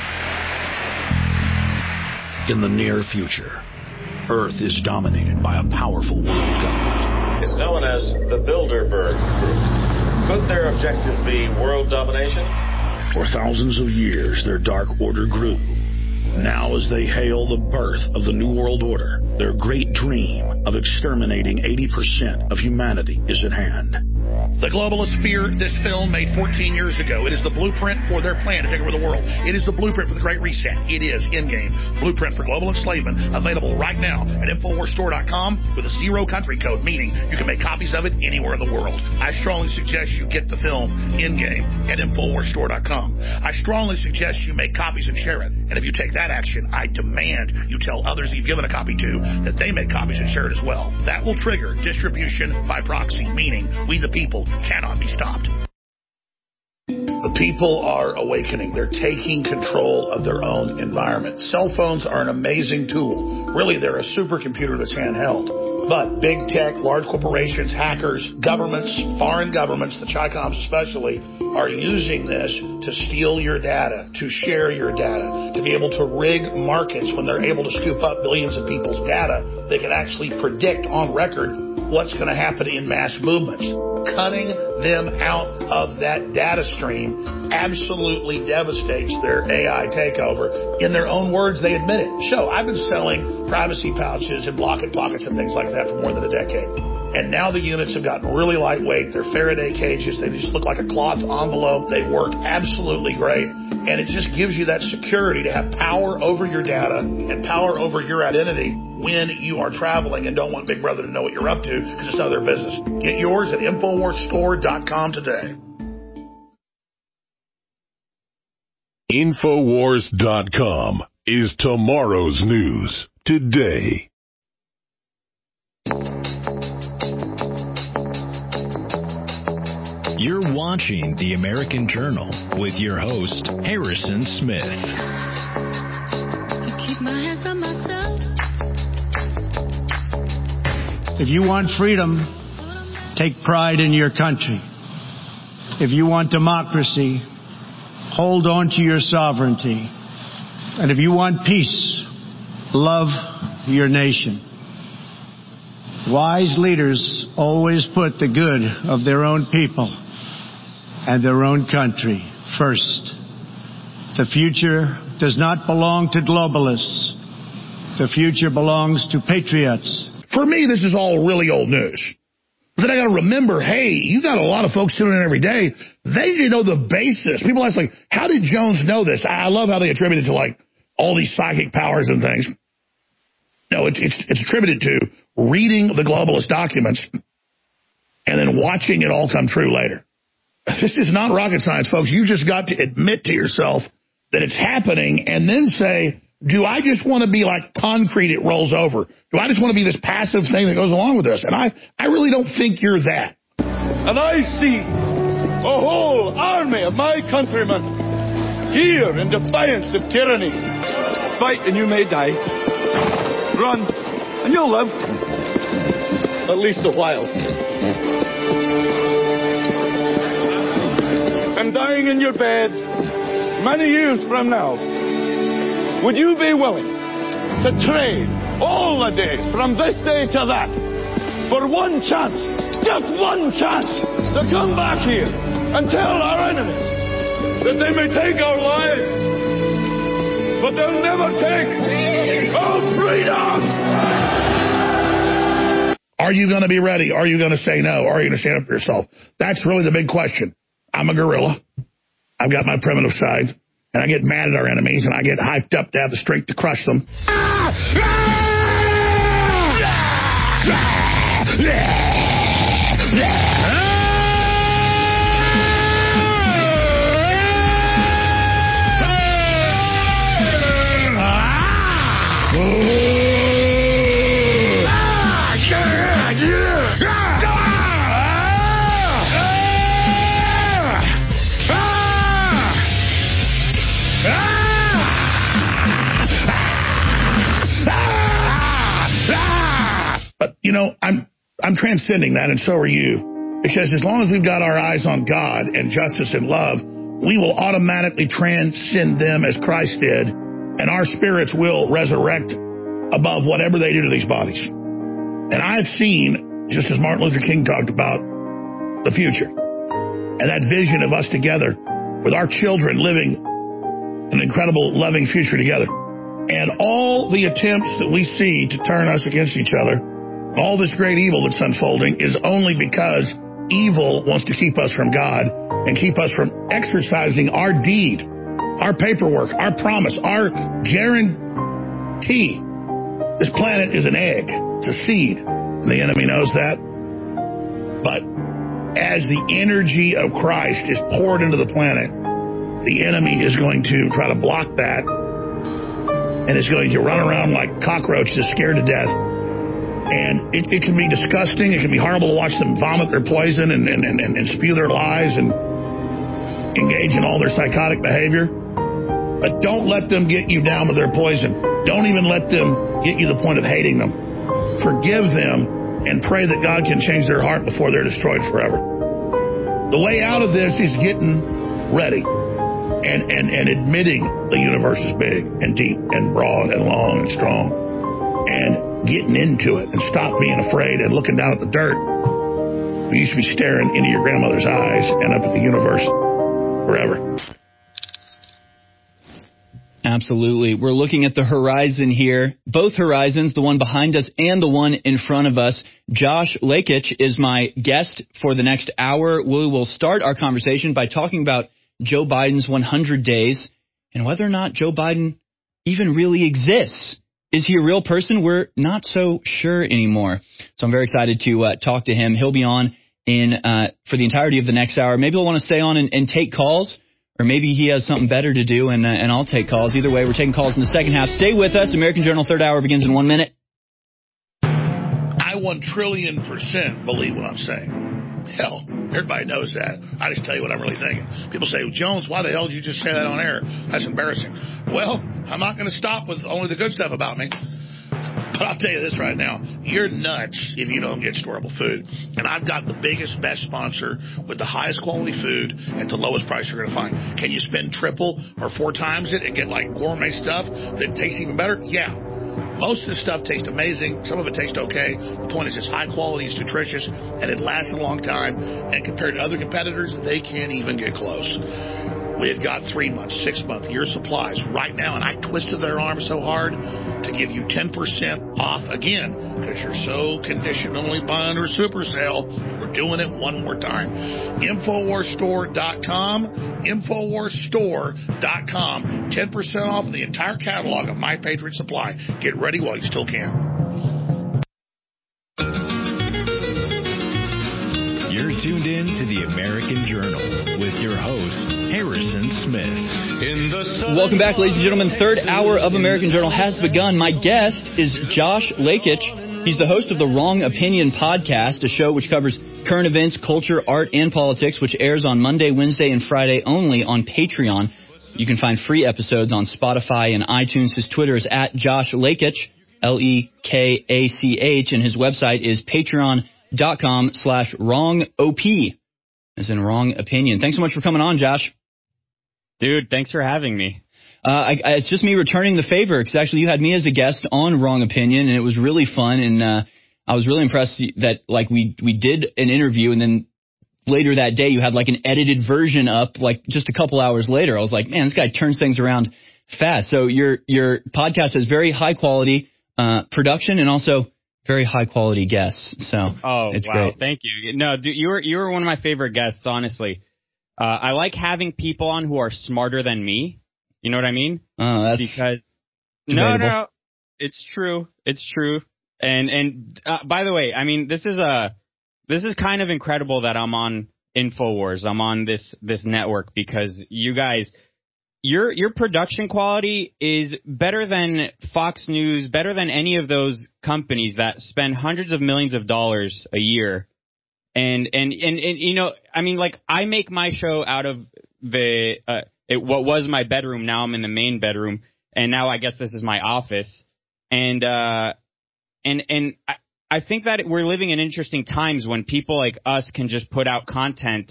In the near future, Earth is dominated by a powerful world government. It's known as the Bilderberg Group. Could their objective be world domination? For thousands of years, their dark order grew. Now, as they hail the birth of the New World Order, their great dream of exterminating eighty percent of humanity is at hand. The globalists fear this film made fourteen years ago. It is the blueprint for their plan to take over the world. It is the blueprint for the Great Reset. It is Endgame. Blueprint for Global Enslavement. Available right now at Infowars Store dot com with a zero country code, meaning you can make copies of it anywhere in the world. I strongly suggest you get the film Endgame at Infowars Store dot com. I strongly suggest you make copies and share it. And if you take that action, I demand you tell others that you've given a copy to that they make copies and share it as well. That will trigger distribution by proxy, meaning we the people cannot be stopped. The The people are awakening. They're taking control of their own environment. Cell phones are an amazing tool. Really, they're a supercomputer that's handheld. But big tech, large corporations, hackers, governments, foreign governments, the Chi-Coms especially, are using this to steal your data, to share your data, to be able to rig markets when they're able to scoop up billions of people's data. They can actually predict on record what's going to happen in mass movements. Cutting them out of that data stream absolutely devastates their A I takeover. In their own words, they admit it. So I've been selling privacy pouches and Blocket Pockets and things like that for more than a decade. And now the units have gotten really lightweight. They're Faraday cages. They just look like a cloth envelope. They work absolutely great. And it just gives you that security to have power over your data and power over your identity when you are traveling and don't want Big Brother to know what you're up to because it's none of their business. Get yours at Infowars Store dot com today. Infowars dot com is tomorrow's news today. You're watching The American Journal with your host, Harrison Smith. To keep my hands on myself. If you want freedom, take pride in your country. If you want democracy, hold on to your sovereignty. And if you want peace, love your nation. Wise leaders always put the good of their own people and their own country first. The future does not belong to globalists. The future belongs to patriots. For me, this is all really old news. But then I got to remember, hey, you got a lot of folks tuning in every day. They didn't know the basis. People ask, like, how did Jones know this? I love how they attribute it to, like, all these psychic powers and things. No, it, it's, it's attributed to reading the globalist documents and then watching it all come true later. This is not rocket science, folks. You just got to admit to yourself that it's happening and then say, do I just want to be like concrete it rolls over? Do I just want to be this passive thing that goes along with this? And I, I really don't think you're that. And I see a whole army of my countrymen here in defiance of tyranny. Fight and you may die. Run and you'll live. At least a while. And dying in your beds many years from now, would you be willing to trade all the days from this day to that for one chance, just one chance, to come back here and tell our enemies that they may take our lives, but they'll never take our freedom? Are you going to be ready? Are you going to say no? Are you going to stand up for yourself? That's really the big question. I'm a gorilla. I've got my primitive side. And I get mad at our enemies, and I get hyped up to have the strength to crush them. You know, I'm I'm transcending that, and so are you. Because as long as we've got our eyes on God and justice and love, we will automatically transcend them as Christ did, and our spirits will resurrect above whatever they do to these bodies. And I've seen, just as Martin Luther King talked about, the future. And that vision of us together, with our children living an incredible, loving future together. And all the attempts that we see to turn us against each other, all this great evil that's unfolding, is only because evil wants to keep us from God and keep us from exercising our deed, our paperwork, our promise, our guarantee. This planet is an egg. It's a seed. And the enemy knows that. But as the energy of Christ is poured into the planet, the enemy is going to try to block that and is going to run around like cockroaches scared to death. And it, it can be disgusting. It can be horrible to watch them vomit their poison and, and, and, and spew their lies. And engage in all their psychotic behavior. But don't let them get you down with their poison. Don't even let them get you to the point of hating them. Forgive them and pray that God can change their heart before they're destroyed forever. The way out of this is getting ready and, and, and admitting the universe is big and deep and broad and long and strong, and getting into it and stop being afraid and looking down at the dirt. You should be staring into your grandmother's eyes and up at the universe forever. Absolutely. We're looking at the horizon here. Both horizons, the one behind us and the one in front of us. Josh Lakich is my guest for the next hour. We will start our conversation by talking about Joe Biden's one hundred days and whether or not Joe Biden even really exists. Is he a real person? We're not so sure anymore. So I'm very excited to uh, talk to him. He'll be on in uh, for the entirety of the next hour. Maybe he'll want to stay on and, and take calls. Or maybe he has something better to do, and uh, and I'll take calls. Either way, we're taking calls in the second half. Stay with us. American Journal third hour begins in one minute. I one trillion percent believe what I'm saying. Hell, everybody knows that. I just tell you what I'm really thinking. People say, Jones, why the hell did you just say that on air? That's embarrassing. Well, I'm not going to stop with only the good stuff about me. But I'll tell you this right now, you're nuts if you don't get storable food. And I've got the biggest, best sponsor with the highest quality food at the lowest price you're going to find. Can you spend triple or four times it and get like gourmet stuff that tastes even better? Yeah. Most of the stuff tastes amazing. Some of it tastes okay. The point is it's high quality, it's nutritious, and it lasts a long time. And compared to other competitors, they can't even get close. We've got three months, six months, year supplies right now, and I twisted their arm so hard to give you ten percent off again because you're so conditioned only buy under super sale. We're doing it one more time. Infowars Store dot com, Infowars Store dot com, ten percent off of the entire catalog of My Patriot Supply. Get ready while you still can. You're tuned in to the American Journal with your host, Harrison Smith. In the Welcome back, ladies and gentlemen. Third hour of American Journal has begun. My guest is Josh Lakich. He's the host of the Wrong Opinion podcast, a show which covers current events, culture, art, and politics, which airs on Monday, Wednesday, and Friday only on Patreon. You can find free episodes on Spotify and iTunes. His Twitter is at Josh Lakich, L E K A C H, and his website is patreon.com slash wrong OP, as in wrong opinion. Thanks so much for coming on, Josh. Dude, thanks for having me. Uh, I, I, it's just me returning the favor, because actually you had me as a guest on Wrong Opinion, and it was really fun, and uh, I was really impressed that like we we did an interview, and then later that day you had like an edited version up, like just a couple hours later. I was like, man, this guy turns things around fast. So your your podcast has very high quality uh, production and also very high quality guests. So oh it's wow, great. Thank you. No, dude, you were you were one of my favorite guests, honestly. Uh, I like having people on who are smarter than me. You know what I mean? Oh, that's because debatable. no, no, it's true. It's true. And and uh, by the way, I mean this is a this is kind of incredible that I'm on InfoWars. I'm on this this network because you guys, your your production quality is better than Fox News, better than any of those companies that spend hundreds of millions of dollars a year. And and and, and you know, I mean, like I make my show out of the uh, it, what was my bedroom. Now I'm in the main bedroom, and now I guess this is my office. And uh, and and I, I think that we're living in interesting times when people like us can just put out content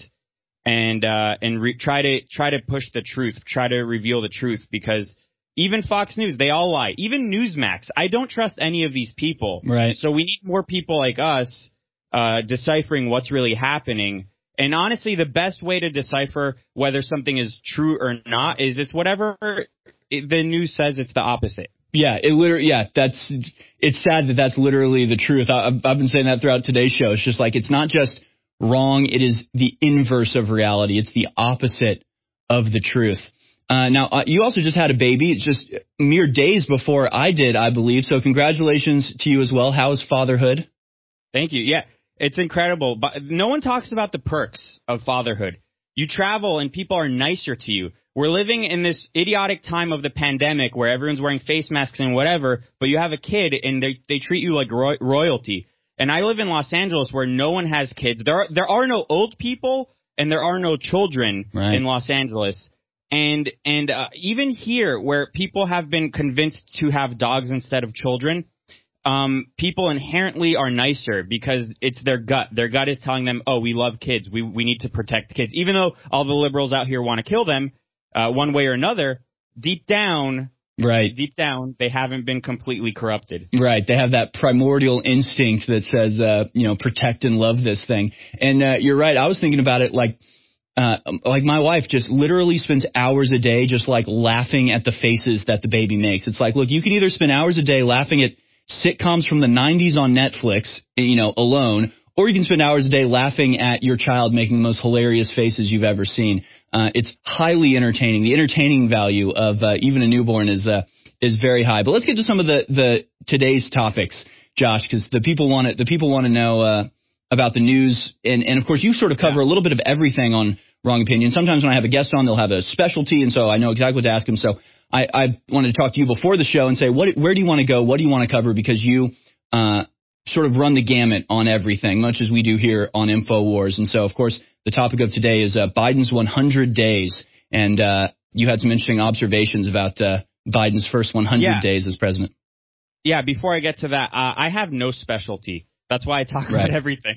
and uh, and re- try to try to push the truth, try to reveal the truth, because even Fox News, they all lie. Even Newsmax, I don't trust any of these people. Right. So we need more people like us uh, deciphering what's really happening. And honestly, the best way to decipher whether something is true or not is it's whatever it, the news says it's the opposite. Yeah, it literally. Yeah, that's. It's sad that that's literally the truth. I, I've, I've been saying that throughout today's show. It's just like it's not just wrong; it is the inverse of reality. It's the opposite of the truth. Uh, now, uh, you also just had a baby. It's just mere days before I did, I believe. So, congratulations to you as well. How is fatherhood? Thank you. Yeah, it's incredible. But no one talks about the perks of fatherhood. You travel, and people are nicer to you. We're living in this idiotic time of the pandemic where everyone's wearing face masks and whatever, but you have a kid and they they treat you like ro- royalty. And I live in Los Angeles where no one has kids. There are, there are no old people and there are no children right. in Los Angeles. And and uh, even here, where people have been convinced to have dogs instead of children, um, people inherently are nicer because it's their gut. Their gut is telling them, oh, we love kids. We we need to protect kids. Even though all the liberals out here want to kill them uh, one way or another, deep down, right. deep down, they haven't been completely corrupted. Right. They have that primordial instinct that says, uh, you know, protect and love this thing. And uh, you're right. I was thinking about it like, Uh, like my wife just literally spends hours a day just like laughing at the faces that the baby makes. It's like, look, you can either spend hours a day laughing at sitcoms from the nineties on Netflix, you know, alone, or you can spend hours a day laughing at your child making the most hilarious faces you've ever seen. Uh, it's highly entertaining. The entertaining value of uh, even a newborn is uh, is very high. But let's get to some of the, the today's topics, Josh, because the people want to the people want to know uh, about the news. And, and, of course, you sort of cover yeah. a little bit of everything on Wrong Opinion. Sometimes when I have a guest on, they'll have a specialty, and so I know exactly what to ask them. So I, I wanted to talk to you before the show and say, what, where do you want to go? What do you want to cover? Because you uh, sort of run the gamut on everything, much as we do here on InfoWars. And so, of course, the topic of today is uh, Biden's one hundred days. And uh, you had some interesting observations about uh, Biden's first one hundred yeah. days as president. Yeah, before I get to that, uh, I have no specialty. That's why I talk right. about everything.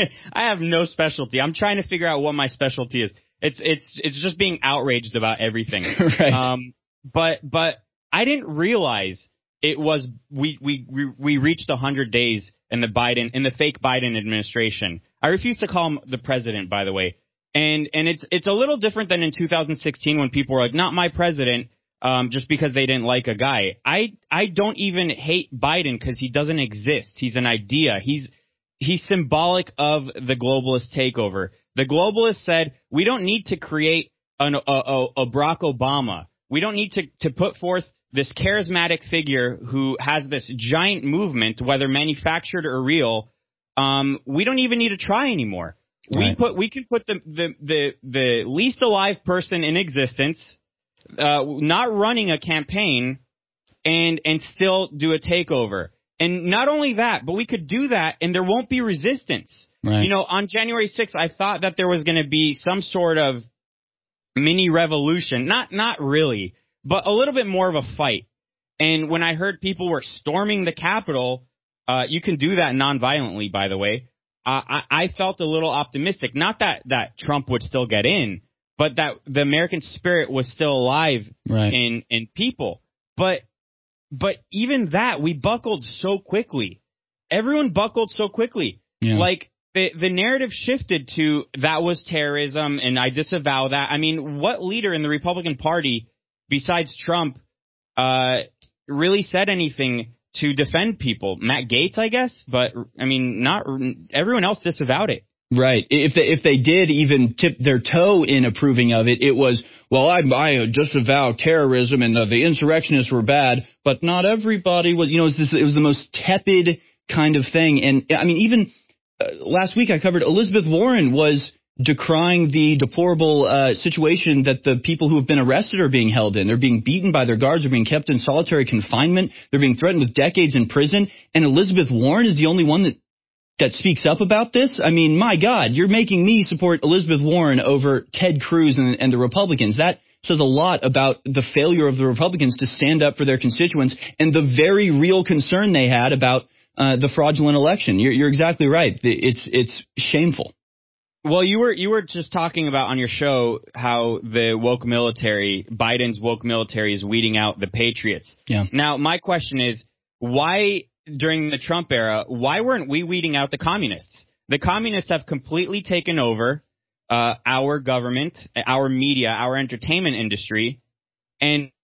I have no specialty. I'm trying to figure out what my specialty is. It's it's it's just being outraged about everything. right. Um, but but I didn't realize it was we we we, we reached one hundred days in the Biden in the fake Biden administration. I refuse to call him the president, by the way. And and it's it's a little different than in two thousand sixteen when people were like, not my president. Um, just because they didn't like a guy. I I don't even hate Biden because he doesn't exist. He's an idea. He's he's symbolic of the globalist takeover. The globalists said, we don't need to create an, a, a, a Barack Obama. We don't need to, to put forth this charismatic figure who has this giant movement, whether manufactured or real. Um, we don't even need to try anymore. Right. We put we can put the, the, the, the least alive person in existence, Uh, not running a campaign and and still do a takeover. And not only that, but we could do that and there won't be resistance. Right. You know, on January sixth, I thought that there was going to be some sort of mini revolution. Not not really, but a little bit more of a fight. And when I heard people were storming the Capitol, uh, you can do that nonviolently, by the way, uh, I, I felt a little optimistic. Not that, that Trump would still get in, but that the American spirit was still alive right. in, in people. But but even that, we buckled so quickly. Everyone buckled so quickly. Yeah. Like, the, the narrative shifted to that was terrorism, and I disavow that. I mean, what leader in the Republican Party, besides Trump, uh, really said anything to defend people? Matt Gaetz, I guess? But, I mean, not everyone else disavowed it. Right. If they, if they did even tip their toe in approving of it, it was, well, I, I disavow terrorism and uh, the insurrectionists were bad, but not everybody was, you know, it was, this, it was the most tepid kind of thing. And I mean, even uh, last week I covered Elizabeth Warren was decrying the deplorable uh, situation that the people who have been arrested are being held in. They're being beaten by their guards. They're being kept in solitary confinement. They're being threatened with decades in prison. And Elizabeth Warren is the only one that that speaks up about this. I mean, my God, you're making me support Elizabeth Warren over Ted Cruz and, and the Republicans. That says a lot about the failure of the Republicans to stand up for their constituents and the very real concern they had about uh, the fraudulent election. You're, you're exactly right. It's it's shameful. Well, you were you were just talking about on your show how the woke military, Biden's woke military, is weeding out the patriots. Yeah. Now, my question is, why during the Trump era, why weren't we weeding out the communists? The communists have completely taken over uh, our government, our media, our entertainment industry, and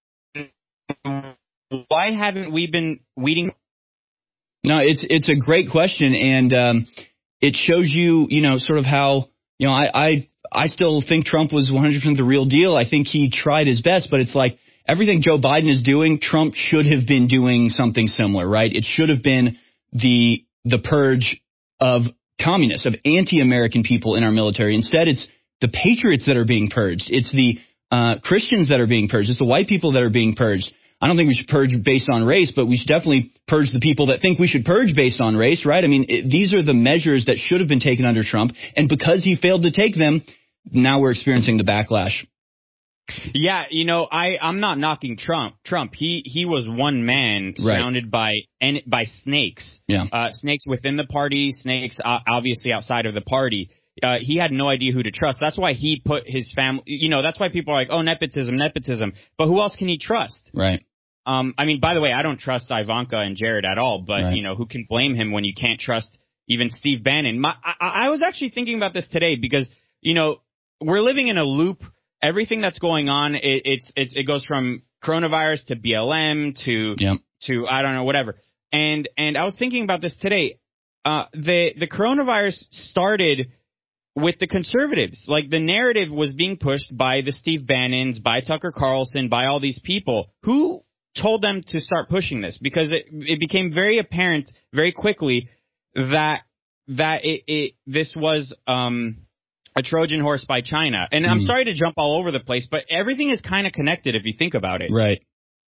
why haven't we been weeding? No, it's it's a great question, and um, it shows you, you know, sort of how, you know, I I, I still think Trump was one hundred percent the real deal. I think he tried his best, but it's like, everything Joe Biden is doing, Trump should have been doing something similar, right? It should have been the the purge of communists, of anti-American people in our military. Instead, it's the patriots that are being purged. It's the uh, Christians that are being purged. It's the white people that are being purged. I don't think we should purge based on race, but we should definitely purge the people that think we should purge based on race, right? I mean, it, these are the measures that should have been taken under Trump, and because he failed to take them, now we're experiencing the backlash. Yeah, you know, I, I'm not knocking Trump. Trump, he, he was one man surrounded right. by and by snakes. Yeah. Uh, snakes within the party, snakes uh, obviously outside of the party. Uh, he had no idea who to trust. That's why he put his family, you know, that's why people are like, oh, nepotism, nepotism. But who else can he trust? Right. Um, I mean, by the way, I don't trust Ivanka and Jared at all, but, right. you know, who can blame him when you can't trust even Steve Bannon? My, I, I was actually thinking about this today because, you know, we're living in a loop. Everything that's going on, it, it's, it's, it goes from coronavirus to B L M to, yep. to, I don't know, whatever. And, and I was thinking about this today. Uh, the, the coronavirus started with the conservatives. Like, the narrative was being pushed by the Steve Bannons, by Tucker Carlson, by all these people who told them to start pushing this, because it, it became very apparent very quickly that, that it, it this was, um, a Trojan horse by China. And mm. I'm sorry to jump all over the place, but everything is kind of connected if you think about it. Right.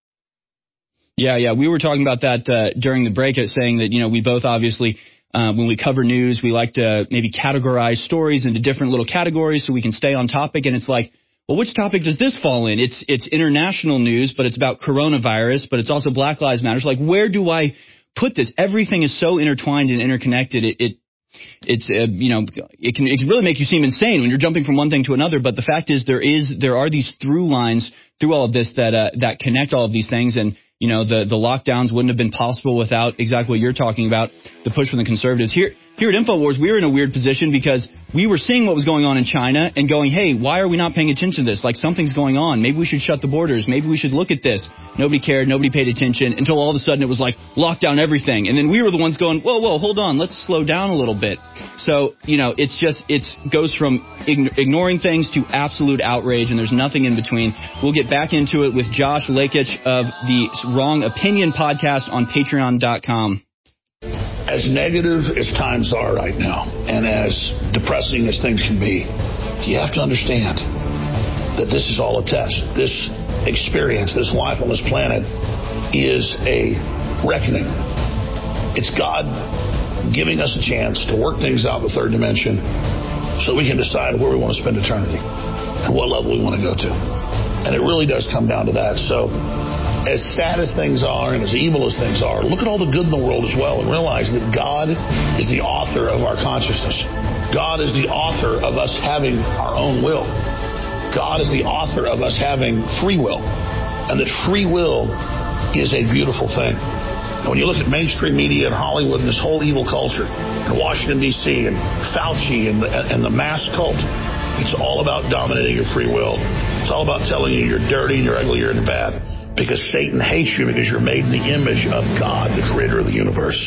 Yeah, yeah. We were talking about that uh, during the break, saying that, you know, we both obviously, uh, when we cover news, we like to maybe categorize stories into different little categories so we can stay on topic. And it's like, well, which topic does this fall in? It's it's international news, but it's about coronavirus, but it's also Black Lives Matter. Like, where do I put this? Everything is so intertwined and interconnected. It, it It's, uh, you know, it can, it can really make you seem insane when you're jumping from one thing to another. But the fact is there is, there are these through lines through all of this that, uh, that connect all of these things. And, you know, the, the lockdowns wouldn't have been possible without exactly what you're talking about, the push from the conservatives. Here, here at InfoWars, we were in a weird position because we were seeing what was going on in China and going, hey, why are we not paying attention to this? Like, something's going on. Maybe we should shut the borders. Maybe we should look at this. Nobody cared. Nobody paid attention until all of a sudden it was like, lock down everything. And then we were the ones going, whoa, whoa, hold on. Let's slow down a little bit. So, you know, it's just, it's goes from ign- ignoring things to absolute outrage, and there's nothing in between. We'll get back into it with Josh Lakich of the Wrong Opinion podcast on patreon dot com. As negative as times are right now, and as depressing as things can be, you have to understand that this is all a test. This experience, this life on this planet, is a reckoning. It's God giving us a chance to work things out with third dimension so we can decide where we want to spend eternity and what level we want to go to. And it really does come down to that. So as sad as things are and as evil as things are, look at all the good in the world as well and realize that God is the author of our consciousness. God is the author of us having our own will. God is the author of us having free will. And that free will is a beautiful thing. And when you look at mainstream media and Hollywood and this whole evil culture, and Washington, D C, and Fauci and the, and the mass cult, it's all about dominating your free will. It's all about telling you you're dirty and you're ugly, you're bad. Because Satan hates you because you're made in the image of God, the creator of the universe.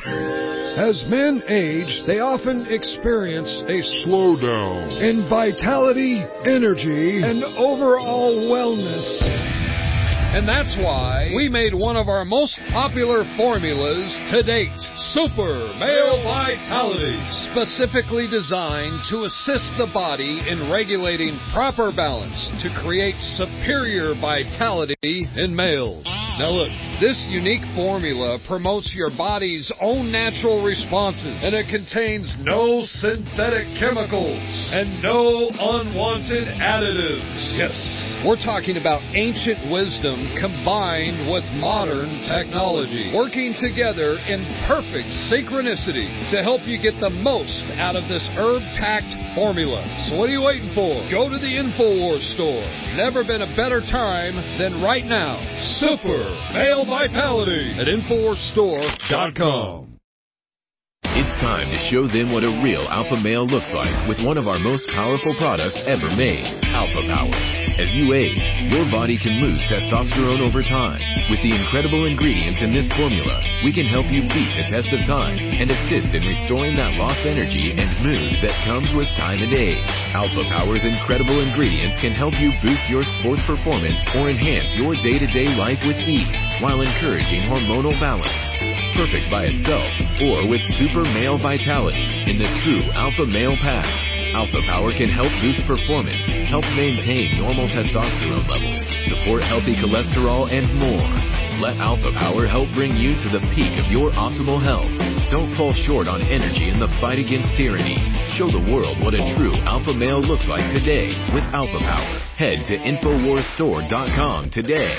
As men age, they often experience a slowdown in vitality, energy, and overall wellness. And that's why we made one of our most popular formulas to date, Super Male Vitality, specifically designed to assist the body in regulating proper balance to create superior vitality in males. Now look, this unique formula promotes your body's own natural responses, and it contains no synthetic chemicals and no unwanted additives. Yes, we're talking about ancient wisdom combined with modern technology, working together in perfect synchronicity to help you get the most out of this herb-packed formula. So what are you waiting for? Go to the InfoWars store. Never been a better time than right now. Super Male Vitality at Infowars Store dot com. It's time to show them what a real alpha male looks like with one of our most powerful products ever made, Alpha Power. As you age, your body can lose testosterone over time. With the incredible ingredients in this formula, we can help you beat the test of time and assist in restoring that lost energy and mood that comes with time and age. Alpha Power's incredible ingredients can help you boost your sports performance or enhance your day-to-day life with ease while encouraging hormonal balance. Perfect by itself or with Super Male Vitality in the true Alpha Male Pack. Alpha Power can help boost performance, help maintain normal testosterone levels, support healthy cholesterol, and more. Let Alpha Power help bring you to the peak of your optimal health. Don't fall short on energy in the fight against tyranny. Show the world what a true alpha male looks like today with Alpha Power. Head to Infowars Store dot com today.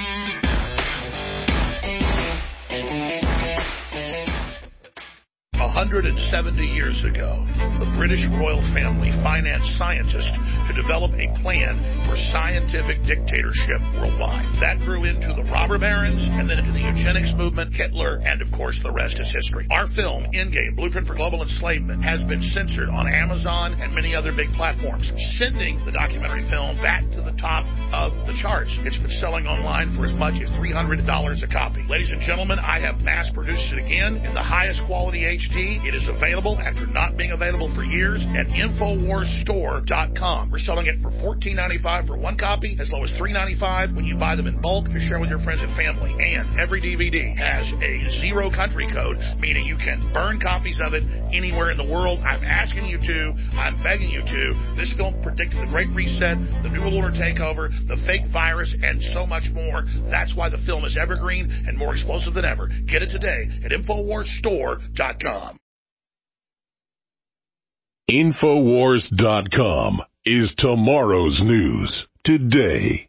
one hundred seventy years ago, the British royal family financed scientists to develop a plan for scientific dictatorship worldwide. That grew into the robber barons and then into the eugenics movement, Hitler, and of course the rest is history. Our film, Endgame, Blueprint for Global Enslavement, has been censored on Amazon and many other big platforms, sending the documentary film back to the top of the charts. It's been selling online for as much as three hundred dollars a copy. Ladies and gentlemen, I have mass-produced it again in the highest quality H D. It is available after not being available for years at Infowars Store dot com. We're selling it for fourteen ninety-five for one copy, as low as three ninety-five when you buy them in bulk to share with your friends and family. And every D V D has a zero country code, meaning you can burn copies of it anywhere in the world. I'm asking you to. I'm begging you to. This film predicted the Great Reset, the New World Order takeover, the fake virus, and so much more. That's why the film is evergreen and more explosive than ever. Get it today at Infowars Store dot com. Infowars dot com is tomorrow's news today.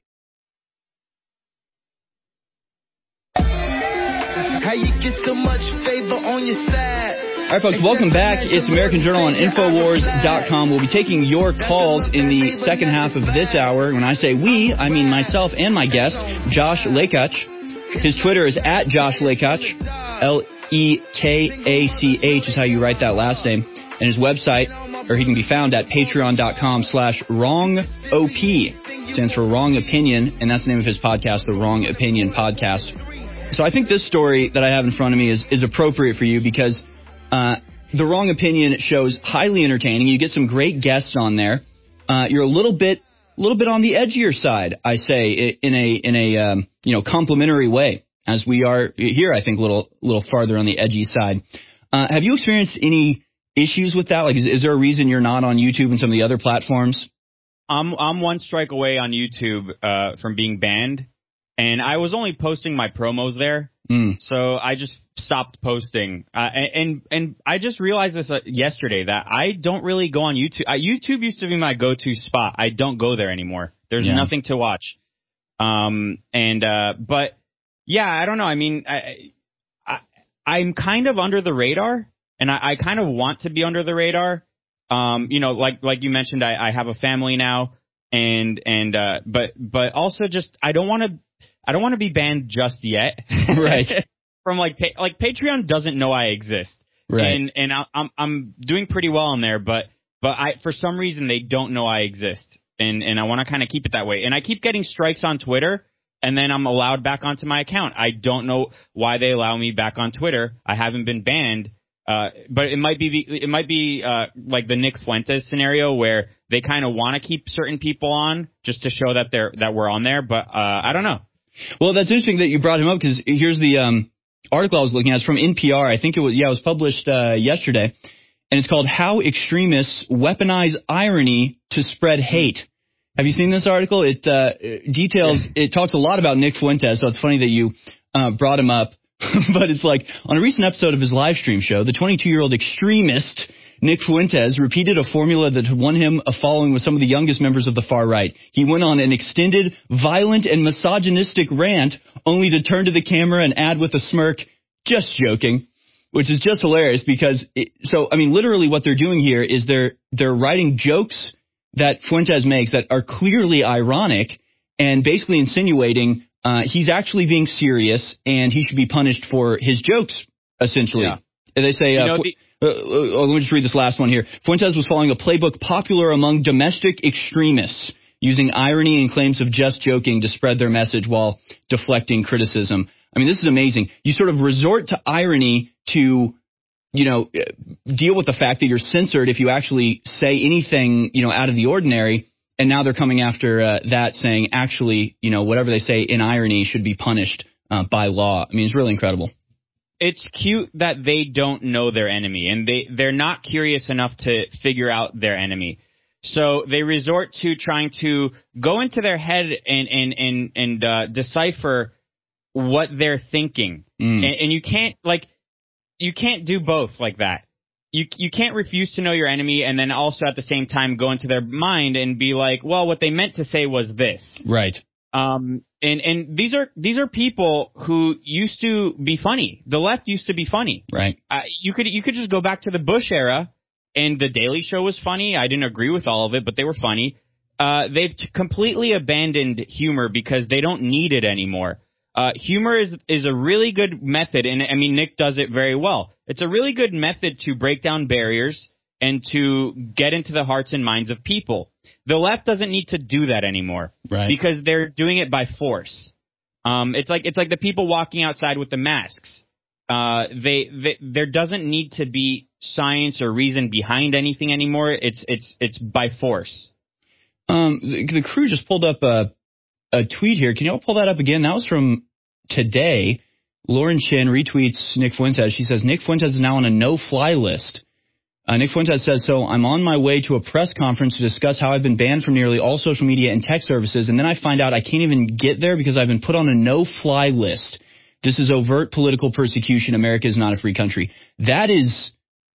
How you get so much favor on your side? All right, folks, welcome back. It's American Journal on Infowars dot com. We'll be taking your calls in the second half of this hour. When I say we, I mean myself and my guest, Josh Lekach. His Twitter is at Josh Lekach. L E K A C H is how you write that last name. And his website, or he can be found at patreon dot com slash wrong O P. Stands for Wrong Opinion, and that's the name of his podcast, the Wrong Opinion Podcast. So I think this story that I have in front of me is, is appropriate for you because uh, the Wrong Opinion show's highly entertaining. You get some great guests on there. Uh, you're a little bit, a little bit on the edgier side, I say, in a in a um, you know complimentary way, as we are here. I think a little little farther on the edgy side. Uh, have you experienced any issues with that? Like, is, is there a reason you're not on YouTube and some of the other platforms? I'm I'm one strike away on YouTube uh, from being banned, and I was only posting my promos there, mm. so I just stopped posting. Uh, and, and and I just realized this uh, yesterday that I don't really go on YouTube. Uh, YouTube used to be my go-to spot. I don't go there anymore. There's yeah. nothing to watch. Um and uh, but yeah, I don't know. I mean, I, I I'm kind of under the radar. And I, I kind of want to be under the radar. Um, you know, like like you mentioned, I, I have a family now, and and uh, but but also just I don't want to I don't want to be banned just yet. Right. From like like Patreon doesn't know I exist. Right. And and I, I'm I'm doing pretty well on there, but but I for some reason they don't know I exist, and and I want to kind of keep it that way. And I keep getting strikes on Twitter, and then I'm allowed back onto my account. I don't know why they allow me back on Twitter. I haven't been banned. Uh, but it might be it might be uh, like the Nick Fuentes scenario where they kind of want to keep certain people on just to show that they're that we're on there. But uh, I don't know. Well, that's interesting that you brought him up because here's the um, article I was looking at. It's from N P R. I think it was yeah, it was published uh, yesterday, and it's called "How Extremists Weaponize Irony to Spread Hate." Have you seen this article? It uh, details it talks a lot about Nick Fuentes, so it's funny that you uh, brought him up. But it's like, on a recent episode of his live stream show, the twenty-two-year-old extremist Nick Fuentes repeated a formula that had won him a following with some of the youngest members of the far right. He went on an extended, violent, and misogynistic rant, only to turn to the camera and add with a smirk, "Just joking," which is just hilarious because, it, so, I mean, literally what they're doing here is they're they're writing jokes that Fuentes makes that are clearly ironic and basically insinuating Uh, he's actually being serious, and he should be punished for his jokes, essentially. Yeah. And they say, uh, you know, the- uh, uh, let me just read this last one here. Fuentes was following a playbook popular among domestic extremists, using irony and claims of just joking to spread their message while deflecting criticism. I mean, this is amazing. You sort of resort to irony to, you know, deal with the fact that you're censored if you actually say anything, you know, out of the ordinary. And now they're coming after uh, that, saying actually, you know, whatever they say in irony should be punished uh, by law. I mean, it's really incredible. It's cute that they don't know their enemy, and they, they're not curious enough to figure out their enemy. So they resort to trying to go into their head and and and, and uh, decipher what they're thinking. Mm. And, and you can't, like, you can't do both like that. You you can't refuse to know your enemy and then also at the same time go into their mind and be like, well, what they meant to say was this. Right. Um, and, and these are these are people who used to be funny. The left used to be funny. Right. Uh, you could you could just go back to the Bush era, and the Daily Show was funny. I didn't agree with all of it, but they were funny. Uh, they've t- completely abandoned humor because they don't need it anymore. Uh, humor is is a really good method, and I mean Nick does it very well. It's a really good method to break down barriers and to get into the hearts and minds of people. The left doesn't need to do that anymore, right? Because they're doing it by force. Um, it's like it's like the people walking outside with the masks. Uh, they, they there doesn't need to be science or reason behind anything anymore. It's it's it's by force. Um, the, the crew just pulled up a a tweet here. Can you all pull that up again? That was from today. Lauren Shin retweets Nick Fuentes. She says, Nick Fuentes is now on a no-fly list. Uh, Nick Fuentes says, so I'm on my way to a press conference to discuss how I've been banned from nearly all social media and tech services, and then I find out I can't even get there because I've been put on a no-fly list. This is overt political persecution. America is not a free country. That is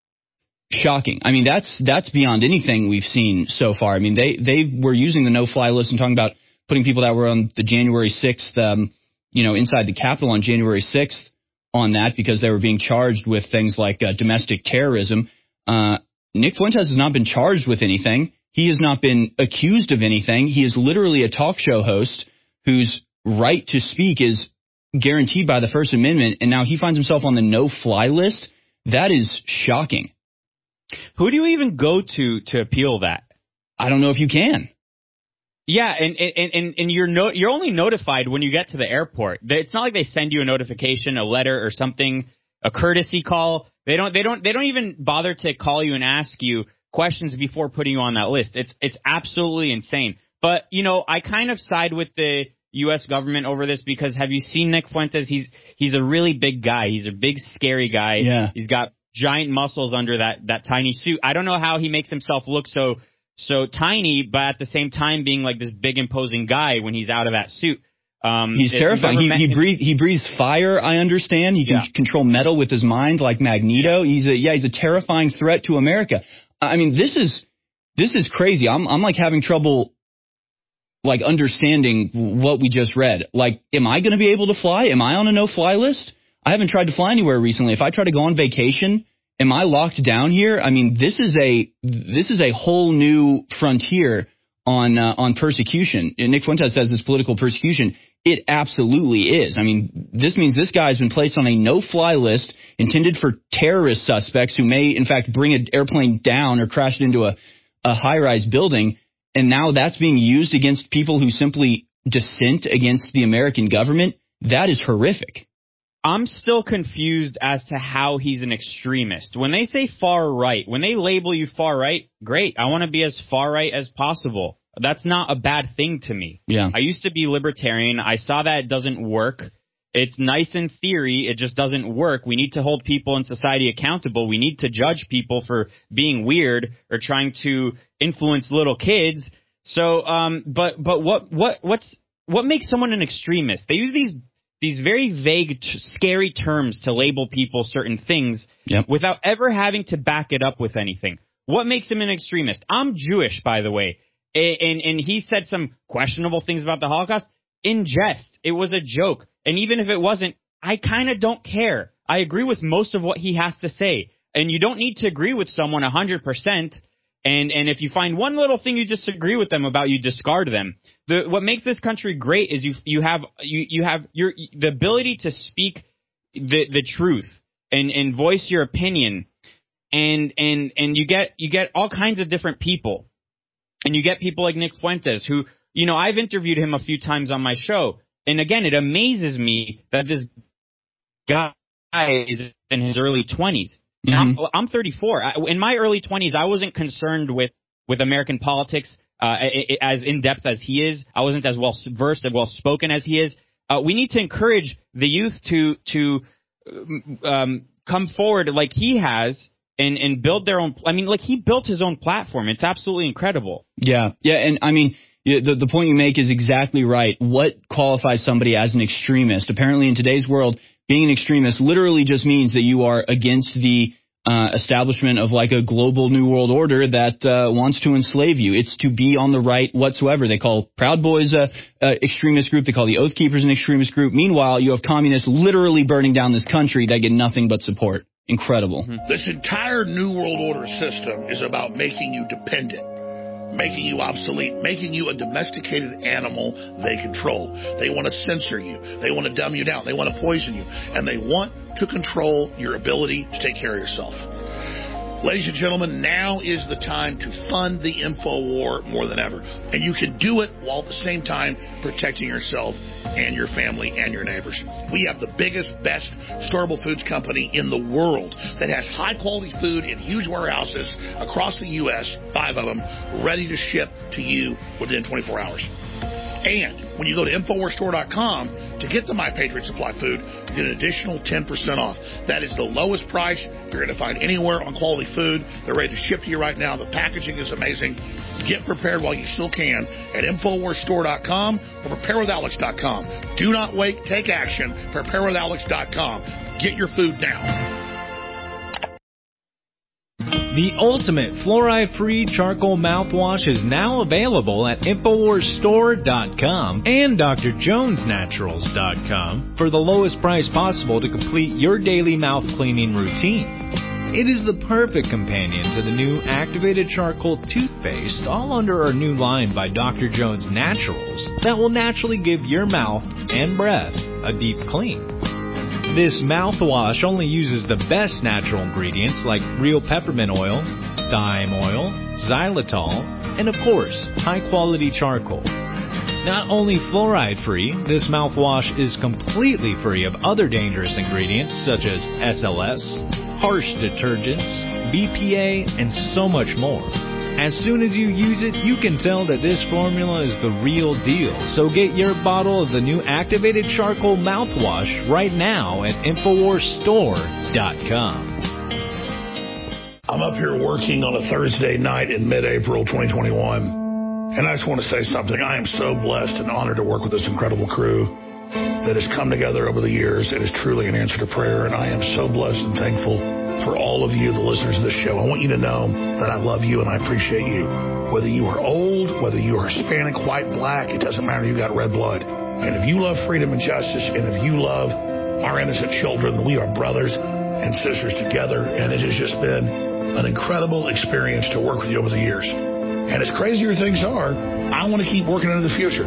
shocking. I mean, that's that's beyond anything we've seen so far. I mean, they, they were using the no-fly list and talking about putting people that were on the January sixth, um, you know, inside the Capitol on January sixth on that because they were being charged with things like uh, domestic terrorism. Uh, Nick Fuentes has not been charged with anything. He has not been accused of anything. He is literally a talk show host whose right to speak is guaranteed by the First Amendment, and now he finds himself on the no-fly list. That is shocking. Who do you even go to to appeal that? I don't know if you can. Yeah, and and and, and you're no, you're only notified when you get to the airport. It's not like they send you a notification, a letter, or something, a courtesy call. They don't they don't they don't even bother to call you and ask you questions before putting you on that list. It's it's absolutely insane. But you know, I kind of side with the U S government over this because have you seen Nick Fuentes? He's he's a really big guy. He's a big, scary guy. Yeah. He's got giant muscles under that that tiny suit. I don't know how he makes himself look so. So tiny, but at the same time being like this big imposing guy when he's out of that suit. Um, he's terrifying. He, he breathes he breathes fire. I understand. He can yeah. control metal with his mind, like Magneto. He's a yeah. He's a terrifying threat to America. I mean, this is this is crazy. I'm I'm like having trouble like understanding what we just read. Like, am I going to be able to fly? Am I on a no-fly list? I haven't tried to fly anywhere recently. If I try to go on vacation, am I locked down here? I mean, this is a this is a whole new frontier on uh, on persecution. And Nick Fuentes says it's political persecution. It absolutely is. I mean, this means this guy has been placed on a no-fly list intended for terrorist suspects who may, in fact, bring an airplane down or crash it into a, a high-rise building. And now that's being used against people who simply dissent against the American government. That is horrific. I'm still confused as to how he's an extremist. When they say far right, when they label you far right, great. I want to be as far right as possible. That's not a bad thing to me. Yeah. I used to be libertarian. I saw that it doesn't work. It's nice in theory. It just doesn't work. We need to hold people in society accountable. We need to judge people for being weird or trying to influence little kids. So, um, but but what what what's what makes someone an extremist? They use these. These very vague, t- scary terms to label people certain things yep. without ever having to back it up with anything. What makes him an extremist? I'm Jewish, by the way, and, and he said some questionable things about the Holocaust in jest. It was a joke, and even if it wasn't, I kind of don't care. I agree with most of what he has to say, and you don't need to agree with someone one hundred percent. And and if you find one little thing you disagree with them about, you discard them. The what makes this country great is you you have you you have your the ability to speak the the truth and and voice your opinion, and and and you get you get all kinds of different people, and you get people like Nick Fuentes who, you know, I've interviewed him a few times on my show, and again, it amazes me that this guy is in his early twenties. Mm-hmm. I'm, I'm thirty-four. I, in my early twenties, I wasn't concerned with, with American politics uh, as in-depth as he is. I wasn't as well-versed and well-spoken as he is. Uh, we need to encourage the youth to to um, come forward like he has and, and build their own – I mean, like he built his own platform. It's absolutely incredible. Yeah, yeah, and I mean – the, the point you make is exactly right. What qualifies somebody as an extremist? Apparently, in today's world, being an extremist literally just means that you are against the uh, establishment of like a global new world order that uh, wants to enslave you. It's to be on the right whatsoever. They call Proud Boys a, a extremist group. They call the Oath Keepers an extremist group. Meanwhile, you have communists literally burning down this country that get nothing but support. Incredible. This entire New World Order system is about making you dependent, making you obsolete, making you a domesticated animal they control. They want to censor you. They want to dumb you down. They want to poison you. And they want to control your ability to take care of yourself. Ladies and gentlemen, now is the time to fund the info war more than ever. And you can do it while at the same time protecting yourself and your family and your neighbors. We have the biggest, best storable foods company in the world that has high-quality food in huge warehouses across the U S, five of them, ready to ship to you within twenty-four hours. And when you go to Infowars Store dot com to get the My Patriot Supply food, you get an additional ten percent off. That is the lowest price you're going to find anywhere on quality food. They're ready to ship to you right now. The packaging is amazing. Get prepared while you still can at Infowars Store dot com or Prepare With Alex dot com. Do not wait. Take action. Prepare With Alex dot com. Get your food now. The ultimate fluoride-free charcoal mouthwash is now available at Infowars Store dot com and Dr Jones Naturals dot com for the lowest price possible to complete your daily mouth cleaning routine. It is the perfect companion to the new activated charcoal toothpaste, all under our new line by Doctor Jones Naturals, that will naturally give your mouth and breath a deep clean. This mouthwash only uses the best natural ingredients like real peppermint oil, thyme oil, xylitol, and of course, high-quality charcoal. Not only fluoride-free, this mouthwash is completely free of other dangerous ingredients such as S L S, harsh detergents, B P A, and so much more. As soon as you use it, you can tell that this formula is the real deal. So get your bottle of the new activated charcoal mouthwash right now at Infowars Store dot com. I'm up here working on a Thursday night in mid-April twenty twenty-one, and I just want to say something. I am so blessed and honored to work with this incredible crew that has come together over the years. It is truly an answer to prayer, and I am so blessed and thankful for all of you, the listeners of this show. I want you to know that I love you and I appreciate you. Whether you are old, whether you are Hispanic, white, black, it doesn't matter. You got red blood. And if you love freedom and justice, and if you love our innocent children, we are brothers and sisters together. And it has just been an incredible experience to work with you over the years. And as crazy as things are, I want to keep working into the future.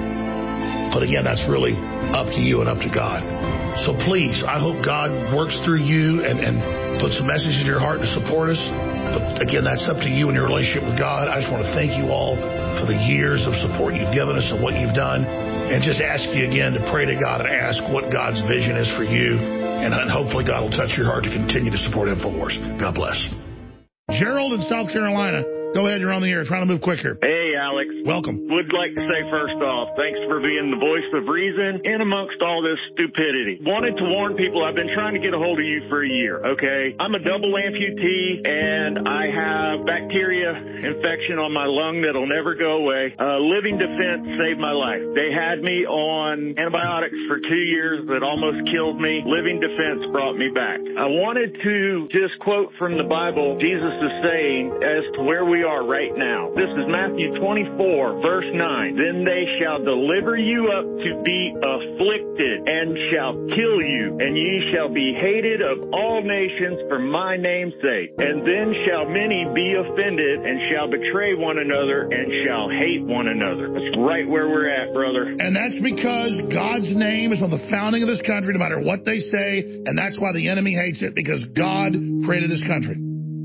But again, that's really up to you and up to God. So please, I hope God works through you and, and puts a message in your heart to support us. But again, that's up to you and your relationship with God. I just want to thank you all for the years of support you've given us and what you've done. And just ask you again to pray to God and ask what God's vision is for you. And hopefully God will touch your heart to continue to support InfoWars. God bless. Gerald in South Carolina. Go ahead, you're on the air. Trying to move quicker. Hey, Alex. Welcome. Would like to say first off, thanks for being the voice of reason in amongst all this stupidity. Wanted to warn people, I've been trying to get a hold of you for a year, okay? I'm a double amputee, and I have bacteria infection on my lung that'll never go away. Uh, Living Defense saved my life. They had me on antibiotics for two years that almost killed me. Living Defense brought me back. I wanted to just quote from the Bible, Jesus is saying, as to where we are right now. This is Matthew twenty-four, verse nine. Then they shall deliver you up to be afflicted and shall kill you, and ye shall be hated of all nations for my name's sake. And then shall many be offended and shall betray one another and shall hate one another. That's right where we're at, brother. And that's because God's name is on the founding of this country, no matter what they say, and that's why the enemy hates it, because God created this country.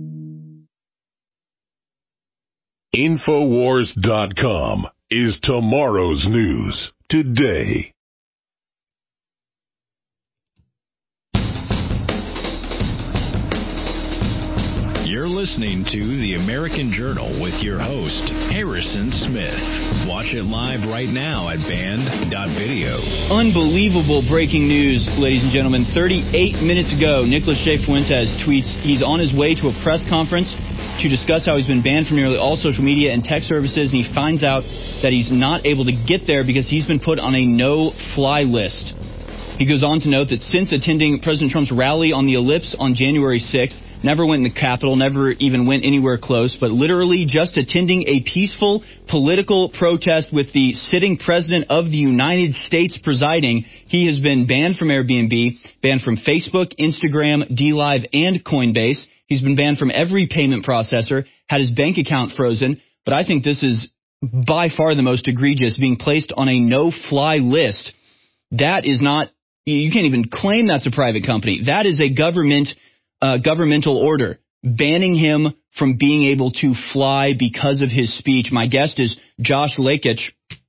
Infowars dot com is tomorrow's news today. You're listening to The American Journal with your host, Harrison Smith. Watch it live right now at band dot video. Unbelievable breaking news, ladies and gentlemen. thirty-eight minutes ago, Nicholas J. Fuentes tweets he's on his way to a press conference to discuss how he's been banned from nearly all social media and tech services, and he finds out that he's not able to get there because he's been put on a no-fly list. He goes on to note that since attending President Trump's rally on the Ellipse on January sixth, never went in the Capitol, never even went anywhere close, but literally just attending a peaceful political protest with the sitting president of the United States presiding, he has been banned from Airbnb, banned from Facebook, Instagram, DLive, and Coinbase. He's been banned from every payment processor, had his bank account frozen. But I think this is by far the most egregious, being placed on a no-fly list. That is not, you can't even claim that's a private company. That is a government uh, governmental order banning him from being able to fly because of his speech. My guest is Josh Lekach.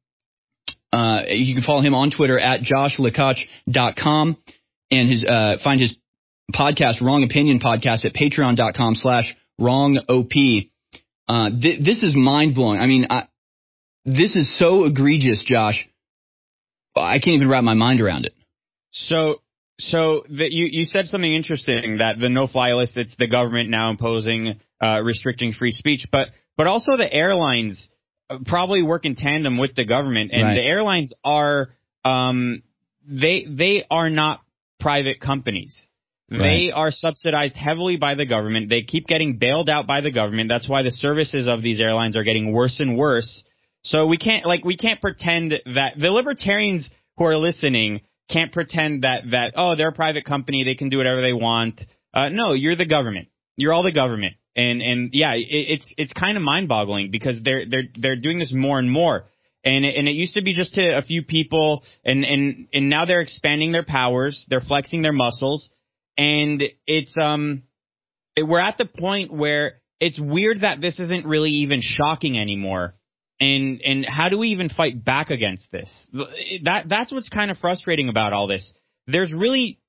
Uh, you can follow him on Twitter at josh lekach dot com and his uh, find his podcast, Wrong Opinion Podcast, at patreon.com slash wrong op. Uh, th- this is mind-blowing. I mean, I, this is so egregious, Josh. I can't even wrap my mind around it. So, so the, you, you said something interesting, that the no-fly list, it's the government now imposing, uh, restricting free speech, but, but also the airlines probably work in tandem with the government, and right. the airlines are, um, they, they are not private companies. Right. They are subsidized heavily by the government. They keep getting bailed out by the government. That's why the services of these airlines are getting worse and worse. So we can't, like, we can't pretend that the libertarians who are listening can't pretend that, that, oh, they're a private company, they can do whatever they want. Uh, no, you're the government. You're all the government. And, and yeah, it, it's, it's kind of mind-boggling because they're, they're, they're doing this more and more. And it, and it used to be just to a few people, and, and, and now they're expanding their powers, they're flexing their muscles, and it's, um, it, we're at the point where it's weird that this isn't really even shocking anymore. And and how do we even fight back against this? That that's what's kind of frustrating about all this. There's really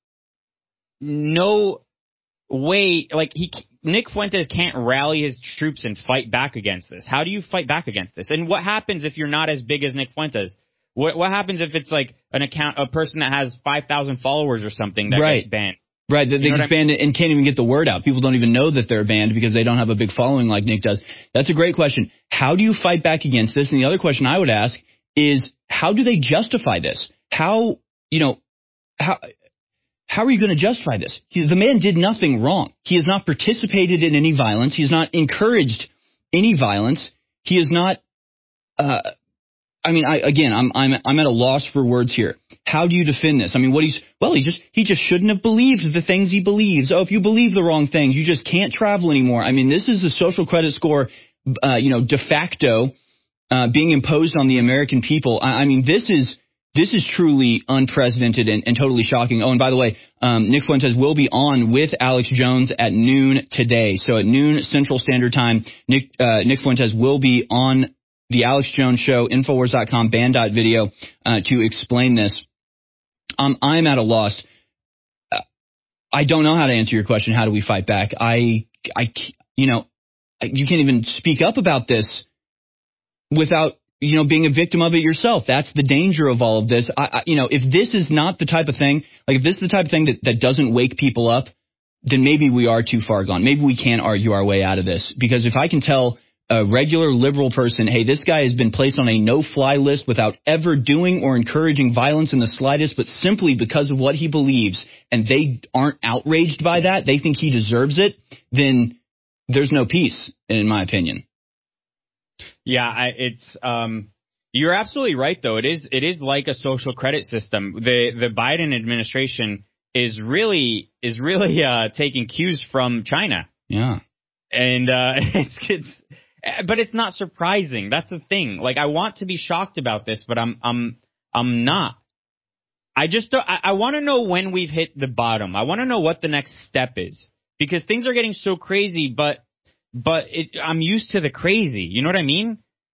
no way, like he Nick Fuentes can't rally his troops and fight back against this. How do you fight back against this? And what happens if you're not as big as Nick Fuentes? What what happens if it's like an account, a person that has five thousand followers or something that right. gets banned? Right, they, they get banned and can't even get the word out. People don't even know that they're banned because they don't have a big following like Nick does. That's a great question. How do you fight back against this? And the other question I would ask is, how do they justify this? How, you know, how how are you going to justify this? He, the man did nothing wrong. He has not participated in any violence. He has not encouraged any violence. He is not, uh, I mean, I, again, I'm I'm I'm at a loss for words here. How do you defend this? I mean, what he's well, he just he just shouldn't have believed the things he believes. Oh, if you believe the wrong things, you just can't travel anymore. I mean, this is a social credit score, uh, you know, de facto uh, being imposed on the American people. I, I mean, this is this is truly unprecedented and, and totally shocking. Oh, and by the way, um, Nick Fuentes will be on with Alex Jones at noon today. So at noon Central Standard Time, Nick uh, Nick Fuentes will be on the Alex Jones Show, Infowars dot com, band dot video, uh, to explain this. Um, I'm at a loss. Uh, I don't know how to answer your question. How do we fight back? I, I, you know, you can't even speak up about this without, you know, being a victim of it yourself. That's the danger of all of this. I, I, you know, if this is not the type of thing, like if this is the type of thing that, that doesn't wake people up, then maybe we are too far gone. Maybe we can't argue our way out of this. Because if I can tell a regular liberal person, hey, this guy has been placed on a no-fly list without ever doing or encouraging violence in the slightest, but simply because of what he believes, and they aren't outraged by that, they think he deserves it, then there's no peace, in my opinion. Yeah, I, it's um, you're absolutely right, though. It is it is like a social credit system. The the Biden administration is really is really uh, taking cues from China. Yeah, and uh, it's it's. But it's not surprising. That's the thing. Like, I want to be shocked about this, but I'm I'm I'm not. I just don't, I, I want to know when we've hit the bottom. I want to know what the next step is, because things are getting so crazy. But but it, I'm used to the crazy. You know what I mean?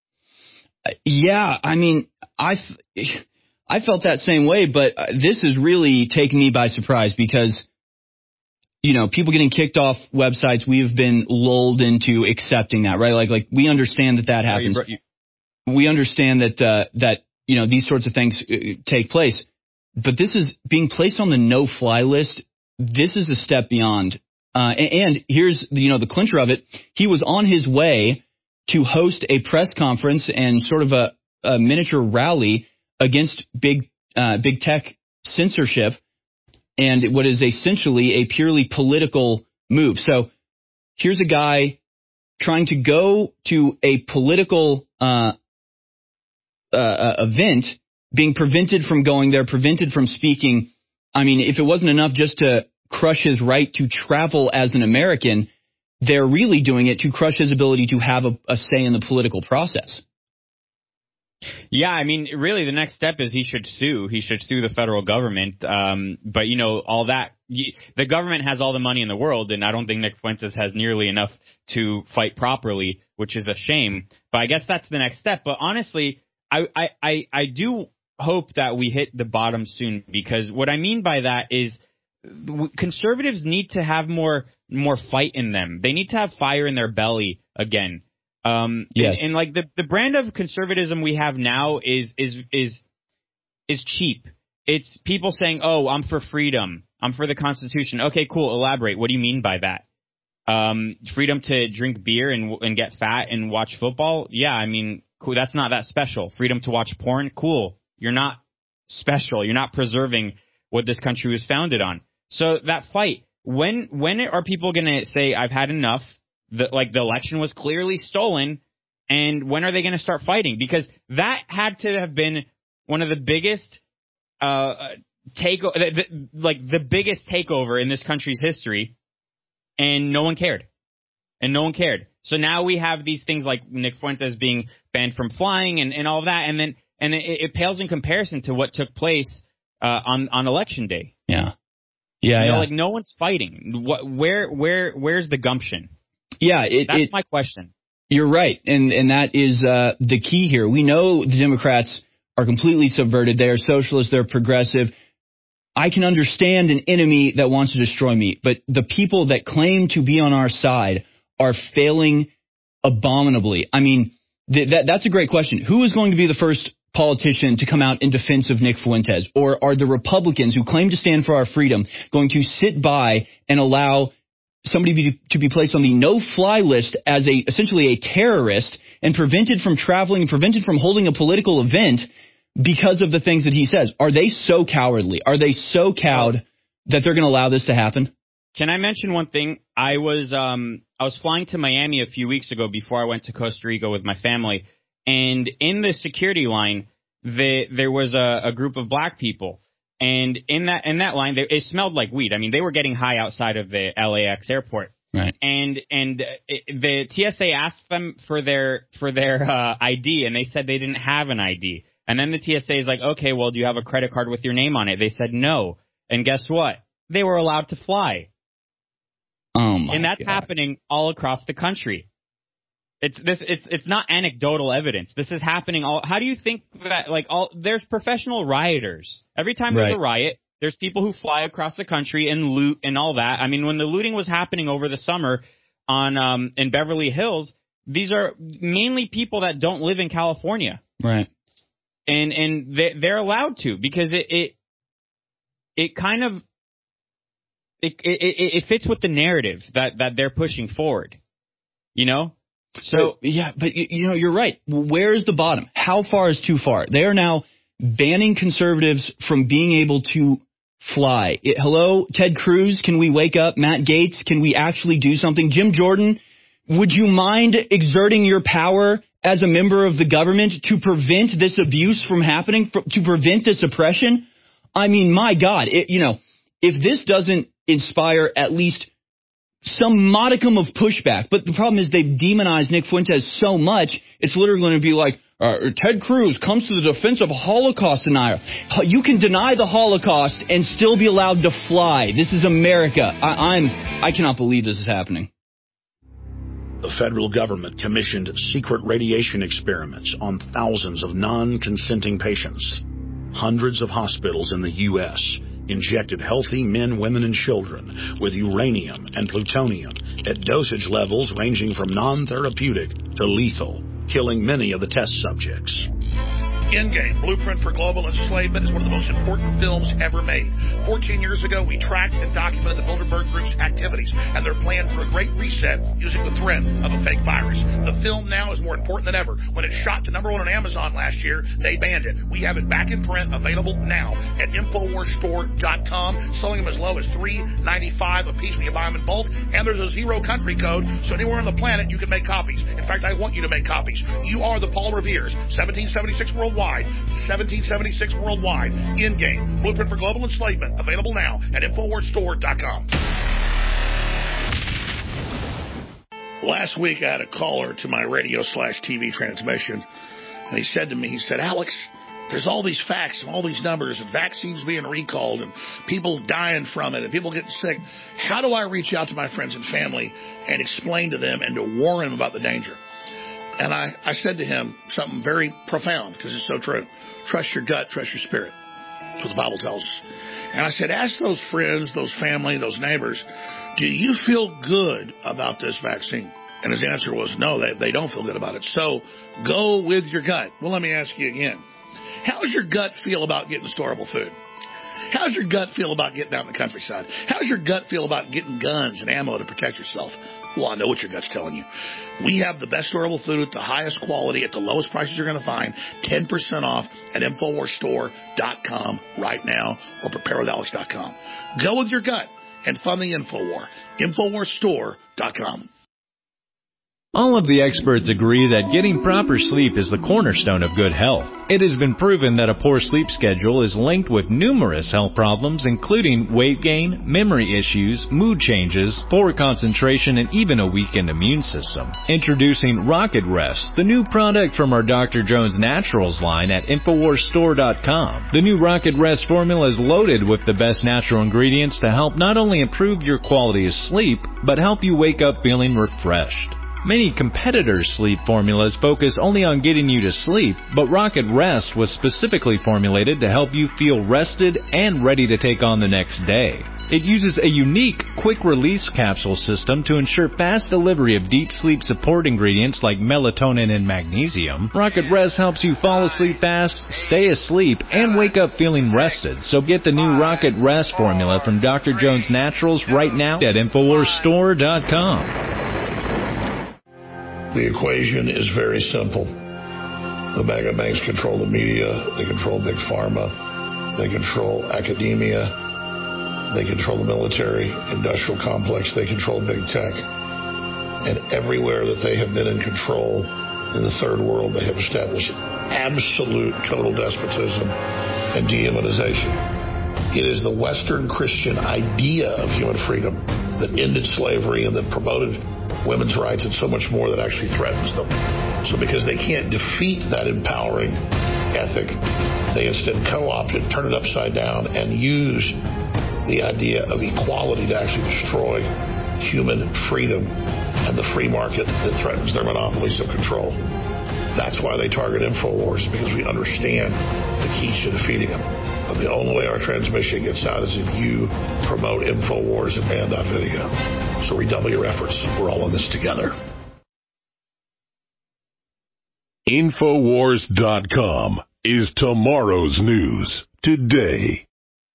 Yeah, I mean, I I felt that same way, but this has really taken me by surprise because, you know, people getting kicked off websites, we've been lulled into accepting that, right? Like, like we understand that that happens. We understand that, uh, that, you know, these sorts of things uh, take place. But this is being placed on the no-fly list. This is a step beyond Uh, and, and here's the, you know the clincher of it. He was on his way to host a press conference and sort of a, a miniature rally against big uh, big tech censorship and what is essentially a purely political move. So here's a guy trying to go to a political uh, uh, event, being prevented from going there, prevented from speaking. I mean, if it wasn't enough just to crush his right to travel as an American, they're really doing it to crush his ability to have a, a say in the political process. Yeah, I mean, really, the next step is he should sue. He should sue the federal government. Um, but, you know, all that, the government has all the money in the world, and I don't think Nick Fuentes has nearly enough to fight properly, which is a shame. But I guess that's the next step. But honestly, I, I, I, I do hope that we hit the bottom soon, because what I mean by that is conservatives need to have more more fight in them. They need to have fire in their belly again. Um, yes. And, and like the, the brand of conservatism we have now is is is is cheap. It's people saying, "Oh, I'm for freedom. I'm for the Constitution." Okay, cool. Elaborate. What do you mean by that? Um, freedom to drink beer and and get fat and watch football? Yeah, I mean, cool. That's not that special. Freedom to watch porn? Cool. You're not special. You're not preserving what this country was founded on. So that fight. When when are people going to say, "I've had enough"? The, like the election was clearly stolen, and when are they going to start fighting? Because that had to have been one of the biggest uh, take, the, the, like the biggest takeover in this country's history, and no one cared, and no one cared. So now we have these things like Nick Fuentes being banned from flying, and, and all that, and then and it, it pales in comparison to what took place uh, on on election day. Yeah, yeah, you know, yeah. like no one's fighting. What? Where? Where? Where's the gumption? Yeah, it, that's it, my question. You're right, and and that is uh, the key here. We know the Democrats are completely subverted. They are socialist. They're progressive. I can understand an enemy that wants to destroy me, but the people that claim to be on our side are failing abominably. I mean, th- that that's a great question. Who is going to be the first politician to come out in defense of Nick Fuentes? Or are the Republicans who claim to stand for our freedom going to sit by and allow somebody be, to be placed on the no-fly list as a essentially a terrorist and prevented from traveling and prevented from holding a political event because of the things that he says? Are they so cowardly? Are they so cowed that they're going to allow this to happen? Can I mention one thing? I was um, I was flying to Miami a few weeks ago before I went to Costa Rica with my family, and in the security line, the, there was a, a group of black people. And in that in that line, they, it smelled like weed. I mean, they were getting high outside of the L A X airport. Right. And and it, the T S A asked them for their for their uh, I D, and they said they didn't have an I D. And then the T S A is like, okay, well, do you have a credit card with your name on it? They said no. And guess what? They were allowed to fly. Oh my And that's God. happening all across the country. It's this. It's it's not anecdotal evidence. This is happening all. How do you think that? Like all, there's professional rioters. Every time there's Right. a riot, there's people who fly across the country and loot and all that. I mean, when the looting was happening over the summer on um in Beverly Hills, these are mainly people that don't live in California, Right. and and they they're allowed to because it it it kind of it it it fits with the narrative that that they're pushing forward, you know. So but, yeah, but you know, you're right. Where's the bottom? How far is too far? They are now banning conservatives from being able to fly. It, hello, Ted Cruz, can we wake up? Matt Gaetz, can we actually do something? Jim Jordan, would you mind exerting your power as a member of the government to prevent this abuse from happening, for, to prevent this oppression? I mean, my God, it, you know, if this doesn't inspire at least some modicum of pushback. But the problem is they've demonized Nick Fuentes so much, it's literally going to be like, uh, Ted Cruz comes to the defense of a Holocaust denier. You can deny the Holocaust and still be allowed to fly. This is America. I, I'm, I cannot believe this is happening. The federal government commissioned secret radiation experiments on thousands of non-consenting patients. Hundreds of hospitals in the U S injected healthy men, women, and children with uranium and plutonium at dosage levels ranging from non-therapeutic to lethal, killing many of the test subjects. Endgame, Blueprint for Global Enslavement, is one of the most important films ever made. Fourteen years ago, we tracked and documented the Bilderberg Group's activities and their plan for a great reset using the threat of a fake virus. The film now is more important than ever. When it shot to number one on Amazon last year, they banned it. We have it back in print, available now at Infowars Store dot com, selling them as low as three ninety-five a piece when you buy them in bulk, and there's a zero country code, so anywhere on the planet you can make copies. In fact, I want you to make copies. You are the Paul Revere's. seventeen seventy-six worldwide. seventeen seventy-six worldwide. Endgame, Blueprint for Global Enslavement, available now at Infowars Store dot com. Last week I had a caller to my radio slash T V transmission, and he said to me, he said, Alex, there's all these facts and all these numbers and vaccines being recalled and people dying from it and people getting sick. How do I reach out to my friends and family and explain to them and to warn them about the danger? And I, I said to him something very profound, because it's so true. Trust your gut, trust your spirit. That's what the Bible tells us. And I said, ask those friends, those family, those neighbors, do you feel good about this vaccine? And his answer was, no, they, they don't feel good about it. So go with your gut. Well, let me ask you again. How's your gut feel about getting storable food? How's your gut feel about getting out in the countryside? How's your gut feel about getting guns and ammo to protect yourself? Well, I know what your gut's telling you. We have the best storable food at the highest quality at the lowest prices you're going to find. ten percent off at Infowars Store dot com right now, or Prepare With Alex dot com. Go with your gut and fund the InfoWar. Infowars Store dot com. All of the experts agree that getting proper sleep is the cornerstone of good health. It has been proven that a poor sleep schedule is linked with numerous health problems, including weight gain, memory issues, mood changes, poor concentration, and even a weakened immune system. Introducing Rocket Rest, the new product from our Doctor Jones Naturals line at Infowars Store dot com. The new Rocket Rest formula is loaded with the best natural ingredients to help not only improve your quality of sleep, but help you wake up feeling refreshed. Many competitors' sleep formulas focus only on getting you to sleep, but Rocket Rest was specifically formulated to help you feel rested and ready to take on the next day. It uses a unique quick-release capsule system to ensure fast delivery of deep sleep support ingredients like melatonin and magnesium. Rocket Rest helps you fall asleep fast, stay asleep, and wake up feeling rested. So get the new Rocket Rest formula from Doctor Jones Naturals right now at Infowars Store dot com. The equation is very simple. The mega banks control the media, they control big pharma, they control academia, they control the military, industrial complex, they control big tech. And everywhere that they have been in control in the third world, they have established absolute total despotism and dehumanization. It is the Western Christian idea of human freedom that ended slavery and that promoted women's rights and so much more that actually threatens them. So because they can't defeat that empowering ethic, they instead co-opt it, turn it upside down, and use the idea of equality to actually destroy human freedom and the free market that threatens their monopolies of control. That's why they target InfoWars, because we understand the keys to defeating them. But the only way our transmission gets out is if you promote InfoWars and Band dot video. So redouble your efforts. We're all in this together. Infowars dot com is tomorrow's news today.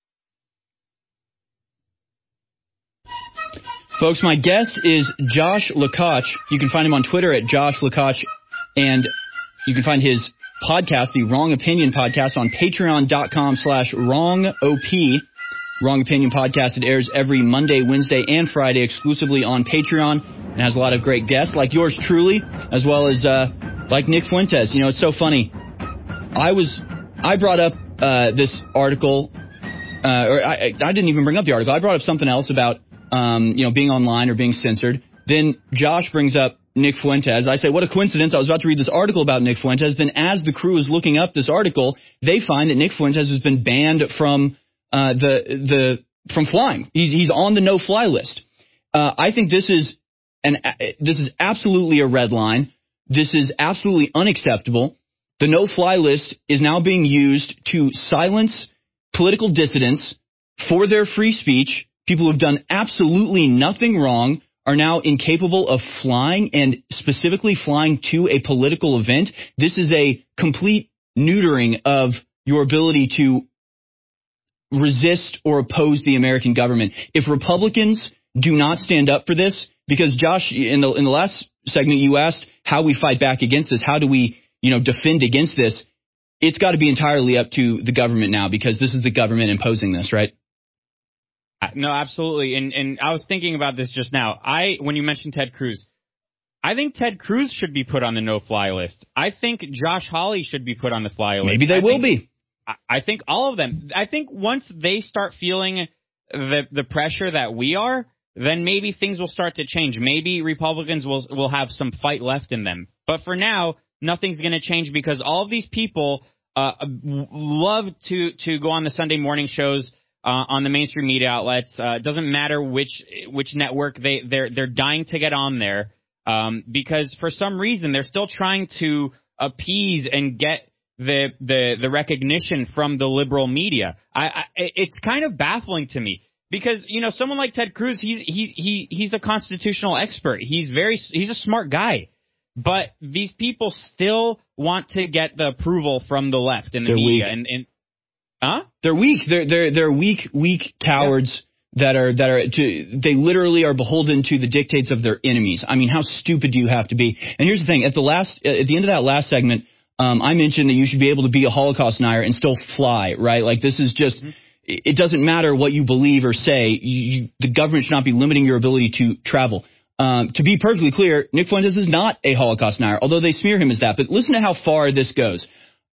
Folks, my guest is Josh Lukacs. You can find him on Twitter at Josh Lukacs, and you can find his podcast, the Wrong Opinion Podcast, on patreon dot com slash wrong op. Wrong Opinion Podcast. It airs every Monday, Wednesday, and Friday exclusively on Patreon, and has a lot of great guests like yours truly, as well as uh, like Nick Fuentes. You know, it's so funny. I was I brought up uh, this article, uh, or I, I didn't even bring up the article. I brought up something else about um, you know being online or being censored. Then Josh brings up Nick Fuentes. I say, what a coincidence. I was about to read this article about Nick Fuentes. Then as the crew is looking up this article, they find that Nick Fuentes has been banned from uh, the the from flying. He's he's on the no-fly list. Uh, I think this is an this is absolutely a red line. This is absolutely unacceptable. The no-fly list is now being used to silence political dissidents for their free speech. People who have done absolutely nothing wrong are now incapable of flying, and specifically flying to a political event. This is a complete neutering of your ability to resist or oppose the American government. If Republicans do not stand up for this, because Josh, in the in the last segment, you asked how we fight back against this. How do we, you know, defend against this? It's got to be entirely up to the government now, because this is the government imposing this, right? No, absolutely. And and I was thinking about this just now. I when you mentioned Ted Cruz, I think Ted Cruz should be put on the no-fly list. I think Josh Hawley should be put on the fly list. Maybe they I will think, be. I think all of them. I think once they start feeling the the pressure that we are, then maybe things will start to change. Maybe Republicans will will have some fight left in them. But for now, nothing's going to change, because all of these people uh, love to to go on the Sunday morning shows uh, on the mainstream media outlets. Uh, it doesn't matter which which network they they're they're dying to get on there, um, because for some reason they're still trying to appease and get the the the recognition from the liberal media. I, I it's kind of baffling to me, because, you know, someone like Ted Cruz, he's he he he's a constitutional expert. He's very he's a smart guy, but these people still want to get the approval from the left and the They're media. weak. And, and huh? They're weak. They're they're they're weak weak cowards yeah. that are that are to, they literally are beholden to the dictates of their enemies. I mean, how stupid do you have to be? And here's the thing: at the last at the end of that last segment, um, I mentioned that you should be able to be a Holocaust denier and still fly, right? Like, this is just. Mm-hmm. It doesn't matter what you believe or say. You, you, the government should not be limiting your ability to travel. Um, to be perfectly clear, Nick Fuentes is not a Holocaust denier, although they smear him as that. But listen to how far this goes.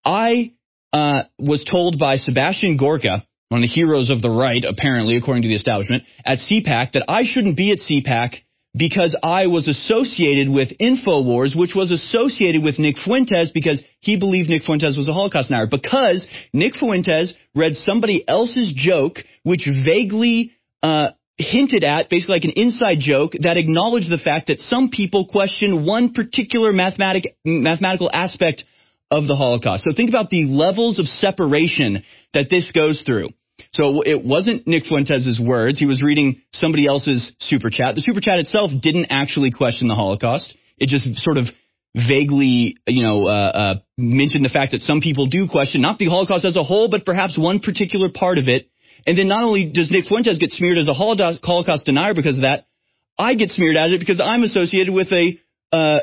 I uh, was told by Sebastian Gorka, one of the heroes of the right, apparently, according to the establishment, at CPAC, that I shouldn't be at CPAC because I was associated with InfoWars, which was associated with Nick Fuentes because he believed Nick Fuentes was a Holocaust denier. Because Nick Fuentes read somebody else's joke, which vaguely uh, hinted at, basically like an inside joke, that acknowledged the fact that some people question one particular mathematic, mathematical aspect of the Holocaust. So think about the levels of separation that this goes through. So it wasn't Nick Fuentes' words. He was reading somebody else's super chat. The super chat itself didn't actually question the Holocaust. It just sort of vaguely, you know, uh, uh, mentioned the fact that some people do question not the Holocaust as a whole, but perhaps one particular part of it. And then not only does Nick Fuentes get smeared as a Holocaust denier because of that, I get smeared at it because I'm associated with a uh,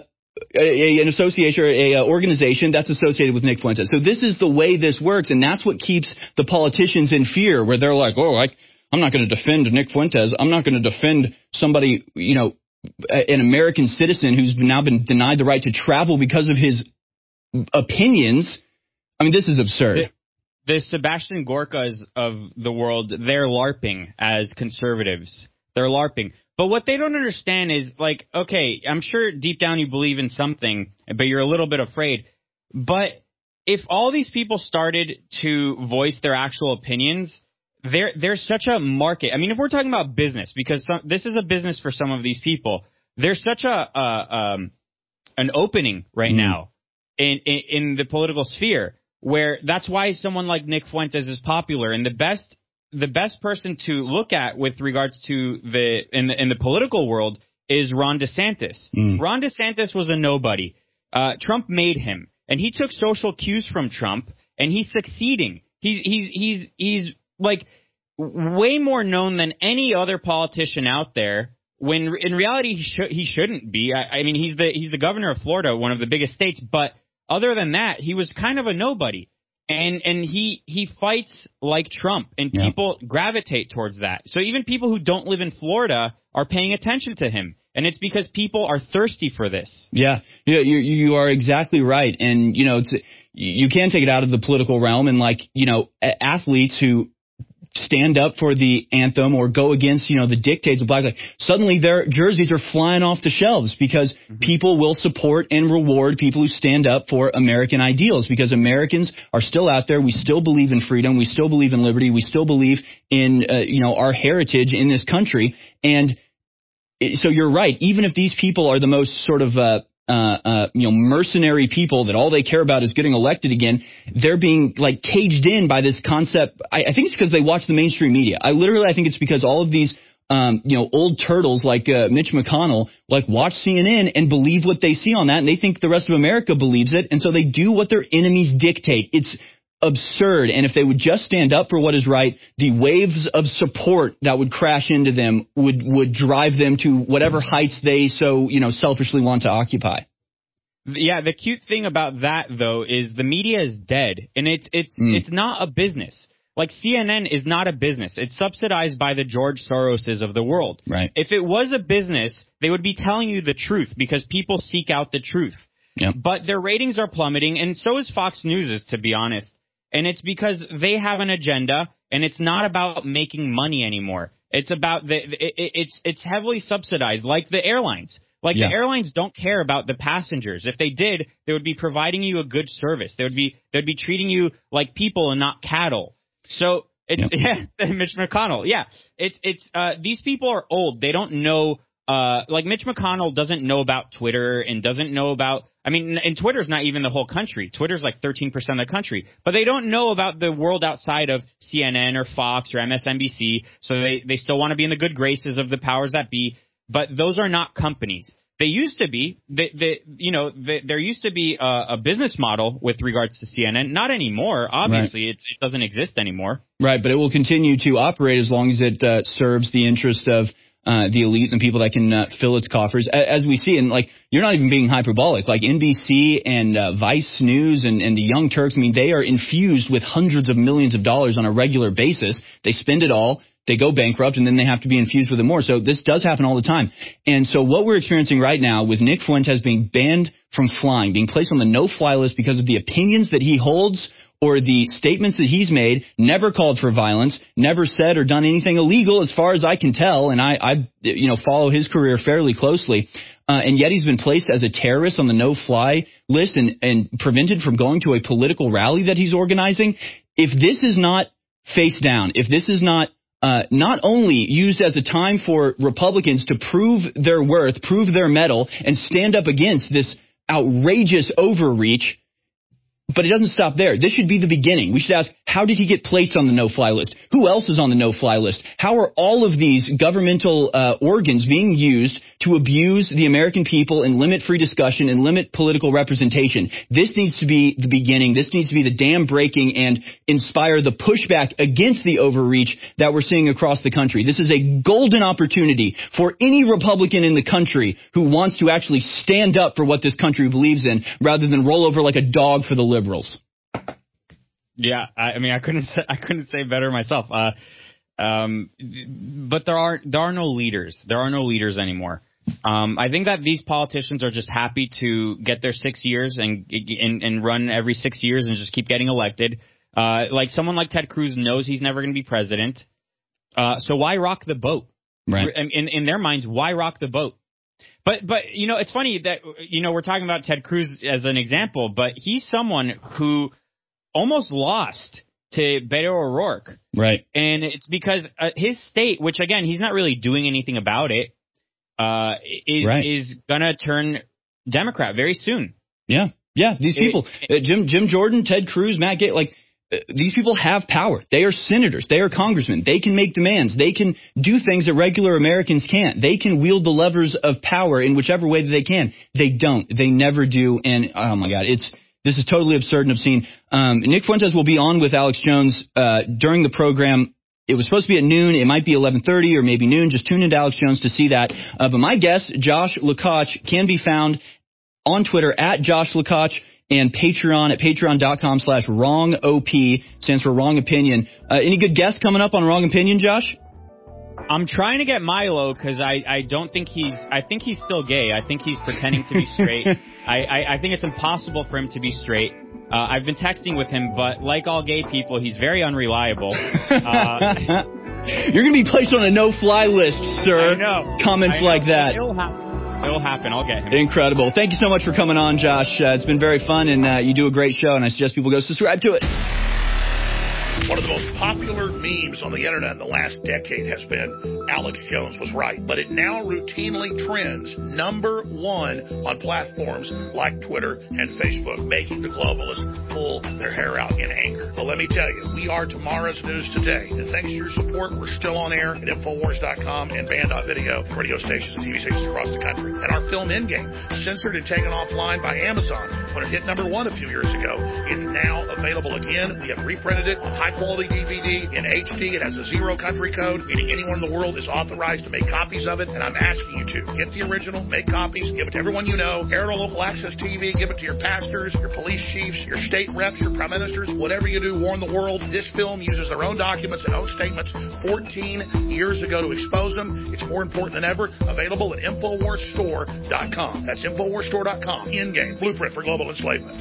A, an association or a, a organization that's associated with Nick Fuentes. So this is the way this works, and that's what keeps the politicians in fear, where they're like, oh, I, I'm not going to defend Nick Fuentes. I'm not going to defend somebody, you know, an American citizen who's now been denied the right to travel because of his opinions. I mean, this is absurd. The, the Sebastian Gorkas of the world, they're LARPing as conservatives. They're LARPing. But what they don't understand is, like, okay, I'm sure deep down you believe in something, but you're a little bit afraid. But if all these people started to voice their actual opinions, there there's such a market. I mean, if we're talking about business, because some, this is a business for some of these people, there's such a uh, um, an opening right mm. now in, in in the political sphere, where that's why someone like Nick Fuentes is popular. And the best the best person to look at with regards to the in the, in the political world is Ron DeSantis. Mm. Ron DeSantis was a nobody. Uh, Trump made him, and he took social cues from Trump, and he's succeeding. He's he's he's he's like way more known than any other politician out there. When in reality he should he shouldn't be. I, I mean, he's the he's the governor of Florida, one of the biggest states. But other than that, he was kind of a nobody. And and he he fights like Trump, and yeah. people gravitate towards that. So even people who don't live in Florida are paying attention to him, and it's because people are thirsty for this. Yeah, yeah, you you are exactly right, and you know it's, you can take it out of the political realm, and like you know athletes who stand up for the anthem or go against, you know, the dictates of Black Lives. Suddenly their jerseys are flying off the shelves because mm-hmm. people will support and reward people who stand up for American ideals, because Americans are still out there. We still believe in freedom. We still believe in liberty. We still believe in, uh, you know, our heritage in this country. And it, so you're right. Even if these people are the most sort of, uh, Uh, uh, you know, mercenary people that all they care about is getting elected again, they're being like caged in by this concept. I, I think it's because they watch the mainstream media. I literally, I think it's because all of these um, you know, old turtles like uh, Mitch McConnell, like watch C N N and believe what they see on that, and they think the rest of America believes it, and so they do what their enemies dictate. It's absurd, and if they would just stand up for what is right, the waves of support that would crash into them would would drive them to whatever heights they so, you know, selfishly want to occupy. Yeah, the cute thing about that, though, is the media is dead, and it's it's mm. it's not a business. Like, C N N is not a business. It's subsidized by the George Soroses of the world. Right. If it was a business, they would be telling you the truth because people seek out the truth. Yep. But their ratings are plummeting, and so is Fox News's, to be honest. And it's because they have an agenda, and it's not about making money anymore. It's about the it, it's it's heavily subsidized, like the airlines. Like yeah. the airlines don't care about the passengers. If they did, they would be providing you a good service. They would be they'd be treating you like people and not cattle. So it's yep. yeah, Mitch McConnell. Yeah, it's it's uh, these people are old. They don't know. Uh, like Mitch McConnell doesn't know about Twitter and doesn't know about. I mean, and Twitter's not even the whole country. Twitter's like thirteen percent of the country, but they don't know about the world outside of C N N or Fox or M S N B C. So they they still want to be in the good graces of the powers that be. But those are not companies. They used to be. They, they, you know, they, there used to be a, a business model with regards to C N N. Not anymore. Obviously, right. it's, it doesn't exist anymore. Right, but it will continue to operate as long as it uh, serves the interest of uh, the elite and the people that can uh, fill its coffers. As we see, and like you're not even being hyperbolic. Like N B C and uh, Vice News and, and the Young Turks. I mean, they are infused with hundreds of millions of dollars on a regular basis. They spend it all. They go bankrupt, and then they have to be infused with it more. So this does happen all the time. And so what we're experiencing right now with Nick Fuentes being banned from flying, being placed on the no-fly list because of the opinions that he holds or the statements that he's made, never called for violence, never said or done anything illegal as far as I can tell, and I, I you know, follow his career fairly closely. Uh, and yet he's been placed as a terrorist on the no-fly list and, and prevented from going to a political rally that he's organizing. If this is not face down, if this is not Uh, not only used as a time for Republicans to prove their worth, prove their mettle, and stand up against this outrageous overreach, but it doesn't stop there. This should be the beginning. We should ask, how did he get placed on the no-fly list? Who else is on the no-fly list? How are all of these governmental uh, organs being used to abuse the American people and limit free discussion and limit political representation? This needs to be the beginning. This needs to be the dam breaking and inspire the pushback against the overreach that we're seeing across the country. This is a golden opportunity for any Republican in the country who wants to actually stand up for what this country believes in rather than roll over like a dog for the liberals. Yeah, I, I mean, I couldn't say, I couldn't say better myself. Uh, um, but there are there are no leaders. There are no leaders anymore. Um, I think that these politicians are just happy to get their six years and and, and run every six years and just keep getting elected. Uh, like someone like Ted Cruz knows he's never going to be president. Uh, so why rock the boat? Right. In in their minds, why rock the boat? But, but you know, it's funny that, you know, we're talking about Ted Cruz as an example, but he's someone who almost lost to Beto O'Rourke. Right. And it's because uh, his state, which, again, he's not really doing anything about it, uh, is, right. is going to turn Democrat very soon. Yeah. Yeah. These people, it, uh, Jim, Jim Jordan, Ted Cruz, Matt Gaetz, like, these people have power. They are senators. They are congressmen. They can make demands. They can do things that regular Americans can't. They can wield the levers of power in whichever way that they can. They don't. They never do. And, oh, my God, it's this is totally absurd and obscene. Um, Nick Fuentes will be on with Alex Jones uh, during the program. It was supposed to be at noon. It might be eleven thirty or maybe noon. Just tune into Alex Jones to see that. Uh, but my guest, Josh Lukacs, can be found on Twitter at Josh Lukacs. And Patreon at patreon.com slash wrong OP, stands for wrong opinion. Uh, any good guests coming up on Wrong Opinion, Josh? I'm trying to get Milo because I, I don't think he's, I think he's still gay. I think he's pretending to be straight. I, I, I think it's impossible for him to be straight. Uh, I've been texting with him, but like all gay people, he's very unreliable. Uh, You're going to be placed on a no-fly list, sir. I know. Comments I know. like that. It'll happen. It'll happen. I'll get him. Incredible. Thank you so much for coming on, Josh. Uh, it's been very fun, and uh, you do a great show, and I suggest people go subscribe to it. One of the most popular memes on the internet in the last decade has been Alex Jones was right, but it now routinely trends number one on platforms like Twitter and Facebook, making the globalists pull their hair out in anger. But let me tell you, we are tomorrow's news today, and thanks to your support, we're still on air at Infowars dot com and Band dot video, radio stations and T V stations across the country. And our film Endgame, censored and taken offline by Amazon when it hit number one a few years ago, is now available again. We have reprinted it on high-quality D V D in H D. It has a zero country code, meaning anyone in the world is authorized to make copies of it, and I'm asking you to get the original, make copies, give it to everyone you know, air it on local access T V, give it to your pastors, your police chiefs, your state reps, your prime ministers, whatever you do, warn the world. This film uses their own documents and own statements fourteen years ago to expose them. It's more important than ever. Available at Infowars Store dot com. That's Infowars Store dot com. Endgame, blueprint for global enslavement.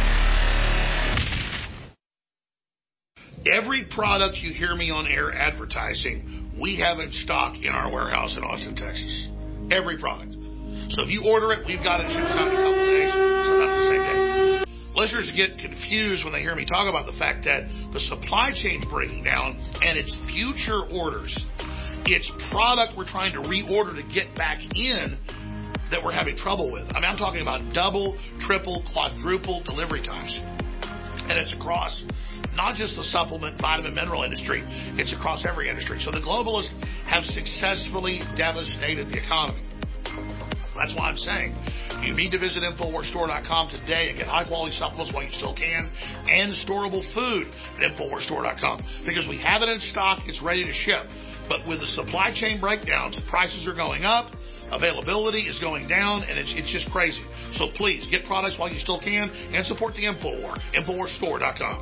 Every product you hear me on air advertising, we have in stock in our warehouse in Austin, Texas. Every product. So if you order it, we've got it shipped out in a couple days, sometimes the same day. Listeners get confused when they hear me talk about the fact that the supply chain's breaking down and it's future orders. It's product we're trying to reorder to get back in that we're having trouble with. I mean, I'm talking about double, triple, quadruple delivery times. And it's across not just the supplement, vitamin, mineral industry, it's across every industry. So the globalists have successfully devastated the economy. That's why I'm saying you need to visit Infowars Store dot com today and get high-quality supplements while you still can, and storable food at Infowars Store dot com. Because we have it in stock, it's ready to ship. But with the supply chain breakdowns, prices are going up, availability is going down, and it's, it's just crazy. So please, get products while you still can, and support the Infowar, Infowars Store dot com.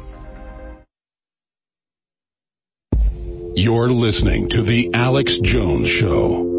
You're listening to The Alex Jones Show.